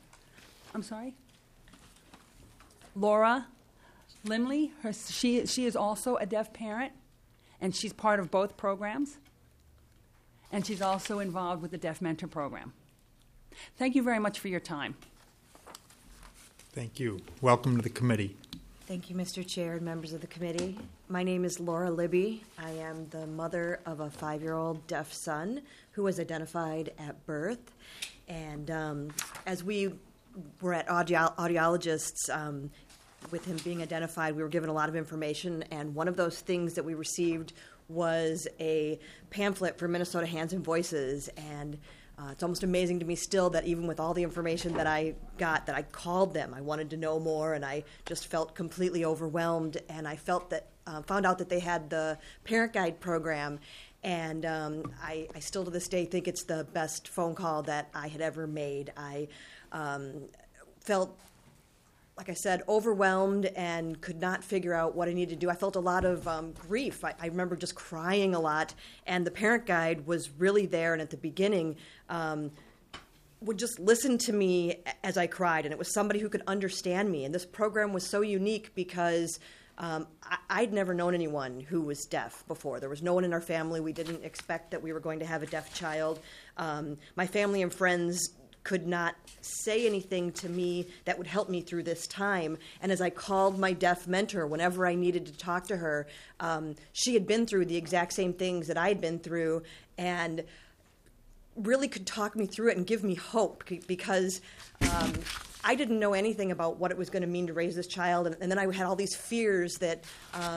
Laura Limley. She is also a deaf parent, and she's part of both programs. And she's also involved with the Deaf Mentor Program. Thank you very much for your time. Thank you. Welcome to the committee. Thank you, Mr. Chair and members of the committee. My name is Laura Libby. I am the mother of a 5-year-old deaf son who was identified at birth. And as we were at audiologists, with him being identified, we were given a lot of information. And one of those things that we received was a pamphlet for Minnesota Hands and Voices. And it's almost amazing to me still that even with all the information that I got, that I called them. I wanted to know more, and I just felt completely overwhelmed. And I found out that they had the Parent Guide program, and I still to this day think it's the best phone call that I had ever made. I felt, like I said, overwhelmed and could not figure out what I needed to do. I felt a lot of grief. I remember just crying a lot, and the Parent Guide was really there, and at the beginning would just listen to me as I cried, and it was somebody who could understand me. And this program was so unique because I'd never known anyone who was deaf before. There was no one in our family. We didn't expect that we were going to have a deaf child. My family and friends could not say anything to me that would help me through this time. And as I called my deaf mentor, whenever I needed to talk to her, she had been through the exact same things that I had been through, and really could talk me through it and give me hope, because I didn't know anything about what it was going to mean to raise this child. And then I had all these fears that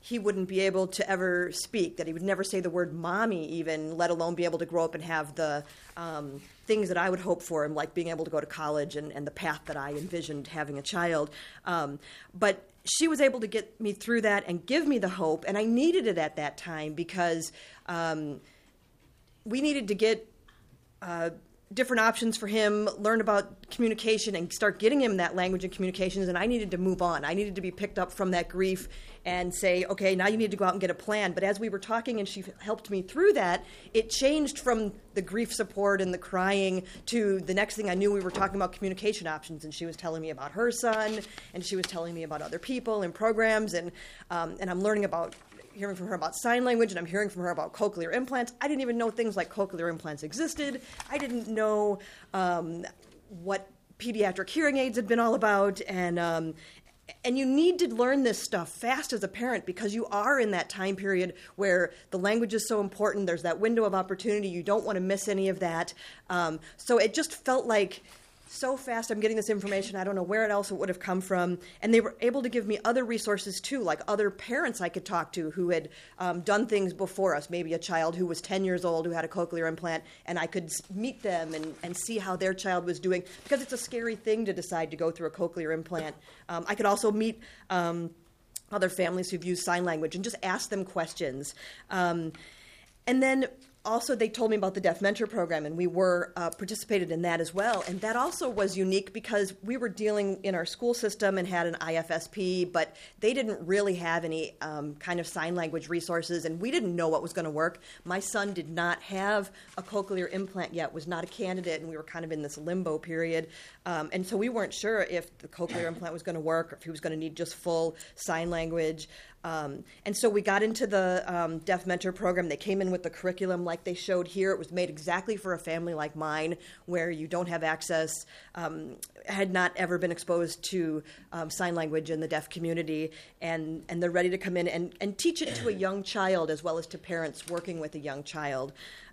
he wouldn't be able to ever speak, that he would never say the word mommy even, let alone be able to grow up and have the things that I would hope for him, like being able to go to college and the path that I envisioned having a child. But she was able to get me through that and give me the hope, and I needed it at that time because we needed to get different options for him, learn about communication, and start getting him that language and communications, and I needed to move on. I needed to be picked up from that grief and say, okay, now you need to go out and get a plan. But as we were talking and she helped me through that, it changed from the grief support and the crying to the next thing I knew we were talking about communication options, and she was telling me about her son, and she was telling me about other people and programs, and I'm learning about hearing from her about sign language, and I'm hearing from her about cochlear implants. I didn't even know things like cochlear implants existed. I didn't know what pediatric hearing aids had been all about, and you need to learn this stuff fast as a parent because you are in that time period where the language is so important. There's that window of opportunity. You don't want to miss any of that. So it just felt like so fast I'm getting this information. I don't know where else it would have come from. And they were able to give me other resources too, like other parents I could talk to who had done things before us, maybe a child who was 10 years old who had a cochlear implant, and I could meet them and see how their child was doing, because it's a scary thing to decide to go through a cochlear implant. I could also meet other families who've used sign language and just ask them questions. And then also, they told me about the Deaf Mentor Program, and we were participated in that as well. And that also was unique because we were dealing in our school system and had an IFSP, but they didn't really have any kind of sign language resources, and we didn't know what was going to work. My son did not have a cochlear implant yet, was not a candidate, and we were kind of in this limbo period. And so we weren't sure if the cochlear implant was going to work or if he was going to need just full sign language. And so we got into the Deaf Mentor Program. They came in with the curriculum like they showed here. It was made exactly for a family like mine where you don't have access, had not ever been exposed to sign language in the deaf community, and they're ready to come in and teach it to a young child as well as to parents working with a young child.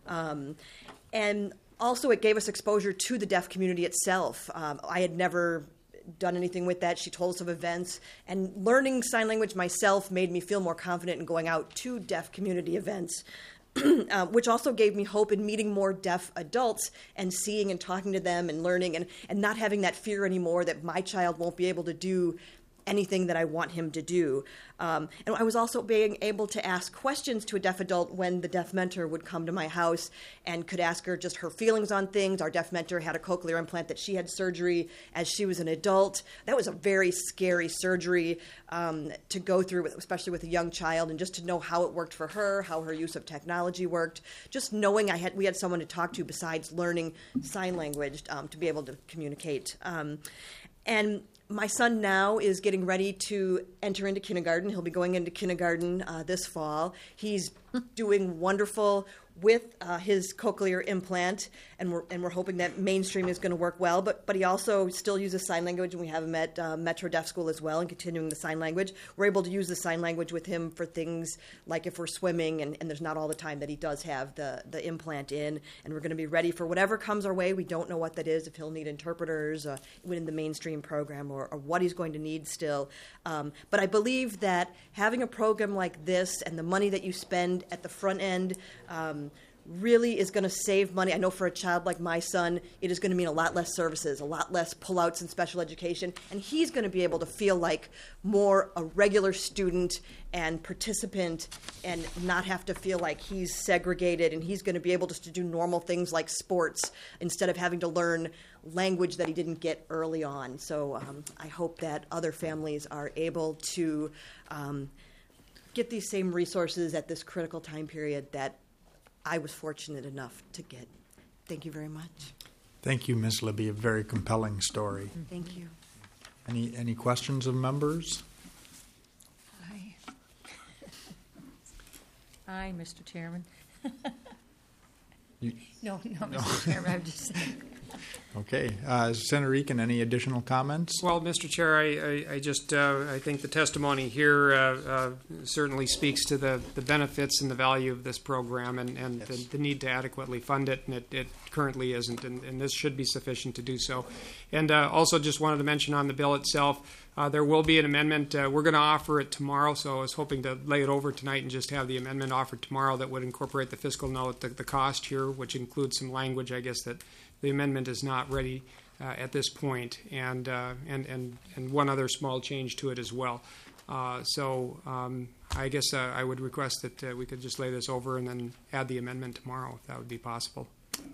And also it gave us exposure to the deaf community itself. I had never done anything with that. She told us of events, and learning sign language myself made me feel more confident in going out to deaf community events, which also gave me hope in meeting more deaf adults and seeing and talking to them and learning and not having that fear anymore that my child won't be able to do anything that I want him to do. And I was also being able to ask questions to a deaf adult when the deaf mentor would come to my house and could ask her just her feelings on things. Our deaf mentor had a cochlear implant that she had surgery as she was an adult. That was a very scary surgery to go through, especially with a young child, and just to know how it worked for her, how her use of technology worked. Just knowing we had someone to talk to besides learning sign language to be able to communicate. And my son now is getting ready to enter into kindergarten. He'll be going into kindergarten this fall. He's doing wonderful with his cochlear implant, and we're hoping that mainstream is going to work well. But he also still uses sign language, and we have him at Metro Deaf School as well, and continuing the sign language. We're able to use the sign language with him for things like if we're swimming, and there's not all the time that he does have the implant in, and we're going to be ready for whatever comes our way. We don't know what that is, if he'll need interpreters within the mainstream program or what he's going to need still. But I believe that having a program like this and the money that you spend at the front end really is going to save money. I know for a child like my son, it is going to mean a lot less services, a lot less pullouts in special education, and he's going to be able to feel like more a regular student and participant and not have to feel like he's segregated, and he's going to be able to do normal things like sports instead of having to learn language that he didn't get early on. So I hope that other families are able to get these same resources at this critical time period that I was fortunate enough to get. Thank you very much. Thank you, Ms. Libby. A very compelling story. Thank you. Any questions of members? Aye, Mr. Chairman. You- No, Mr. Chairman, I'm just saying. Okay. Senator Eakin, any additional comments? Well, Mr. Chair, I think the testimony here certainly speaks to the benefits and the value of this program and yes. the need to adequately fund it, and it currently isn't, and this should be sufficient to do so. And also just wanted to mention on the bill itself, there will be an amendment. We're going to offer it tomorrow, so I was hoping to lay it over tonight and just have the amendment offered tomorrow that would incorporate the fiscal note, the cost here, which includes some language, I guess, that the amendment is not ready at this point, and one other small change to it as well. I guess I would request that we could just lay this over and then add the amendment tomorrow, if that would be possible.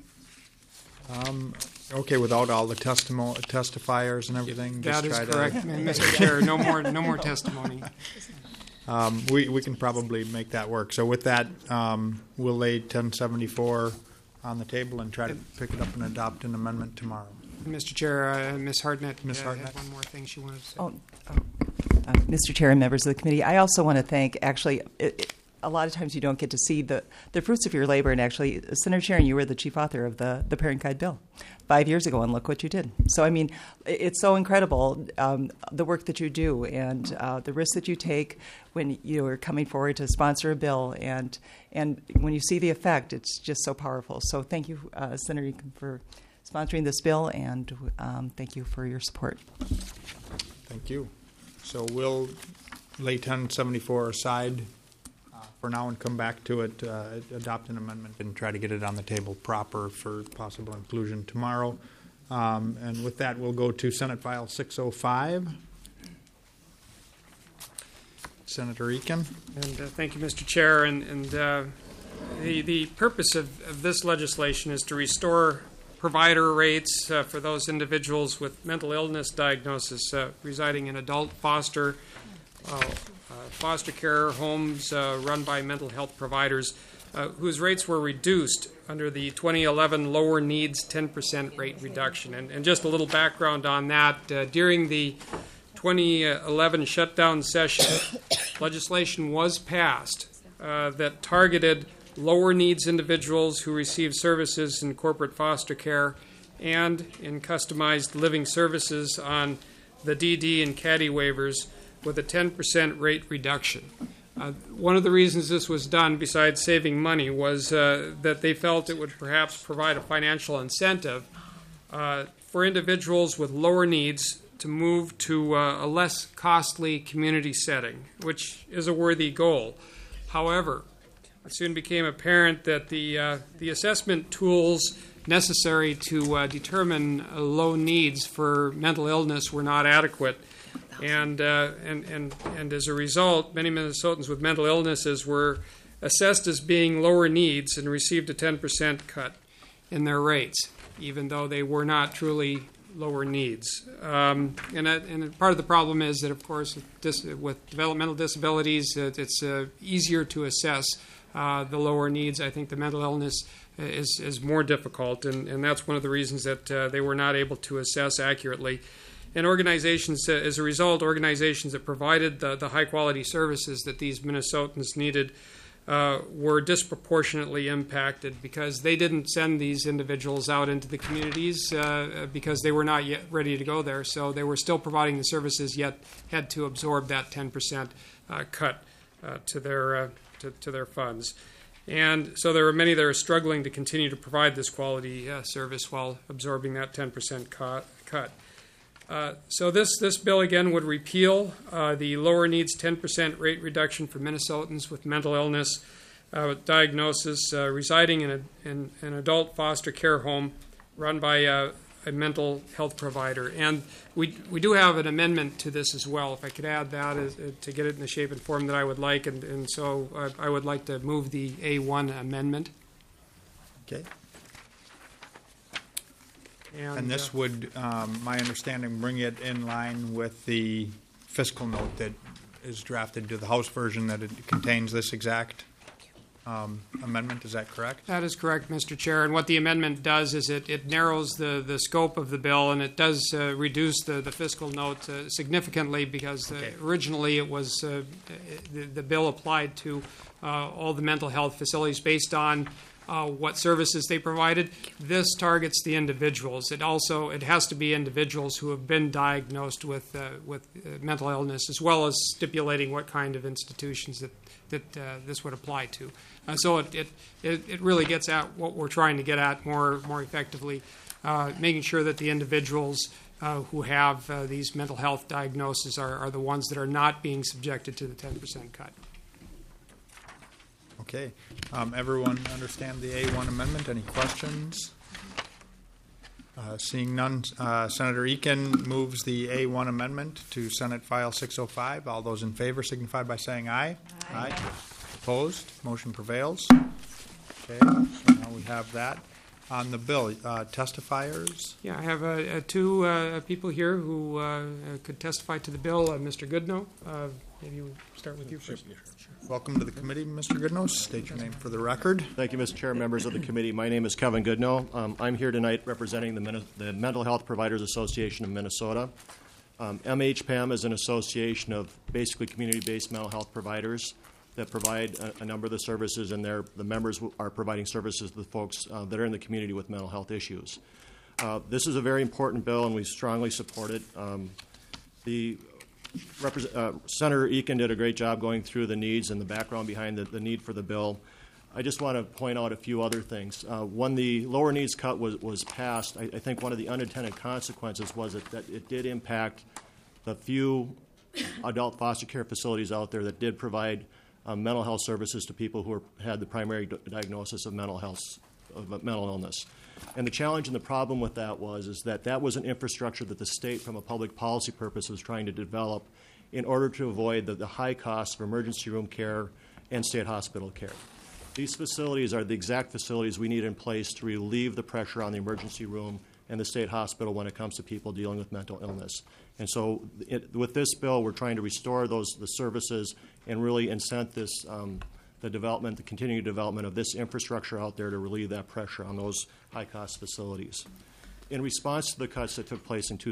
Okay, without all the testifiers and everything. That is correct, Mr. Chair. No more testimony. We can probably make that work. So with that, we'll lay 1074 on the table and try to pick it up and adopt an amendment tomorrow. Mr. Chair, Ms. Hartnett, had one more thing she wanted to say. Mr. Chair and members of the committee, I also want to thank, actually, a lot of times you don't get to see the fruits of your labor, and actually, Senator Sharon, you were the chief author of the Parent Guide bill 5 years ago, and look what you did. So, I mean, it's so incredible, the work that you do and the risks that you take when you are coming forward to sponsor a bill, and when you see the effect, it's just so powerful. So thank you, Senator Eakin, for sponsoring this bill, and thank you for your support. Thank you. So we'll lay 1074 aside for now and come back to it, adopt an amendment, and try to get it on the table proper for possible inclusion tomorrow. And with that, we'll go to Senate File 605. Senator Eakin. And thank you, Mr. Chair. And the purpose of this legislation is to restore provider rates for those individuals with mental illness diagnosis residing in adult foster care homes run by mental health providers whose rates were reduced under the 2011 Lower Needs 10% rate reduction. And just a little background on that. During the 2011 shutdown session, legislation was passed that targeted lower needs individuals who receive services in corporate foster care and in customized living services on the DD and CADI waivers with a 10% rate reduction. One of the reasons this was done, besides saving money, was that they felt it would perhaps provide a financial incentive for individuals with lower needs to move to a less costly community setting, which is a worthy goal. However, it soon became apparent that the assessment tools necessary to determine low needs for mental illness were not adequate. And as a result, many Minnesotans with mental illnesses were assessed as being lower needs and received a 10% cut in their rates, even though they were not truly lower needs. And part of the problem is that, of course, with developmental disabilities, it's easier to assess the lower needs. I think the mental illness is more difficult, and that's one of the reasons that they were not able to assess accurately. And organizations, as a result, organizations that provided the high-quality services that these Minnesotans needed were disproportionately impacted because they didn't send these individuals out into the communities because they were not yet ready to go there. So they were still providing the services, yet had to absorb that 10% cut to their funds. And so there are many that are struggling to continue to provide this quality service while absorbing that 10% cut. So this bill, again, would repeal the lower needs 10% rate reduction for Minnesotans with mental illness diagnosis residing in an adult foster care home run by a mental health provider. And we do have an amendment to this as well. If I could add that to get it in the shape and form that I would like. And so I would like to move the A1 amendment. Okay. And this would, my understanding, bring it in line with the fiscal note that is drafted to the House version, that it contains this exact amendment. Is that correct? That is correct, Mr. Chair. And what the amendment does is it narrows the scope of the bill, and it does reduce the fiscal note significantly because originally it was the bill applied to all the mental health facilities based on what services they provided. This targets the individuals. It has to be individuals who have been diagnosed with mental illness, as well as stipulating what kind of institutions that this would apply to. So it really gets at what we're trying to get at more effectively, making sure that the individuals who have these mental health diagnoses are the ones that are not being subjected to the 10% cut. Okay. Everyone understand the A1 amendment? Any questions? Seeing none, Senator Eakin moves the A1 amendment to Senate File 605. All those in favor signify by saying aye. Aye. Opposed? Motion prevails. Okay, so now we have that. On the bill, testifiers? Yeah, I have two people here who could testify to the bill. Mr. Goodnow, maybe we'll start with you first. Welcome to the committee, Mr. Goodnow. State your name for the record. Thank you, Mr. Chair, members of the committee. My name is Kevin Goodnow. I'm here tonight representing the Mental Health Providers Association of Minnesota. MHPAM is an association of basically community-based mental health providers that provide a number of the services, and the members are providing services to the folks that are in the community with mental health issues. This is a very important bill, and we strongly support it. Senator Eakin did a great job going through the needs and the background behind the need for the bill. I just want to point out a few other things. When the lower needs cut was passed, I think one of the unintended consequences was that it did impact the few adult foster care facilities out there that did provide mental health services to people who had the primary diagnosis of mental illness. And the challenge and the problem with that was that was an infrastructure that the state, from a public policy purpose, was trying to develop in order to avoid the high costs of emergency room care and state hospital care. These facilities are the exact facilities we need in place to relieve the pressure on the emergency room and the state hospital when it comes to people dealing with mental illness. And so with this bill, we're trying to restore the services and really incent this the continued development of this infrastructure out there to relieve that pressure on those high-cost facilities. In response to the cuts that took place in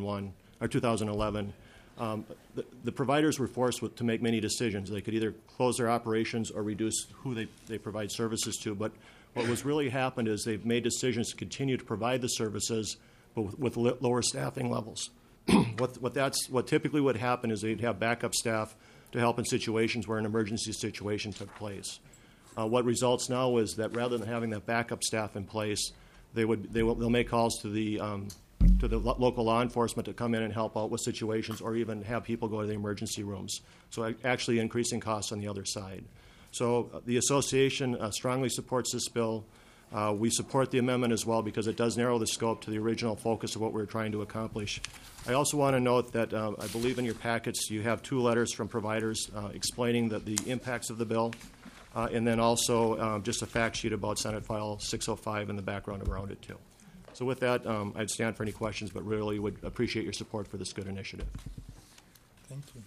2011, the providers were forced to make many decisions. They could either close their operations or reduce who they provide services to. But what was really happened is they've made decisions to continue to provide the services, but with lower staffing levels. What typically would happen is they'd have backup staff to help in situations where an emergency situation took place. What results now is that rather than having that backup staff in place, they'll make calls to the local law enforcement to come in and help out with situations, or even have people go to the emergency rooms. So actually increasing costs on the other side. So the association strongly supports this bill. We support the amendment as well because it does narrow the scope to the original focus of what we're trying to accomplish. I also want to note that I believe in your packets you have two letters from providers explaining the impacts of the bill, and then also just a fact sheet about Senate File 605 in the background around it too. So with that, I'd stand for any questions, but really would appreciate your support for this good initiative. Thank you.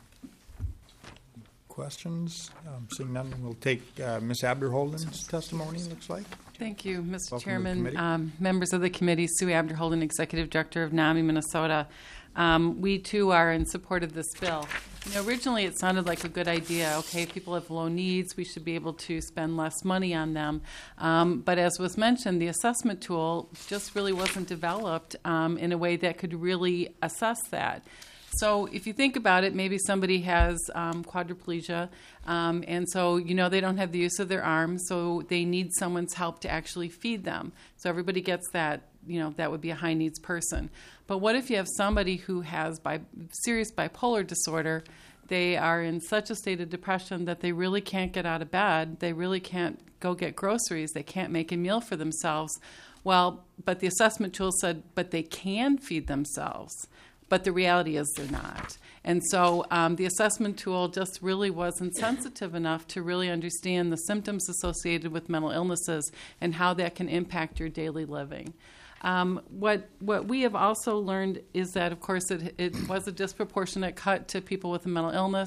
Questions? Seeing none, we'll take Ms. Abderholden's testimony, looks like. Thank you, Mr. Welcome Chairman, members of the committee. Sue Abderholden, Executive Director of NAMI, Minnesota. We, too, are in support of this bill. Originally, it sounded like a good idea. Okay, people have low needs. We should be able to spend less money on them. But as was mentioned, the assessment tool just really wasn't developed in a way that could really assess that. So if you think about it, maybe somebody has quadriplegia, and so, they don't have the use of their arms, so they need someone's help to actually feed them. So everybody gets that, that would be a high needs person. But what if you have somebody who has serious bipolar disorder? They are in such a state of depression that they really can't get out of bed. They really can't go get groceries. They can't make a meal for themselves. Well, but the assessment tool said, but they can feed themselves. But the reality is they're not. And so the assessment tool just really wasn't sensitive enough to really understand the symptoms associated with mental illnesses and how that can impact your daily living. What we have also learned is that, of course, it was a disproportionate cut to people with a mental illness.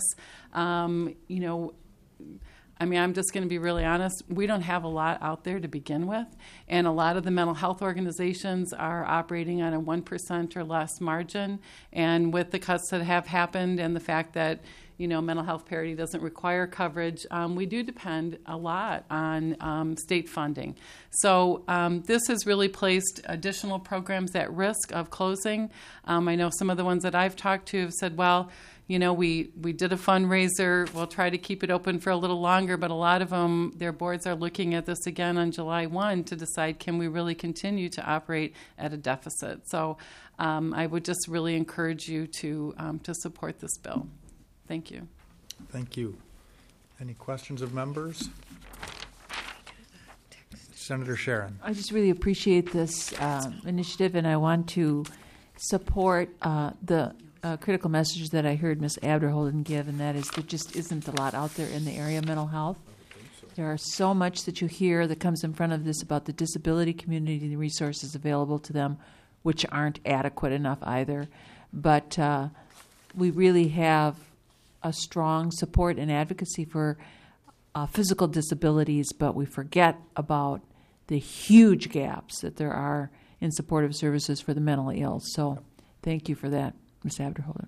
I'm just going to be really honest. We don't have a lot out there to begin with, and a lot of the mental health organizations are operating on a 1% or less margin. And with the cuts that have happened and the fact that, mental health parity doesn't require coverage. We do depend a lot on state funding. So this has really placed additional programs at risk of closing. I know some of the ones that I've talked to have said, well, we did a fundraiser. We'll try to keep it open for a little longer, but a lot of them, their boards are looking at this again on July 1 to decide, can we really continue to operate at a deficit? So I would just really encourage you to support this bill. Thank you. Thank you. Any questions of members? Senator Sharon. I just really appreciate this initiative, and I want to support the critical message that I heard Ms. Abderholden give, and that is there just isn't a lot out there in the area of mental health. There are so much that you hear that comes in front of this about the disability community and the resources available to them, which aren't adequate enough either. But we really have a strong support and advocacy for physical disabilities, but we forget about the huge gaps that there are in supportive services for the mentally ill. So thank you for that, Ms. Abderholden.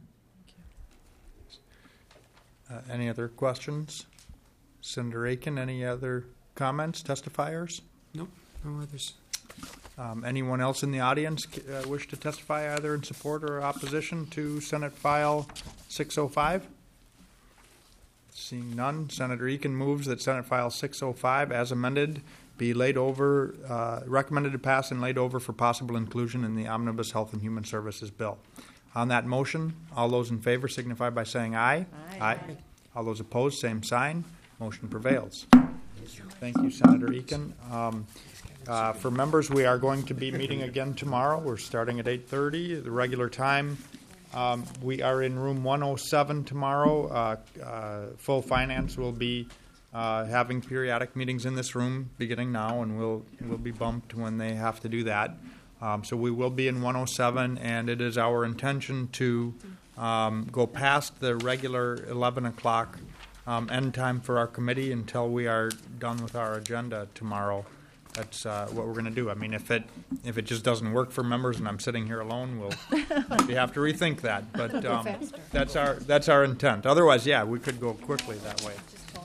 Any other questions? Senator Aiken, any other comments, testifiers? Nope, no others. Anyone else in the audience wish to testify either in support or opposition to Senate File 605? Seeing none, Senator Aiken moves that Senate File 605, as amended, be laid over, recommended to pass and laid over for possible inclusion in the Omnibus Health and Human Services Bill. On that motion, all those in favor signify by saying aye. Aye. All those opposed, same sign. Motion prevails. Thank you, Senator Aiken. For members, we are going to be meeting again tomorrow. We're starting at 8:30, the regular time. We are in room 107 tomorrow. Full Finance will be having periodic meetings in this room beginning now, and we'll be bumped when they have to do that. So we will be in 107, and it is our intention to go past the regular 11 o'clock end time for our committee until we are done with our agenda tomorrow. That's what we're going to do. I mean, if it just doesn't work for members and I'm sitting here alone, we'll maybe have to rethink that. But that's our intent. Otherwise, yeah, we could go quickly that way.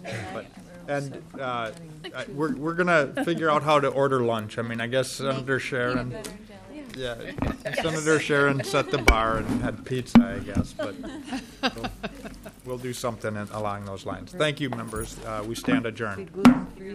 We're going to figure out how to order lunch. I mean, I guess Senator Sharon. Yeah, Senator Sharon set the bar and had pizza, I guess, but we'll do something along those lines. Thank you, members. We stand adjourned.